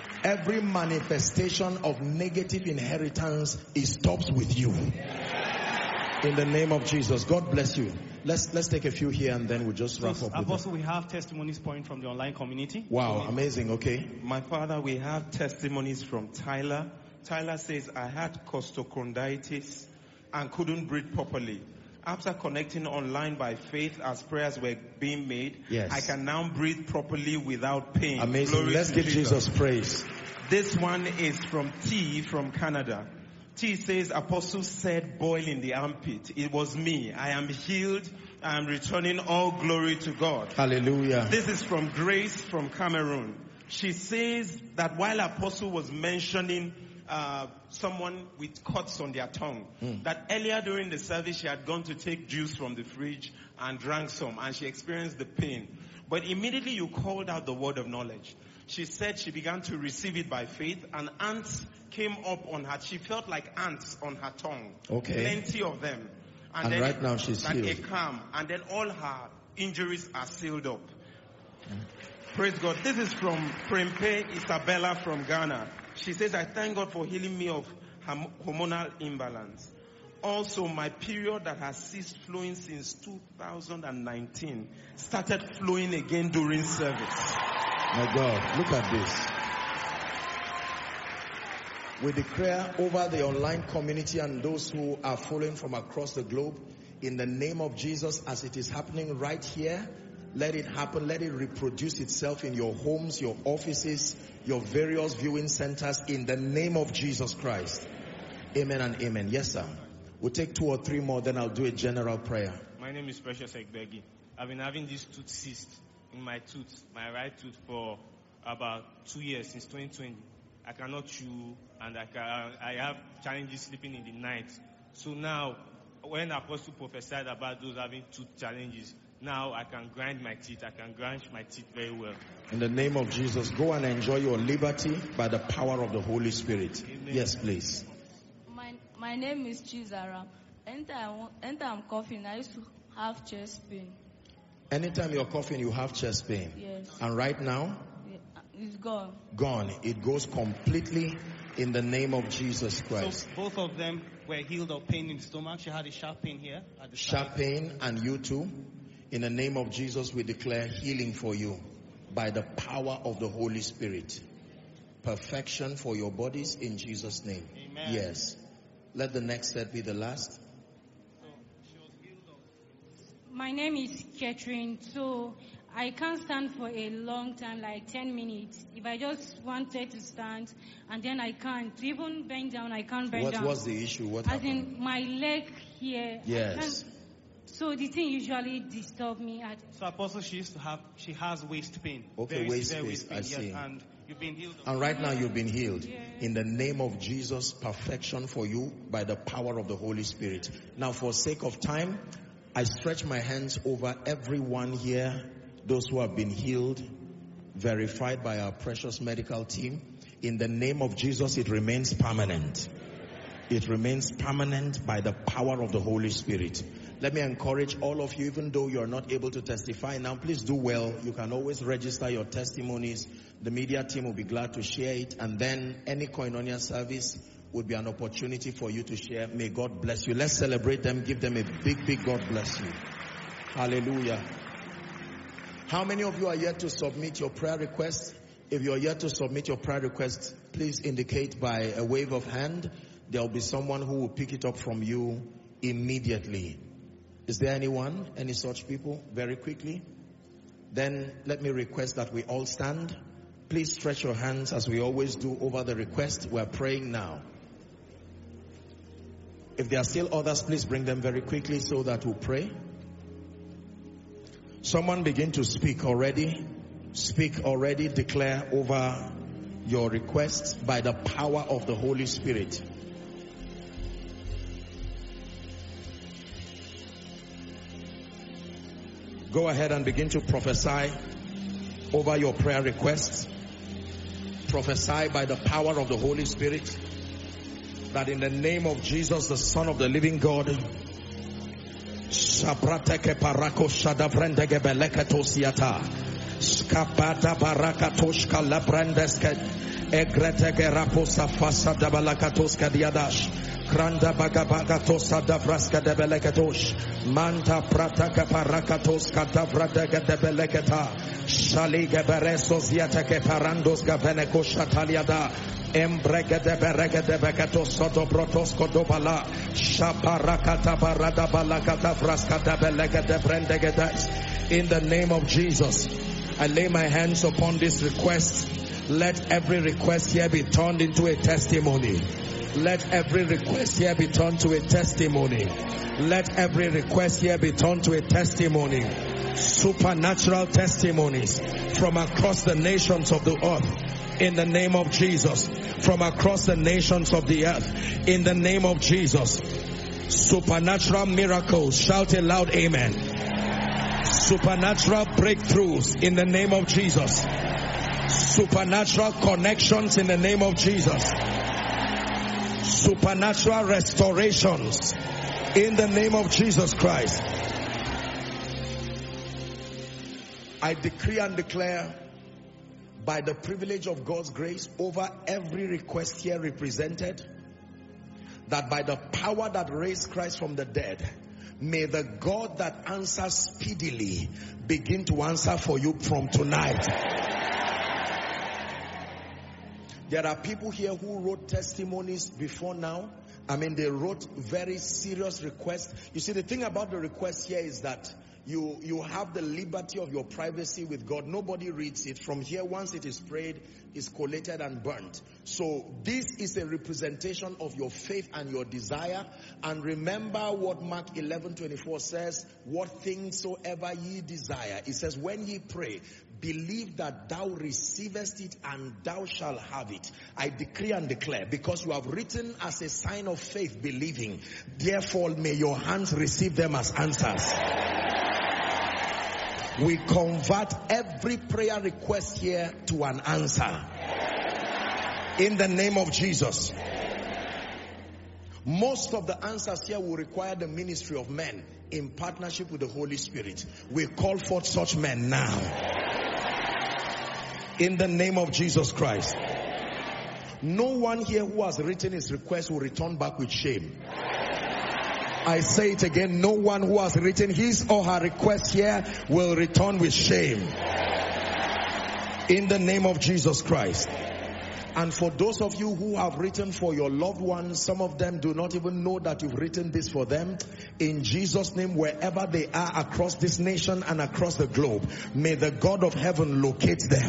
Every manifestation of negative inheritance, it stops with you. In the name of Jesus. God bless you. Let's take a few here and then we'll just wrap up. Apostle, we have testimonies pouring from the online community. Wow, amazing. Okay. My father, we have testimonies from Tyler. Tyler says, I had costochondritis and couldn't breathe properly. After connecting online by faith as prayers were being made, yes, I can now breathe properly without pain. Amazing. Glory Let's give Jesus praise. This one is from T from Canada. T says, Apostle said, boil in the armpit. It was me. I am healed. I am returning all glory to God. Hallelujah. This is from Grace from Cameroon. She says that while Apostle was mentioning someone with cuts on their tongue, that earlier during the service she had gone to take juice from the fridge and drank some, and she experienced the pain. But immediately you called out the word of knowledge. She said she began to receive it by faith, and ants came up on her. She felt like ants on her tongue. Okay. Plenty of them. And then right now she's like healed. A calm. And then all her injuries are sealed up. Praise God. This is from Prempe Isabella from Ghana. She says, I thank God for healing me of hormonal imbalance. Also, my period that has ceased flowing since 2019 started flowing again during service. My God, look at this. We declare over the online community and those who are following from across the globe, in the name of Jesus, as it is happening right here, let it happen. Let it reproduce itself in your homes, your offices, your various viewing centers, in the name of Jesus Christ. Amen and amen. Yes, sir. We'll take 2 or 3 more, then I'll do a general prayer. My name is Precious Egbegi. I've been having this tooth cyst in my tooth, my right tooth, for about 2 years, since 2020. I cannot chew, and I have challenges sleeping in the night. So now, when Apostle prophesied about those having tooth challenges, now I can grind my teeth. I can grind my teeth very well. In the name of Jesus, go and enjoy your liberty by the power of the Holy Spirit. Amen. Yes, please. My name is Chizara. Anytime I'm coughing, I used to have chest pain. Anytime you're coughing, you have chest pain. Yes. And right now? It's gone. Gone. It goes completely in the name of Jesus Christ. So both of them were healed of pain in the stomach. She had a sharp pain here at the sharp side. Pain, and you too. In the name of Jesus, we declare healing for you by the power of the Holy Spirit. Perfection for your bodies in Jesus' name. Amen. Yes. Let the next set be the last. My name is Catherine. So I can't stand for a long time, like 10 minutes. If I just wanted to stand, and then I can't. To even bend down, I can't bend down. What's the issue? What As happened? in my leg here. Yes. So the thing usually disturbs me. So Apostle, she has waist pain. Okay, Very waist severe pain, I see. Yes, and you've been healed. And right now you've been healed. In the name of Jesus, perfection for you by the power of the Holy Spirit. Now, for sake of time, I stretch my hands over everyone here, those who have been healed, verified by our precious medical team. In the name of Jesus, it remains permanent. It remains permanent by the power of the Holy Spirit. Let me encourage all of you, even though you're not able to testify now, please do well. You can always register your testimonies. The media team will be glad to share it. And then any Koinonia service would be an opportunity for you to share. May God bless you. Let's celebrate them. Give them a big, big God bless you. Hallelujah. How many of you are yet to submit your prayer requests? If you're yet to submit your prayer requests, please indicate by a wave of hand. There will be someone who will pick it up from you immediately. Is there anyone? Any such people? Very quickly. Then let me request that we all stand. Please stretch your hands as we always do over the request. We're praying now. If there are still others, please bring them very quickly so that we'll pray. Someone begin to speak already. Speak already. Declare over your requests by the power of the Holy Spirit. Go ahead and begin to prophesy over your prayer requests. Prophesy by the power of the Holy Spirit that in the name of Jesus, the Son of the living God, Egretege raposa fasa dabalakatos kadiadash. Kranda bagabagatos adavraska debeleketosh. Manta prataka parakatos kadavradega debeleketa. Shalige beresos yateke parandos gaveneko shataliada. Embrega de berega de begatos soto brotos kodobala. Shaparakata barada balakata vraska debelega de brendegedas. In the name of Jesus, I lay my hands upon this request. Let every request here be turned into a testimony. Let every request here be turned to a testimony. Let every request here be turned to a testimony. Supernatural testimonies from across the nations of the earth. In the name of Jesus. From across the nations of the earth. In the name of Jesus. Supernatural miracles. Shout a loud amen. Supernatural breakthroughs in the name of Jesus. Supernatural connections in the name of Jesus. Supernatural restorations in the name of Jesus Christ. I decree and declare by the privilege of God's grace over every request here represented, that by the power that raised Christ from the dead, may the God that answers speedily begin to answer for you from tonight. There are people here who wrote testimonies before now. I mean, they wrote very serious requests. You see, the thing about the request here is that you have the liberty of your privacy with God. Nobody reads it. From here, once it is prayed, it's collated and burnt. So this is a representation of your faith and your desire. And remember what Mark 11:24 says, what things soever ye desire. It says, when ye pray, believe that thou receivest it and thou shalt have it. I decree and declare, because you have written as a sign of faith, believing, therefore may your hands receive them as answers. We convert every prayer request here to an answer. In the name of Jesus. Most of the answers here will require the ministry of men in partnership with the Holy Spirit. We call forth such men now. In the name of Jesus Christ. No one here who has written his request will return back with shame. I say it again, no one who has written his or her request here will return with shame. In the name of Jesus Christ. And for those of you who have written for your loved ones, some of them do not even know that you've written this for them. In Jesus' name, wherever they are across this nation and across the globe, may the God of heaven locate them.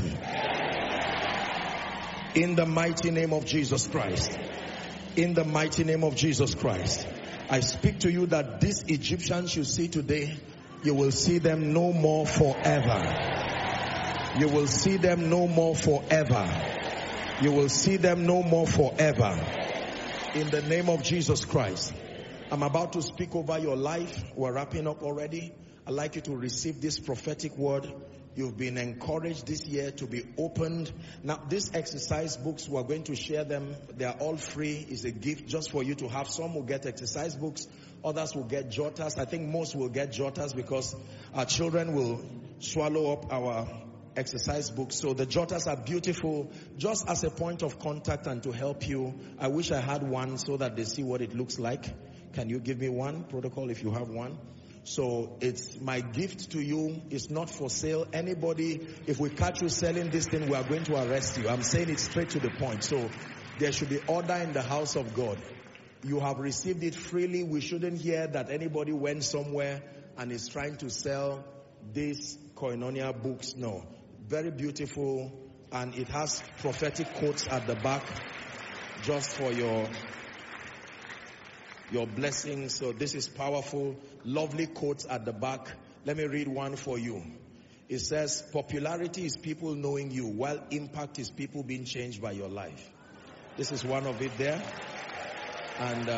In the mighty name of Jesus Christ. In the mighty name of Jesus Christ. I speak to you that these Egyptians you see today, you will see them no more forever. You will see them no more forever. You will see them no more forever. In the name of Jesus Christ. I'm about to speak over your life. We're wrapping up already. I'd like you to receive this prophetic word. You've been encouraged this year to be opened. Now, these exercise books, we're going to share them. They are all free. It's a gift just for you to have. Some will get exercise books. Others will get jotters. I think most will get jotters because our children will swallow up our exercise books. So the jotters are beautiful just as a point of contact and to help you. I wish I had one so that they see what it looks like. Can you give me one? Protocol, if you have one. So it's my gift to you. It's not for sale. Anybody, if we catch you selling this thing, we are going to arrest you. I'm saying it straight to the point. So there should be order in the house of God. You have received it freely. We shouldn't hear that anybody went somewhere and is trying to sell these Koinonia books. No. Very beautiful. And it has prophetic quotes at the back just for your blessings. So this is powerful. Lovely quotes at the back. Let me read one for you. It says, popularity is people knowing you, while impact is people being changed by your life. This is one of it there. And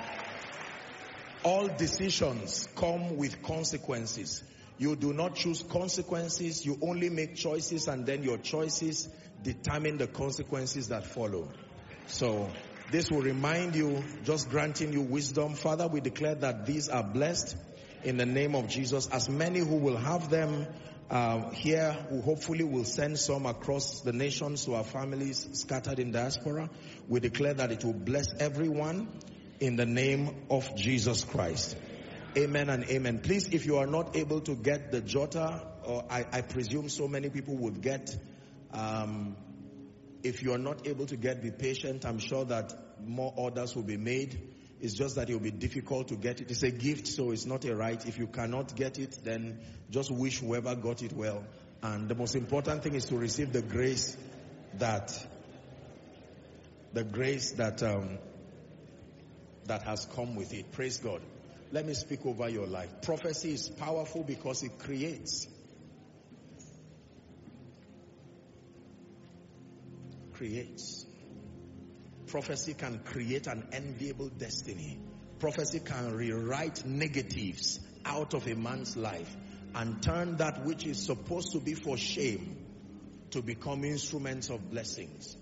all decisions come with consequences. You do not choose consequences. You only make choices, and then your choices determine the consequences that follow. So this will remind you, just granting you wisdom. Father, we declare that these are blessed in the name of Jesus. As many who will have them, Here, we hopefully will send some across the nations to our families scattered in diaspora. We declare that it will bless everyone in the name of Jesus Christ. Amen and amen. Please, if you are not able to get the jotter, or I presume so many people would get, if you are not able to get, be patient. I'm sure that more orders will be made. It's just that it will be difficult to get it. It's a gift, so it's not a right. If you cannot get it, then just wish whoever got it well. And the most important thing is to receive the grace that has come with it. Praise God. Let me speak over your life. Prophecy is powerful because it creates. Prophecy can create an enviable destiny. Prophecy can rewrite negatives out of a man's life and turn that which is supposed to be for shame to become instruments of blessings.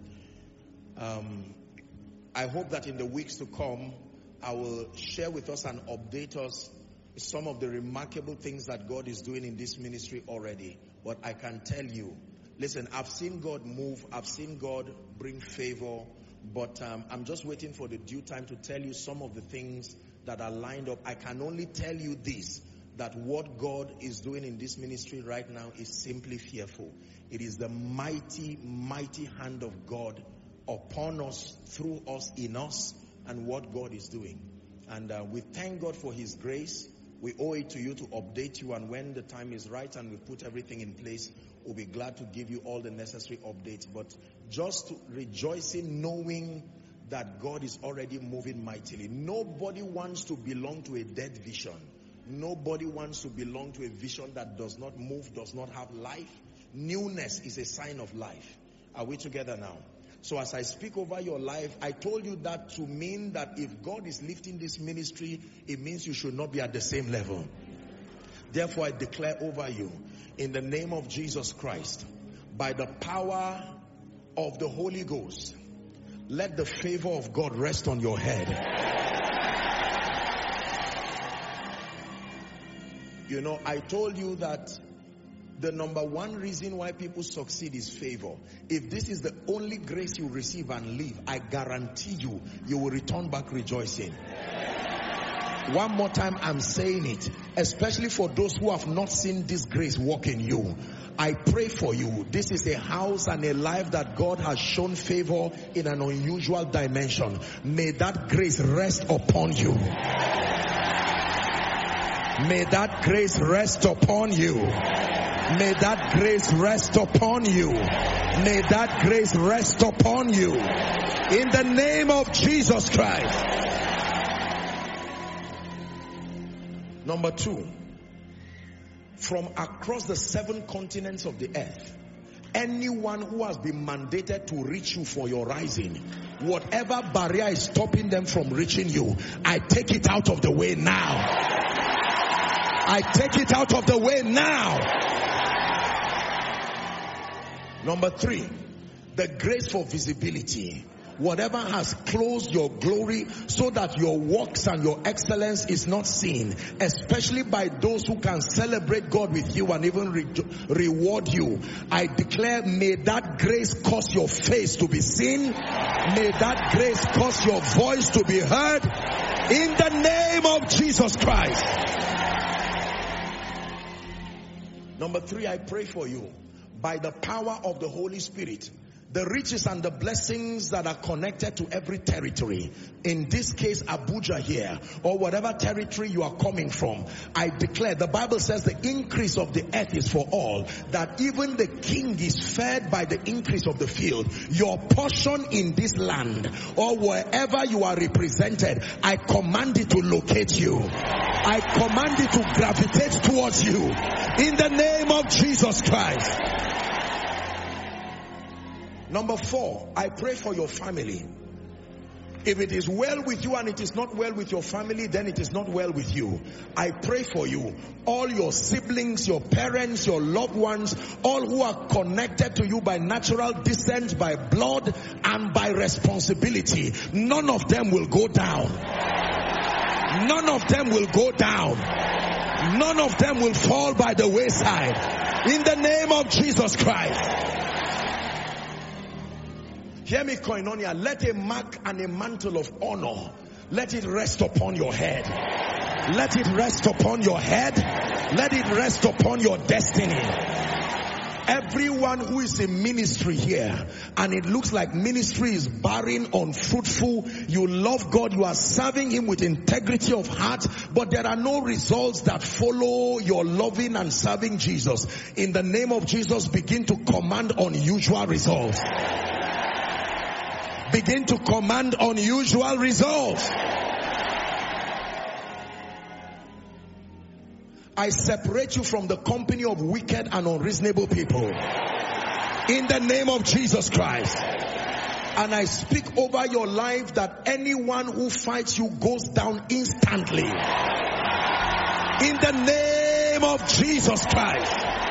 I hope that in the weeks to come, I will share with us and update us some of the remarkable things that God is doing in this ministry already. But I can tell you, listen, I've seen God move. I've seen God bring favor. But I'm just waiting for the due time to tell you some of the things that are lined up. I can only tell you this, that what God is doing in this ministry right now is simply fearful. It is the mighty, mighty hand of God upon us, through us, in us, and what God is doing. And we thank God for His grace. We owe it to you to update you, and when the time is right and we put everything in place, we'll be glad to give you all the necessary updates. But just to rejoicing, knowing that God is already moving mightily. Nobody wants to belong to a dead vision. Nobody wants to belong to a vision that does not move, does not have life. Newness is a sign of life. Are we together now? So as I speak over your life, I told you that to mean that if God is lifting this ministry, it means you should not be at the same level. Therefore, I declare over you, in the name of Jesus Christ, by the power of the Holy Ghost, let the favor of God rest on your head. You know, I told you that the number one reason why people succeed is favor. If this is the only grace you receive and leave, I guarantee you, you will return back rejoicing. One more time, I'm saying it, especially for those who have not seen this grace work in you. I pray for you. This is a house and a life that God has shown favor in an unusual dimension. May that grace rest upon you. May that grace rest upon you. May that grace rest upon you. May that grace rest upon you. In the name of Jesus Christ. Number 2, from across the 7 continents of the earth, anyone who has been mandated to reach you for your rising, whatever barrier is stopping them from reaching you, I take it out of the way now. I take it out of the way now. Number 3, the grace for visibility. Whatever has closed your glory so that your works and your excellence is not seen, especially by those who can celebrate God with you and even reward you, I declare, may that grace cause your face to be seen. May that grace cause your voice to be heard. In the name of Jesus Christ. Number 3, I pray for you, by the power of the Holy Spirit, the riches and the blessings that are connected to every territory, in this case Abuja here, or whatever territory you are coming from, I declare, the Bible says the increase of the earth is for all, that even the king is fed by the increase of the field. Your portion in this land, or wherever you are represented, I command it to locate you. I command it to gravitate towards you. In the name of Jesus Christ. Number 4, I pray for your family. If it is well with you and it is not well with your family, then it is not well with you. I pray for you. All your siblings, your parents, your loved ones, all who are connected to you by natural descent, by blood, and by responsibility, none of them will go down. None of them will go down. None of them will fall by the wayside. In the name of Jesus Christ. Hear me, Koinonia. Let a mark and a mantle of honor, let it rest upon your head. Let it rest upon your head. Let it rest upon your destiny. Everyone who is in ministry here, and it looks like ministry is barren, unfruitful, you love God, you are serving Him with integrity of heart, but there are no results that follow your loving and serving Jesus. In the name of Jesus, begin to command unusual results. Begin to command unusual results. I separate you from the company of wicked and unreasonable people. In the name of Jesus Christ. And I speak over your life that anyone who fights you goes down instantly. In the name of Jesus Christ.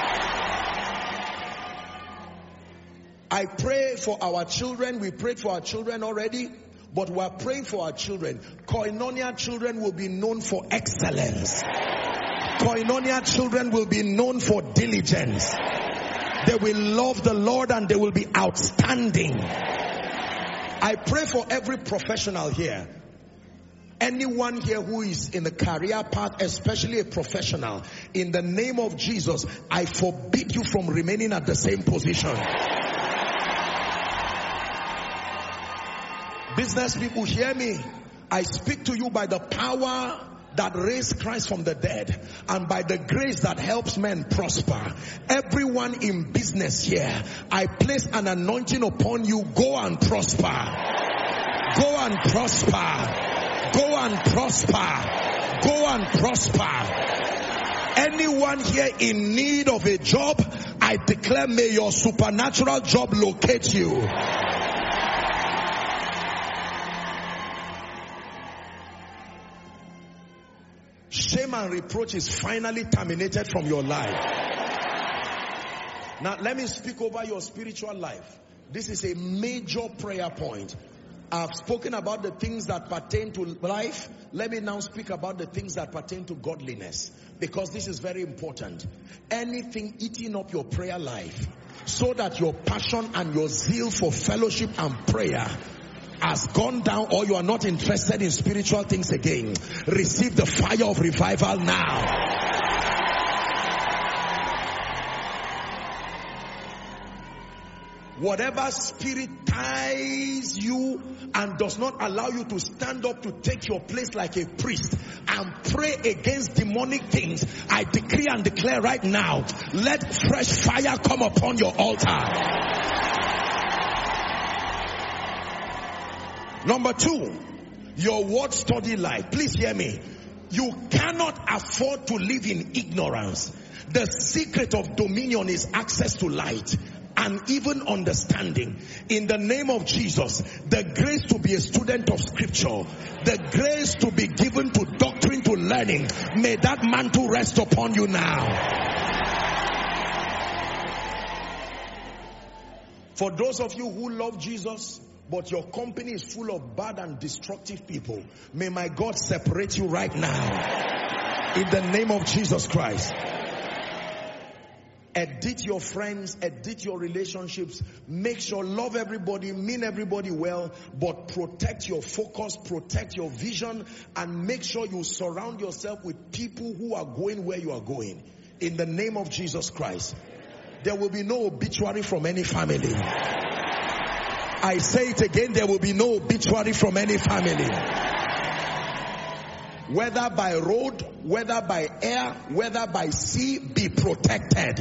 I pray for our children. We prayed for our children already, but we are praying for our children. Koinonia children will be known for excellence. Koinonia children will be known for diligence. They will love the Lord and they will be outstanding. I pray for every professional here. Anyone here who is in the career path, especially a professional, in the name of Jesus, I forbid you from remaining at the same position. Business people, hear me. I speak to you by the power that raised Christ from the dead and by the grace that helps men prosper. Everyone in business here, I place an anointing upon you. Go and prosper. Go and prosper. Go and prosper. Go and prosper. Anyone here in need of a job, I declare, may your supernatural job locate you. Shame and reproach is finally terminated from your life. Now let me speak over your spiritual life. This is a major prayer point. I've spoken about the things that pertain to life. Let me now speak about the things that pertain to godliness, because this is very important. Anything eating up your prayer life, so that your passion and your zeal for fellowship and prayer has gone down, or you are not interested in spiritual things again, receive the fire of revival now. Whatever spirit ties you and does not allow you to stand up to take your place like a priest and pray against demonic things, I decree and declare right now, let fresh fire come upon your altar. Number 2, your word study life. Please hear me. You cannot afford to live in ignorance. The secret of dominion is access to light and even understanding. In the name of Jesus, the grace to be a student of scripture, the grace to be given to doctrine, to learning, may that mantle rest upon you now. For those of you who love Jesus, but your company is full of bad and destructive people, may my God separate you right now. In the name of Jesus Christ. Edit your friends, edit your relationships. Make sure, love everybody, mean everybody well, but protect your focus, protect your vision, and make sure you surround yourself with people who are going where you are going. In the name of Jesus Christ. There will be no obituary from any family. I say it again, there will be no obituary from any family. Whether by road, whether by air, whether by sea, be protected.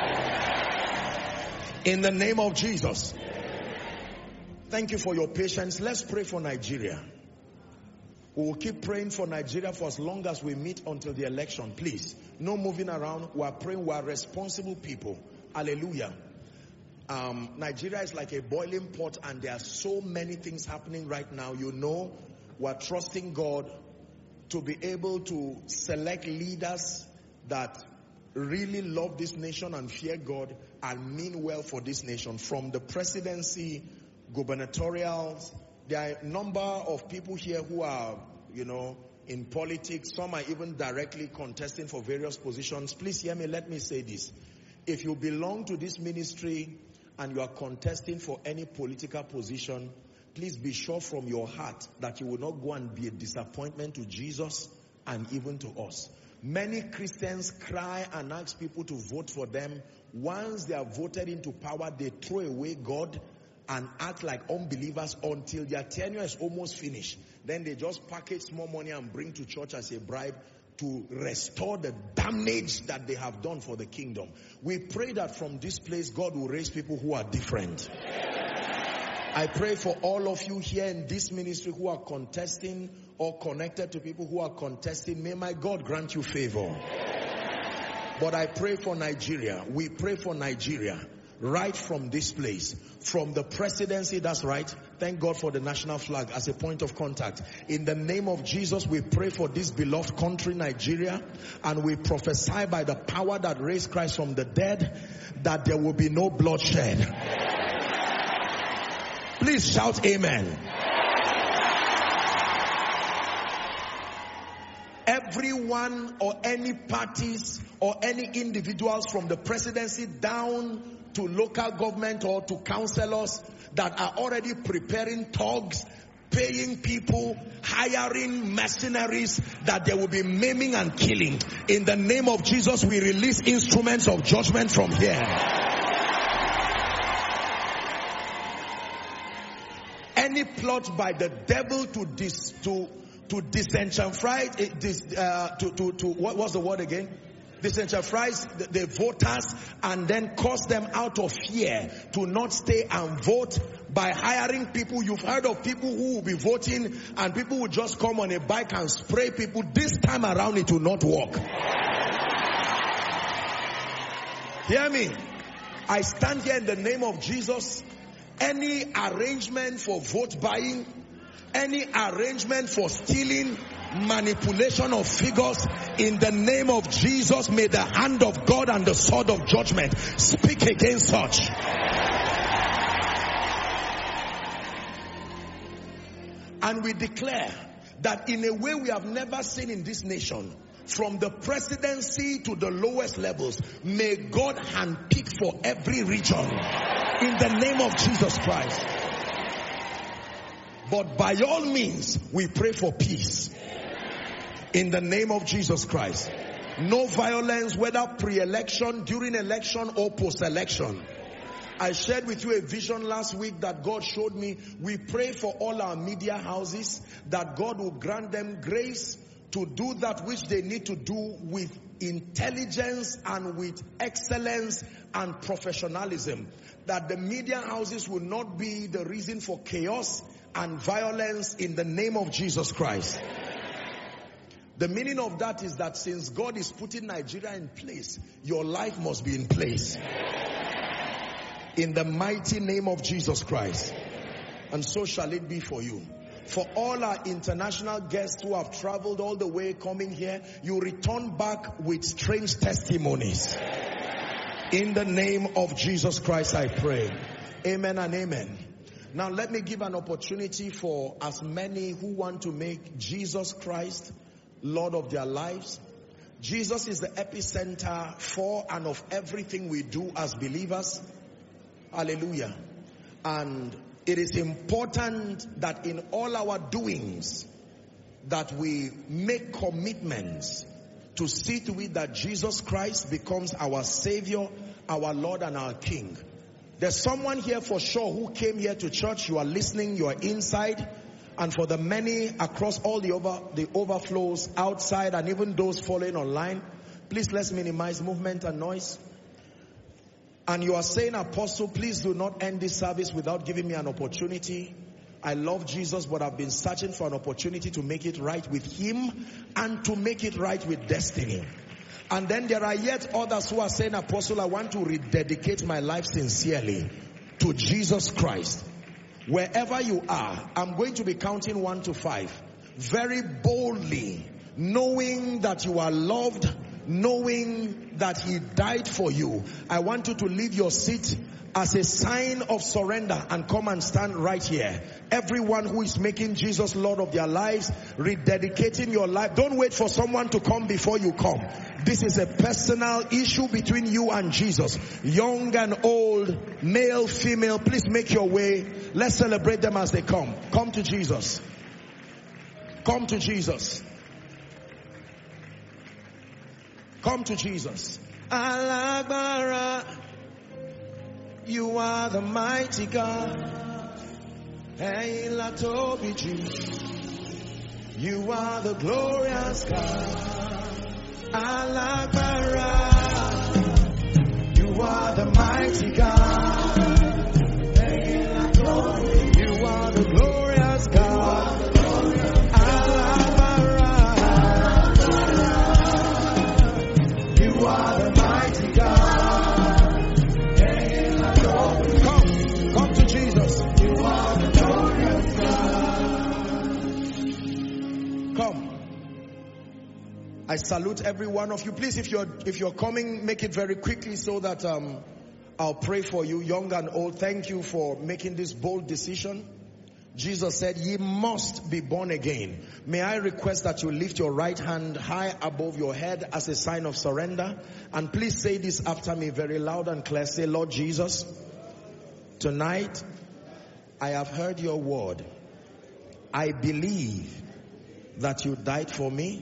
In the name of Jesus. Thank you for your patience. Let's pray for Nigeria. We will keep praying for Nigeria for as long as we meet until the election. Please, no moving around. We are praying. We are responsible people. Hallelujah. Nigeria is like a boiling pot, and there are so many things happening right now. You know, we're trusting God to be able to select leaders that really love this nation and fear God and mean well for this nation. From the presidency, gubernatorials, there are a number of people here who are, you know, in politics. Some are even directly contesting for various positions. Please hear me, let me say this. If you belong to this ministry and you are contesting for any political position, please be sure from your heart that you will not go and be a disappointment to Jesus and even to us. Many Christians cry and ask people to vote for them. Once they are voted into power, they throw away God and act like unbelievers until their tenure is almost finished. Then they just package small money and bring to church as a bribe to restore the damage that they have done for the kingdom. We pray that from this place, God will raise people who are different. I pray for all of you here in this ministry who are contesting or connected to people who are contesting. May my God grant you favor. But I pray for Nigeria. We pray for Nigeria right from this place. From the presidency, that's right. Thank God for the national flag as a point of contact. In the name of Jesus, we pray for this beloved country, Nigeria. And we prophesy by the power that raised Christ from the dead that there will be no bloodshed. Please shout amen. Everyone or any parties or any individuals from the presidency down to local government or to councillors that are already preparing thugs, paying people, hiring mercenaries, that there will be maiming and killing. In the name of Jesus, we release instruments of judgment from here. Any plot by the devil to disenfranchise, what's the word again? Disenfranchise the voters and then cause them out of fear to not stay and vote by hiring people. You've heard of people who will be voting and people will just come on a bike and spray people. This time around it will not work. Hear me. I stand here in the name of Jesus. Any arrangement for vote buying, any arrangement for stealing, manipulation of figures, in the name of Jesus, may the hand of God and the sword of judgment speak against such. And we declare that in a way we have never seen in this nation, from the presidency to the lowest levels, may God handpick for every region in the name of Jesus Christ. But by all means, we pray for peace in the name of Jesus Christ. No violence, whether pre-election, during election, or post-election. I shared with you a vision last week that God showed me. We pray for all our media houses that God will grant them grace to do that which they need to do with intelligence and with excellence and professionalism. That the media houses will not be the reason for chaos and violence in the name of Jesus Christ. The meaning of that is that since God is putting Nigeria in place, your life must be in place. In the mighty name of Jesus Christ. And so shall it be for you. For all our international guests who have traveled all the way coming here, you return back with strange testimonies. In the name of Jesus Christ I pray. Amen and amen. Now let me give an opportunity for as many who want to make Jesus Christ Lord of their lives. Jesus is the epicenter for and of everything we do as believers. Hallelujah. And it is important that in all our doings that we make commitments to see to it that Jesus Christ becomes our Savior, our Lord and our King. There's someone here for sure who came here to church. You are listening, you are inside. And for the many across all the overflows outside and even those following online, please let's minimize movement and noise. And you are saying, Apostle, please do not end this service without giving me an opportunity. I love Jesus, but I've been searching for an opportunity to make it right with Him and to make it right with destiny. And then there are yet others who are saying, Apostle, I want to rededicate my life sincerely to Jesus Christ. Wherever you are, I'm going to be counting 1 to 5. Very boldly, knowing that you are loved, knowing that he died for you, I want you to leave your seat as a sign of surrender and come and stand right here. Everyone who is making Jesus Lord of their lives, rededicating your life. Don't wait for someone to come before you come. This is a personal issue between you and Jesus. Young and old, male, female, please make your way. Let's celebrate them as they come. Come to Jesus. Come to Jesus. Come to Jesus. Alagbara, you are the mighty God. Hey, Latobiji, you are the glorious God. Alagbara, you are the mighty God. Hey, Latobiji, you are the glorious God. You are the mighty God. Come to Jesus. You are the glorious God. Come. I salute every one of you. Please, if you're coming, make it very quickly so that I'll pray for you, young and old. Thank you for making this bold decision. Jesus said, ye must be born again. May I request that you lift your right hand high above your head as a sign of surrender. And please say this after me very loud and clear. Say, Lord Jesus, tonight I have heard your word. I believe that you died for me.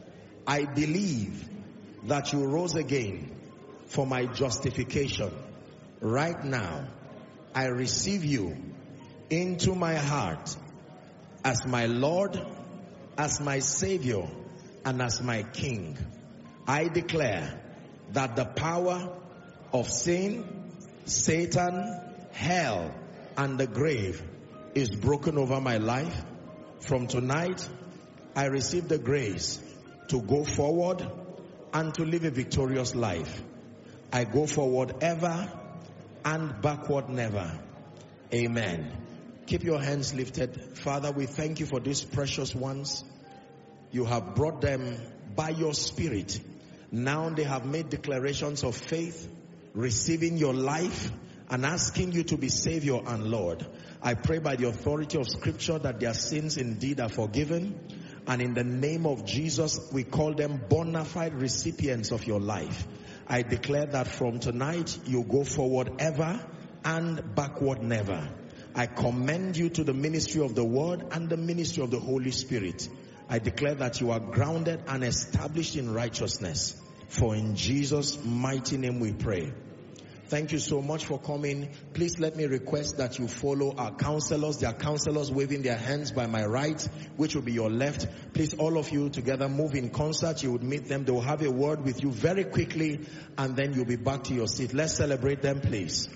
I believe that you rose again for my justification. Right now, I receive you into my heart as my Lord, as my Savior, and as my King. I declare that the power of sin, Satan, hell, and the grave is broken over my life. From tonight, I receive the grace to go forward and to live a victorious life. I go forward ever and backward never. Amen. Keep your hands lifted. Father, we thank you for these precious ones. You have brought them by your Spirit. Now they have made declarations of faith, receiving your life and asking you to be Savior and Lord. I pray by the authority of Scripture that their sins indeed are forgiven. And in the name of Jesus, we call them bona fide recipients of your life. I declare that from tonight, you go forward ever and backward never. I commend you to the ministry of the Word and the ministry of the Holy Spirit. I declare that you are grounded and established in righteousness. For in Jesus' mighty name we pray. Thank you so much for coming. Please let me request that you follow our counselors. There are counselors waving their hands by my right, which will be your left. Please, all of you together move in concert. You would meet them. They will have a word with you very quickly, and then you'll be back to your seat. Let's celebrate them, please.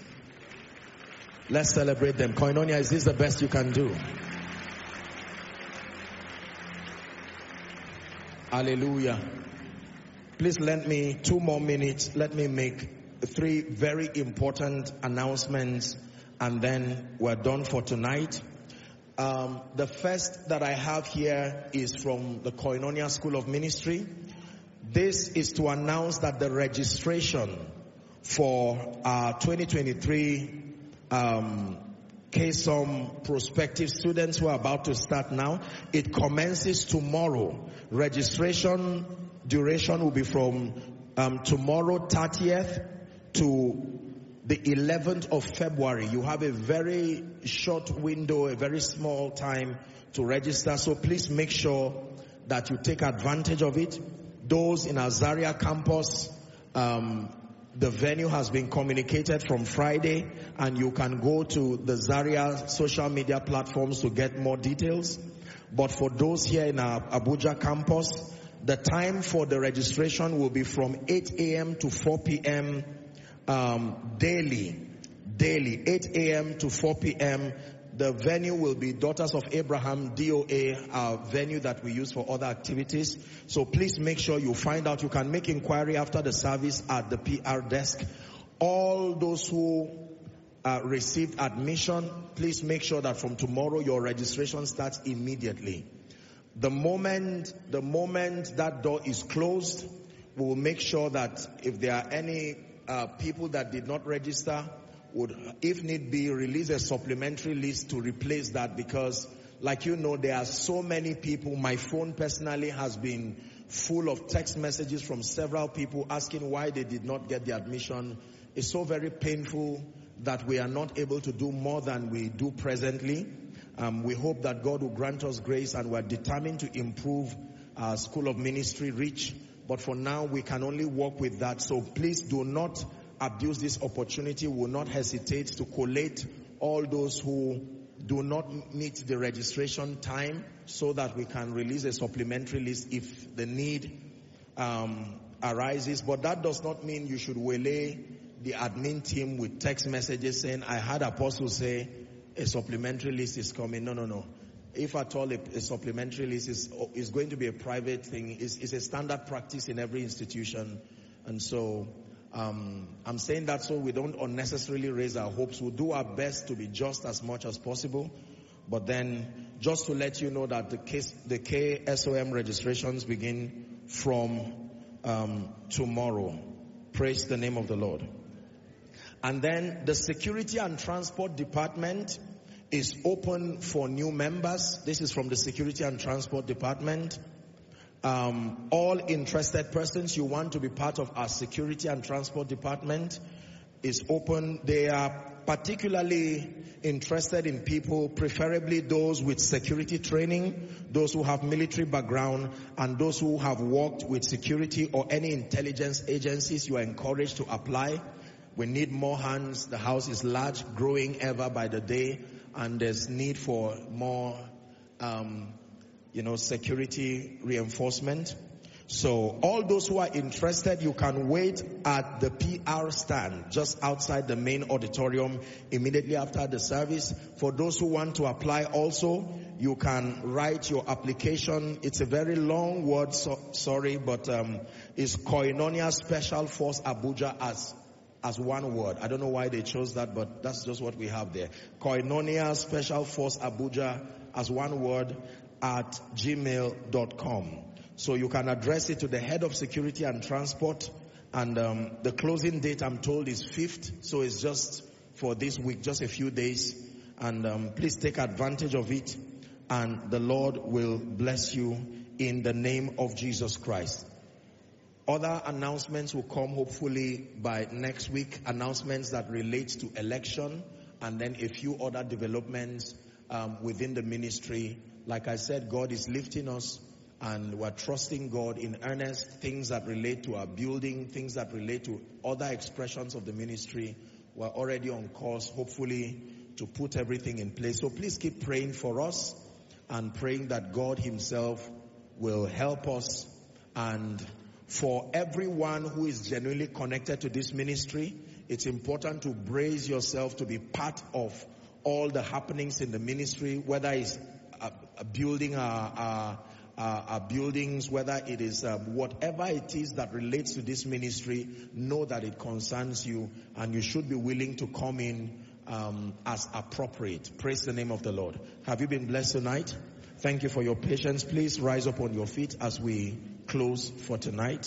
Let's celebrate them. Koinonia, is this the best you can do? Hallelujah. Please lend me 2 more minutes. Let me make 3 very important announcements, and then we're done for tonight. The first that I have here is from the Koinonia School of Ministry. This is to announce that the registration for our 2023 KSOM prospective students who are about to start now, it commences tomorrow. Registration duration will be from tomorrow 30th to the 11th of February. You have a very short window, a very small time to register. So please make sure that you take advantage of it. Those in our Zaria campus, the venue has been communicated from Friday, and you can go to the Zaria social media platforms to get more details. But for those here in our Abuja campus, the time for the registration will be from 8 a.m. to 4 p.m. Daily, 8 a.m. to 4 p.m. The venue will be Daughters of Abraham, DOA, our venue that we use for other activities. So please make sure you find out. You can make inquiry after the service at the PR desk. All those who received admission, please make sure that from tomorrow your registration starts immediately. The moment that door is closed, we will make sure that if there are any people that did not register, would, if need be, release a supplementary list to replace that, because like you know, there are so many people. My phone personally has been full of text messages from several people asking why they did not get the admission. It's so very painful that we are not able to do more than we do presently. We hope that God will grant us grace, and we're determined to improve our School of Ministry reach. But for now, we can only work with that. So please do not abuse this opportunity. We will not hesitate to collate all those who do not meet the registration time, so that we can release a supplementary list if the need arises. But that does not mean you should waylay the admin team with text messages saying, I had Apostle say a supplementary list is coming. No. If at all a supplementary list is going to be a private thing, it's a standard practice in every institution. And so I'm saying that so we don't unnecessarily raise our hopes. We'll do our best to be just as much as possible. But then just to let you know that the KSOM registrations begin from tomorrow. Praise the name of the Lord. And then the Security and Transport Department is open for new members. This is from the Security and Transport Department. All interested persons, you want to be part of our Security and Transport Department, is open. They are particularly interested in people, preferably those with security training, those who have military background, and those who have worked with security or any intelligence agencies. You are encouraged to apply. We need more hands. The house is large, growing ever by the day, and there's need for more security reinforcement. So all those who are interested, you can wait at the PR stand just outside the main auditorium immediately after the service. For those who want to apply also, you can write your application. It's a very long word, but it's Koinonia Special Force Abuja as one word. I don't know why they chose that, but that's just what we have there. Koinonia Special Force Abuja as one word at gmail.com. So you can address it to the head of security and transport. And the closing date, I'm told, is 5th. So it's just for this week, just a few days. And please take advantage of it. And the Lord will bless you in the name of Jesus Christ. Other announcements will come hopefully by next week. Announcements that relate to election. And then a few other developments within the ministry. Like I said, God is lifting us, and we're trusting God in earnest. Things that relate to our building, things that relate to other expressions of the ministry, we're already on course, hopefully, to put everything in place. So please keep praying for us, and praying that God himself will help us. And for everyone who is genuinely connected to this ministry, it's important to brace yourself to be part of all the happenings in the ministry, whether it's building our buildings, whether it is whatever it is that relates to this ministry. Know that it concerns you, and you should be willing to come in as appropriate. Praise the name of the Lord. Have you been blessed tonight? Thank you for your patience. Please rise up on your feet as we close for tonight.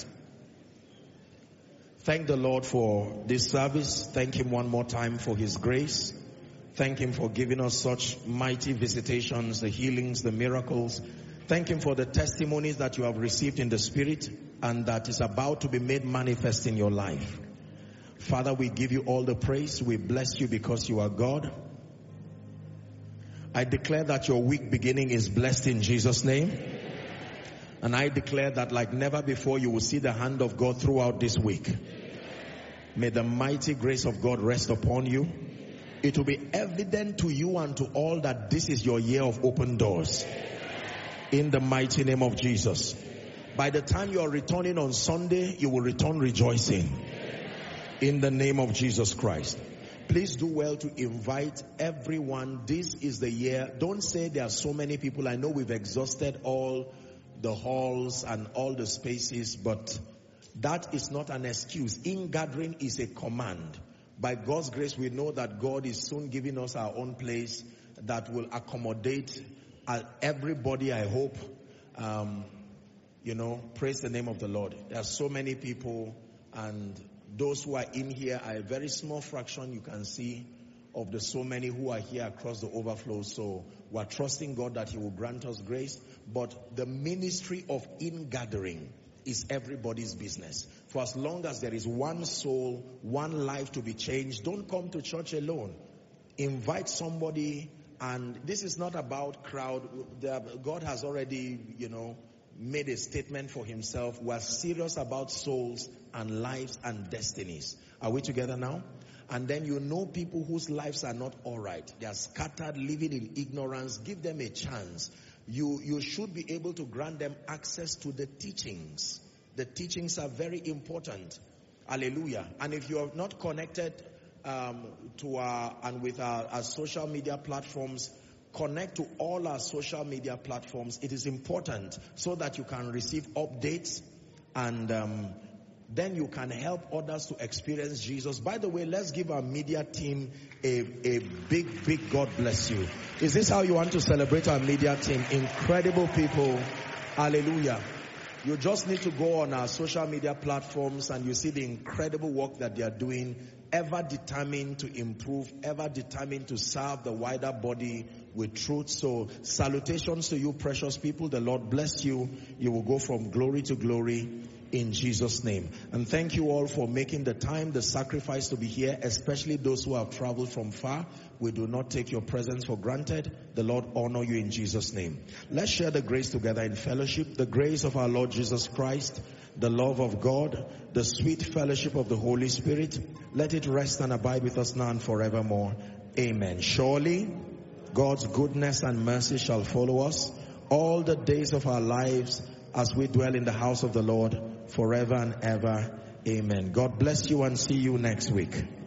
Thank the Lord for this service. Thank him one more time for his grace. Thank him for giving us such mighty visitations, the healings, the miracles. Thank him for the testimonies that you have received in the Spirit and that is about to be made manifest in your life. Father, we give you all the praise. We bless you because you are God. I declare that your week beginning is blessed in Jesus' name. And I declare that like never before, you will see the hand of God throughout this week. May the mighty grace of God rest upon you. It will be evident to you and to all that this is your year of open doors. In the mighty name of Jesus. By the time you are returning on Sunday, you will return rejoicing. In the name of Jesus Christ. Please do well to invite everyone. This is the year. Don't say there are so many people. I know we've exhausted all the halls and all the spaces, but that is not an excuse. In-gathering is a command. By God's grace, we know that God is soon giving us our own place that will accommodate everybody, I hope. praise the name of the Lord. There are so many people, and those who are in here are a very small fraction, you can see, of the so many who are here across the overflow. So we're trusting God that He will grant us grace. But the ministry of ingathering is everybody's business. For as long as there is one soul, one life to be changed, don't come to church alone. Invite somebody. And this is not about crowd. God has already, made a statement for Himself. We're serious about souls and lives and destinies. Are we together now? And then people whose lives are not all right. They are scattered, living in ignorance. Give them a chance. You should be able to grant them access to the teachings. The teachings are very important. Hallelujah. And if you are not connected to our social media platforms, connect to all our social media platforms. It is important so that you can receive updates, and then you can help others to experience Jesus. By the way, let's give our media team a big God bless you. Is this how you want to celebrate our media team? Incredible people. Hallelujah. You just need to go on our social media platforms and you see the incredible work that they are doing, ever determined to improve, ever determined to serve the wider body with truth. So salutations to you, precious people. The Lord bless you. You will go from glory to glory in Jesus' name. And thank you all for making the time, the sacrifice to be here, especially those who have traveled from far. We do not take your presence for granted. The Lord honor you in Jesus' name. Let's share the grace together in fellowship. The grace of our Lord Jesus Christ, the love of God, the sweet fellowship of the Holy Spirit, let it rest and abide with us now and forevermore. Amen. Surely God's goodness and mercy shall follow us all the days of our lives as we dwell in the house of the Lord forever and ever. Amen. God bless you and see you next week.